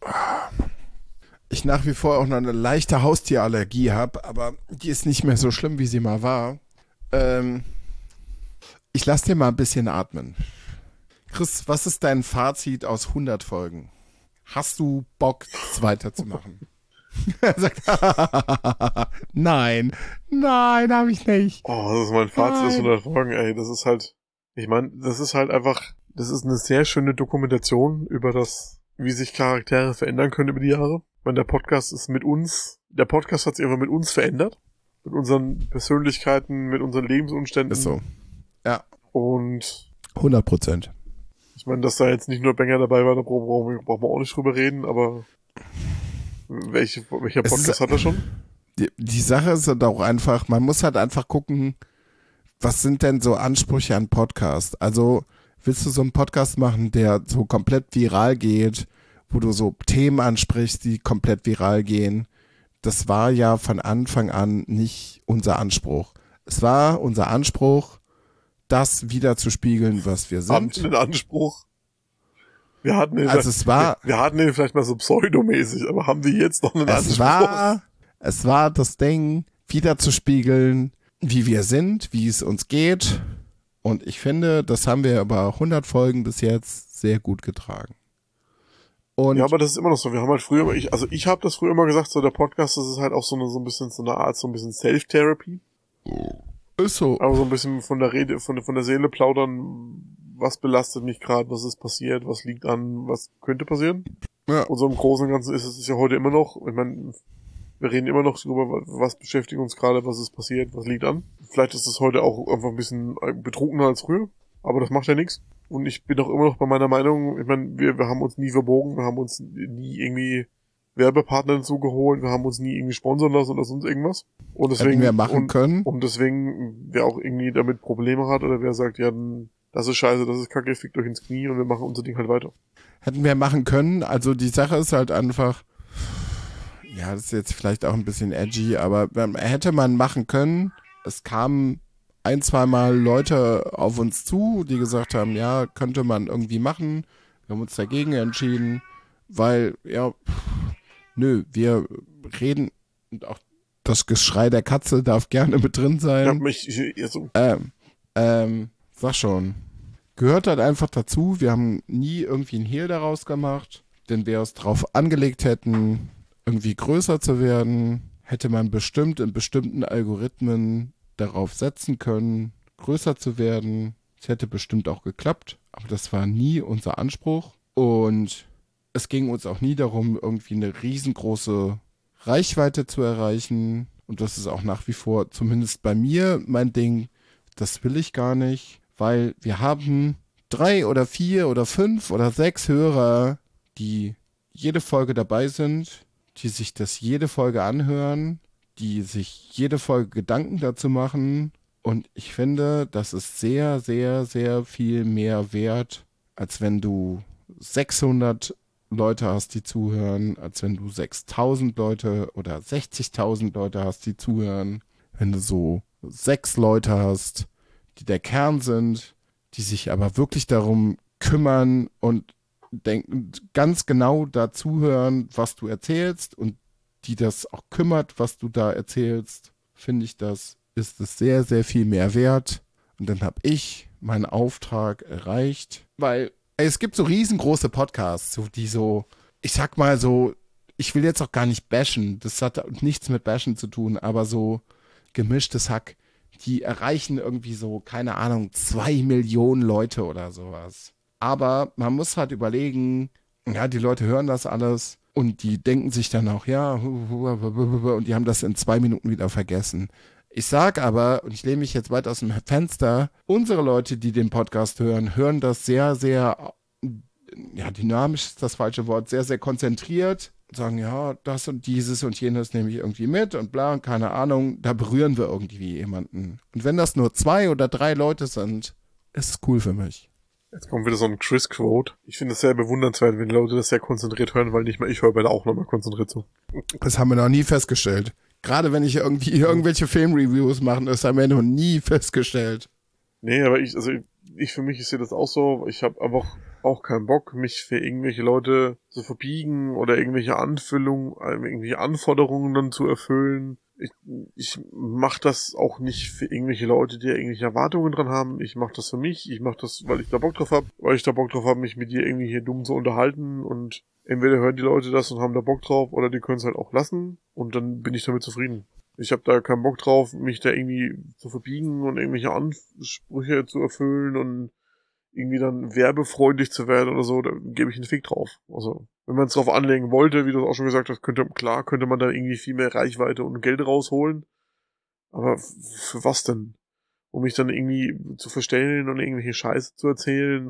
ich nach wie vor auch noch eine leichte Haustierallergie habe, aber die ist nicht mehr so schlimm, wie sie mal war. Ähm, ich lass dir mal ein bisschen atmen. Chris, was ist dein Fazit aus hundert Folgen? Hast du Bock, es weiterzumachen? Er sagt, nein, nein, habe ich nicht. Oh, das ist mein Fazit aus Nein. hundert Folgen, ey. Das ist halt, ich meine, das ist halt einfach, das ist eine sehr schöne Dokumentation über das, wie sich Charaktere verändern können über die Jahre. Ich meine, der Podcast ist mit uns, der Podcast hat sich einfach mit uns verändert. Mit unseren Persönlichkeiten, mit unseren Lebensumständen. Ist so. Ja. Und hundert Prozent. meine, dass da jetzt nicht nur Banger dabei war, da brauchen wir, brauchen wir auch nicht drüber reden, aber welche, welcher Podcast ist, hat er schon? Die, die Sache ist halt auch einfach, man muss halt einfach gucken, was sind denn so Ansprüche an Podcast? Also willst du so einen Podcast machen, der so komplett viral geht, wo du so Themen ansprichst, die komplett viral gehen? Das war ja von Anfang an nicht unser Anspruch. Es war unser Anspruch, das wieder zu spiegeln, was wir sind. Haben den Anspruch. Wir hatten den, also es war, wir, wir hatten den vielleicht mal so pseudomäßig, aber haben die jetzt noch einen Anspruch? Es war, es war das Ding, wieder zu spiegeln, wie wir sind, wie es uns geht. Und ich finde, das haben wir über hundert Folgen bis jetzt sehr gut getragen. Und ja, aber das ist immer noch so. Wir haben halt früher, ich, also ich habe das früher immer gesagt, so der Podcast, das ist halt auch so eine, so ein bisschen so eine Art, so ein bisschen Self-Therapy. Ist so. Aber so ein bisschen von der Rede, von, von der Seele plaudern, was belastet mich gerade, was ist passiert, was liegt an, was könnte passieren. Ja. Und so im Großen und Ganzen ist es ja heute immer noch, ich meine, wir reden immer noch darüber, was beschäftigt uns gerade, was ist passiert, was liegt an. Vielleicht ist es heute auch einfach ein bisschen betrunkener als früher, aber das macht ja nichts. Und ich bin auch immer noch bei meiner Meinung, ich meine, wir, wir haben uns nie verbogen, wir haben uns nie irgendwie Werbepartner hinzugeholt, wir haben uns nie irgendwie sponsern lassen oder sonst irgendwas. Und deswegen, hätten wir machen und, können. Und deswegen, wer auch irgendwie damit Probleme hat oder wer sagt, ja, das ist scheiße, das ist kacke, fickt euch ins Knie und wir machen unser Ding halt weiter. Hätten wir machen können, also die Sache ist halt einfach, ja, das ist jetzt vielleicht auch ein bisschen edgy, aber hätte man machen können, es kamen ein, zweimal Leute auf uns zu, die gesagt haben, ja, könnte man irgendwie machen. Wir haben uns dagegen entschieden, weil, ja, nö, wir reden und auch das Geschrei der Katze darf gerne mit drin sein. Ja, mich, ich, also. Ähm, ähm, sag schon. Gehört halt einfach dazu. Wir haben nie irgendwie einen Hehl daraus gemacht, denn wir es drauf angelegt hätten, irgendwie größer zu werden, hätte man bestimmt in bestimmten Algorithmen darauf setzen können, größer zu werden. Es hätte bestimmt auch geklappt, aber das war nie unser Anspruch. Und es ging uns auch nie darum, irgendwie eine riesengroße Reichweite zu erreichen. Und das ist auch nach wie vor, zumindest bei mir, mein Ding. Das will ich gar nicht, weil wir haben drei oder vier oder fünf oder sechs Hörer, die jede Folge dabei sind, die sich das jede Folge anhören, die sich jede Folge Gedanken dazu machen. Und ich finde, das ist sehr, sehr, sehr viel mehr wert, als wenn du sechshundert Leute hast, die zuhören, als wenn du sechstausend Leute oder sechzigtausend Leute hast, die zuhören. Wenn du so sechs Leute hast, die der Kern sind, die sich aber wirklich darum kümmern und denken, ganz genau da zuhören, was du erzählst und die das auch kümmert, was du da erzählst, finde ich, das ist es sehr, sehr viel mehr wert. Und dann habe ich meinen Auftrag erreicht, weil ey, es gibt so riesengroße Podcasts, so die so, ich sag mal so, ich will jetzt auch gar nicht bashen, das hat nichts mit bashen zu tun, aber so gemischtes Hack, die erreichen irgendwie so, keine Ahnung, zwei Millionen Leute oder sowas. Aber man muss halt überlegen, ja, die Leute hören das alles und die denken sich dann auch, ja, und die haben das in zwei Minuten wieder vergessen. Ich sag aber, und ich lehne mich jetzt weit aus dem Fenster, unsere Leute, die den Podcast hören, hören das sehr, sehr, ja, dynamisch ist das falsche Wort, sehr, sehr konzentriert, sagen, ja, das und dieses und jenes nehme ich irgendwie mit und bla und keine Ahnung, da berühren wir irgendwie jemanden. Und wenn das nur zwei oder drei Leute sind, ist es cool für mich. Jetzt kommt wieder so ein Chris-Quote. Ich finde es sehr bewundernswert, wenn die Leute das sehr konzentriert hören, weil nicht mal ich höre bei da auch nochmal konzentriert zu. Das haben wir noch nie festgestellt. Gerade wenn ich irgendwie irgendwelche Filmreviews mache, das haben wir noch nie festgestellt. Nee, aber ich, also ich, ich für mich, ich sehe das auch so, ich habe einfach auch keinen Bock, mich für irgendwelche Leute zu verbiegen oder irgendwelche Anfüllungen, irgendwelche Anforderungen dann zu erfüllen. Ich, ich mache das auch nicht für irgendwelche Leute, die irgendwelche Erwartungen dran haben. Ich mache das für mich. Ich mache das, weil ich da Bock drauf habe, weil ich da Bock drauf habe, mich mit dir irgendwie hier dumm zu unterhalten. Und entweder hören die Leute das und haben da Bock drauf oder die können es halt auch lassen. Und dann bin ich damit zufrieden. Ich habe da keinen Bock drauf, mich da irgendwie zu verbiegen und irgendwelche Ansprüche zu erfüllen und irgendwie dann werbefreundlich zu werden oder so, da gebe ich einen Fick drauf. Also, wenn man es drauf anlegen wollte, wie du auch schon gesagt hast, könnte, klar, könnte man da irgendwie viel mehr Reichweite und Geld rausholen. Aber f- für was denn? Um mich dann irgendwie zu verstellen und irgendwelche Scheiße zu erzählen und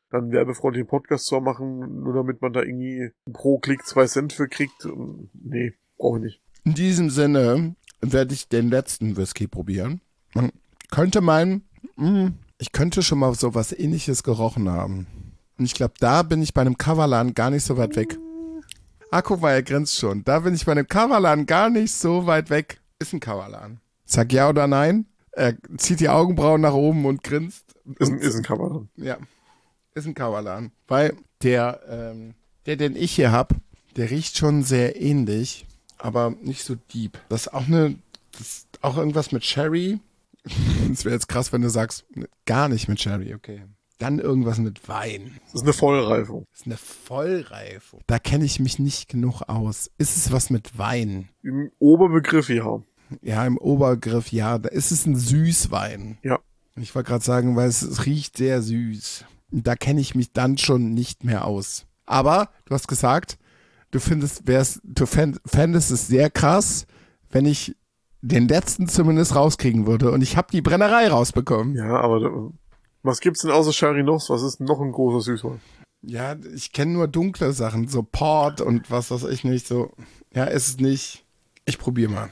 dann werbefreundlichen Podcast zu machen, nur damit man da irgendwie pro Klick zwei Cent für kriegt. Nee, brauche ich nicht. In diesem Sinne werde ich den letzten Whisky probieren. Man könnte meinen, mh, ich könnte schon mal so was Ähnliches gerochen haben. Und ich glaube, da bin ich bei einem Coverladen gar nicht so weit weg. Ah, guck mal, er grinst schon. Da bin ich bei einem Coverladen gar nicht so weit weg. Ist ein Coverladen. Sag ja oder nein. Er zieht die Augenbrauen nach oben und grinst. Ist ein, ist ein Coverladen. Ja, ist ein Coverladen. Weil der, ähm, der, den ich hier habe, der riecht schon sehr ähnlich, aber nicht so deep. Das ist auch eine, das ist auch irgendwas mit Sherry. Das wäre jetzt krass, wenn du sagst, gar nicht mit Sherry, okay. Dann irgendwas mit Wein. Das ist eine Vollreifung. Das ist eine Vollreifung. Da kenne ich mich nicht genug aus. Ist es was mit Wein? Im Oberbegriff, ja. Ja, im Obergriff, ja. Da ist es ein Süßwein. Ja. Ich wollte gerade sagen, weil es, es riecht sehr süß. Da kenne ich mich dann schon nicht mehr aus. Aber du hast gesagt, du findest, wär's, du fänd, fändest es sehr krass, wenn ich den letzten zumindest rauskriegen würde. Und ich habe die Brennerei rausbekommen. Ja, aber da, was gibt's denn außer Sherry noch? Was ist denn noch ein großer Süßwein? Ja, ich kenne nur dunkle Sachen, so Port und was weiß ich nicht. So, ja, ist es nicht. Ich probiere mal.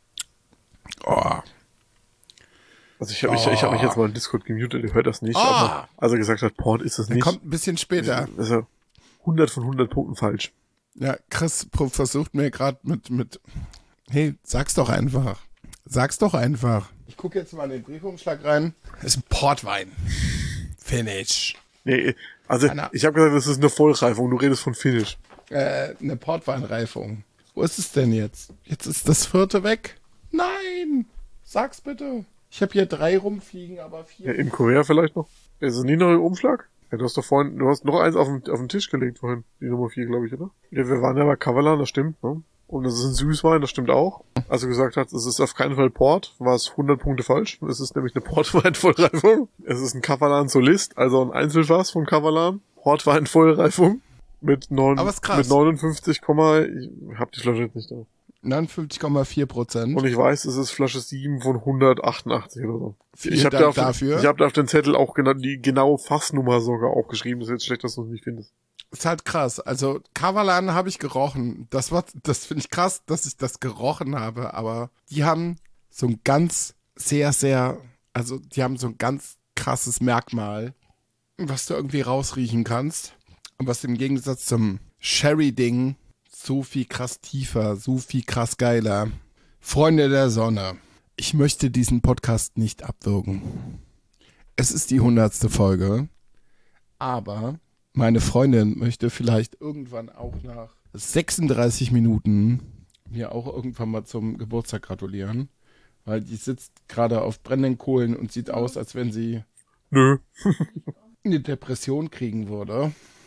Oh. Also ich habe Oh. ich, ich hab mich jetzt mal in Discord gemutet, ihr hört das nicht. Oh. Aber als er gesagt hat, Port ist es Der nicht. kommt ein bisschen später. Ist er hundert von hundert Punkten falsch. Ja, Chris versucht mir gerade mit, mit, hey, sag's doch einfach. Sag's doch einfach. Ich gucke jetzt mal in den Briefumschlag rein. Das ist ein Portwein. Finish. Nee, also Anna. ich habe gesagt, das ist eine Vollreifung, du redest von Finish. Äh, eine Portweinreifung. Wo ist es denn jetzt? Jetzt ist das vierte weg. Nein! Sag's bitte. Ich habe hier drei rumfliegen, aber vier. Ja, im Korea vielleicht noch. Ist es nie noch im Umschlag? Ja, du hast doch vorhin, du hast noch eins auf den, auf den Tisch gelegt vorhin. Die Nummer vier, glaube ich, oder? Ja, wir waren ja bei Kavalan, das stimmt, ne? Und das ist ein Süßwein, das stimmt auch. Als du gesagt hast, es ist auf keinen Fall Port, war es hundert Punkte falsch. Es ist nämlich eine Portwein-Vollreifung. Es ist ein Kavalan Solist, also ein Einzelfass von Kavalan. Portwein-Vollreifung. Mit, neun, Aber ist krass. mit neunundfünfzig, ich hab die Flasche jetzt nicht da. neunundfünfzig Komma vier Prozent. Und ich weiß, es ist Flasche sieben von hundertachtundachtzig oder so. Vielen Ich habe Dank da, auf- dafür. ich hab da auf den Zettel auch genau, die genaue Fassnummer sogar aufgeschrieben. Das ist jetzt schlecht, dass du es nicht findest. Ist halt krass. Also Kavalan habe ich gerochen. Das war, das finde ich krass, dass ich das gerochen habe. Aber die haben so ein ganz sehr, sehr, also die haben so ein ganz krasses Merkmal, was du irgendwie rausriechen kannst. Und was im Gegensatz zum Sherry-Ding so viel krass tiefer, so viel krass geiler. Freunde der Sonne, ich möchte diesen Podcast nicht abwürgen. Es ist die hundertste Folge, aber meine Freundin möchte vielleicht irgendwann auch nach sechsunddreißig Minuten mir auch irgendwann mal zum Geburtstag gratulieren, weil die sitzt gerade auf brennenden Kohlen und sieht aus, als wenn sie Nö. eine Depression kriegen würde.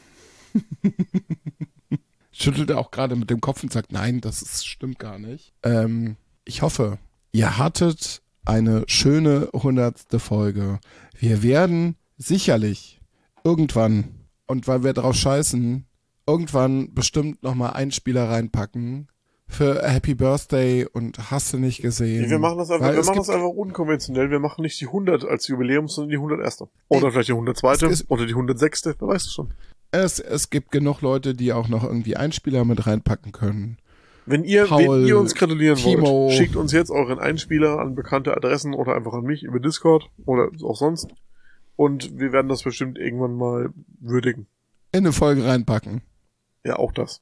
Schüttelt auch gerade mit dem Kopf und sagt, nein, das ist, stimmt gar nicht. Ähm, ich hoffe, ihr hattet eine schöne hundertste Folge. Wir werden sicherlich irgendwann, und weil wir drauf scheißen, irgendwann bestimmt nochmal Einspieler reinpacken für Happy Birthday und hast du nicht gesehen. Nee, wir machen das einfach, Weil wir es machen gibt- das einfach unkonventionell. Wir machen nicht die hundert als Jubiläum, sondern die hunderterste. Oder Ey, vielleicht die hundertzweite. es ist- Oder die hundertsechste. Wer weiß es schon. Es, es gibt genug Leute, die auch noch irgendwie Einspieler mit reinpacken können. Wenn ihr, Paul, wenn ihr uns gratulieren Timo. wollt, schickt uns jetzt euren Einspieler an bekannte Adressen oder einfach an mich über Discord oder auch sonst. Und wir werden das bestimmt irgendwann mal würdigen. In eine Folge reinpacken. Ja, auch das.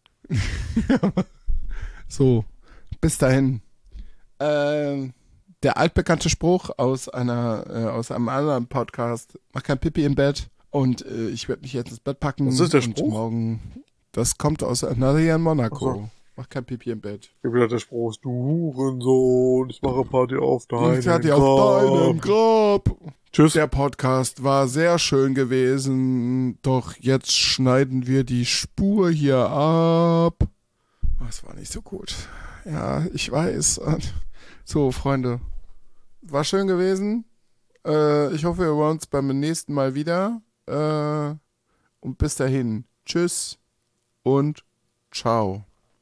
So, bis dahin. Ähm, der altbekannte Spruch aus einer äh, aus einem anderen Podcast: Mach kein Pipi im Bett. Und äh, ich werde mich jetzt ins Bett packen. Was ist der und Spruch? morgen. Das kommt aus Nadia in Monaco. Ach so. Mach kein Pipi im Bett. Ich habe gedacht, der Spruch ist, du Hurensohn, ich mache Party auf deinem Ich hatte auf deinem Grab. Grab. Tschüss. Der Podcast war sehr schön gewesen, doch jetzt schneiden wir die Spur hier ab. Das war nicht so gut. Ja, ich weiß. So, Freunde, war schön gewesen. Äh, ich hoffe, wir hören uns beim nächsten Mal wieder. Äh, und bis dahin, tschüss und ciao.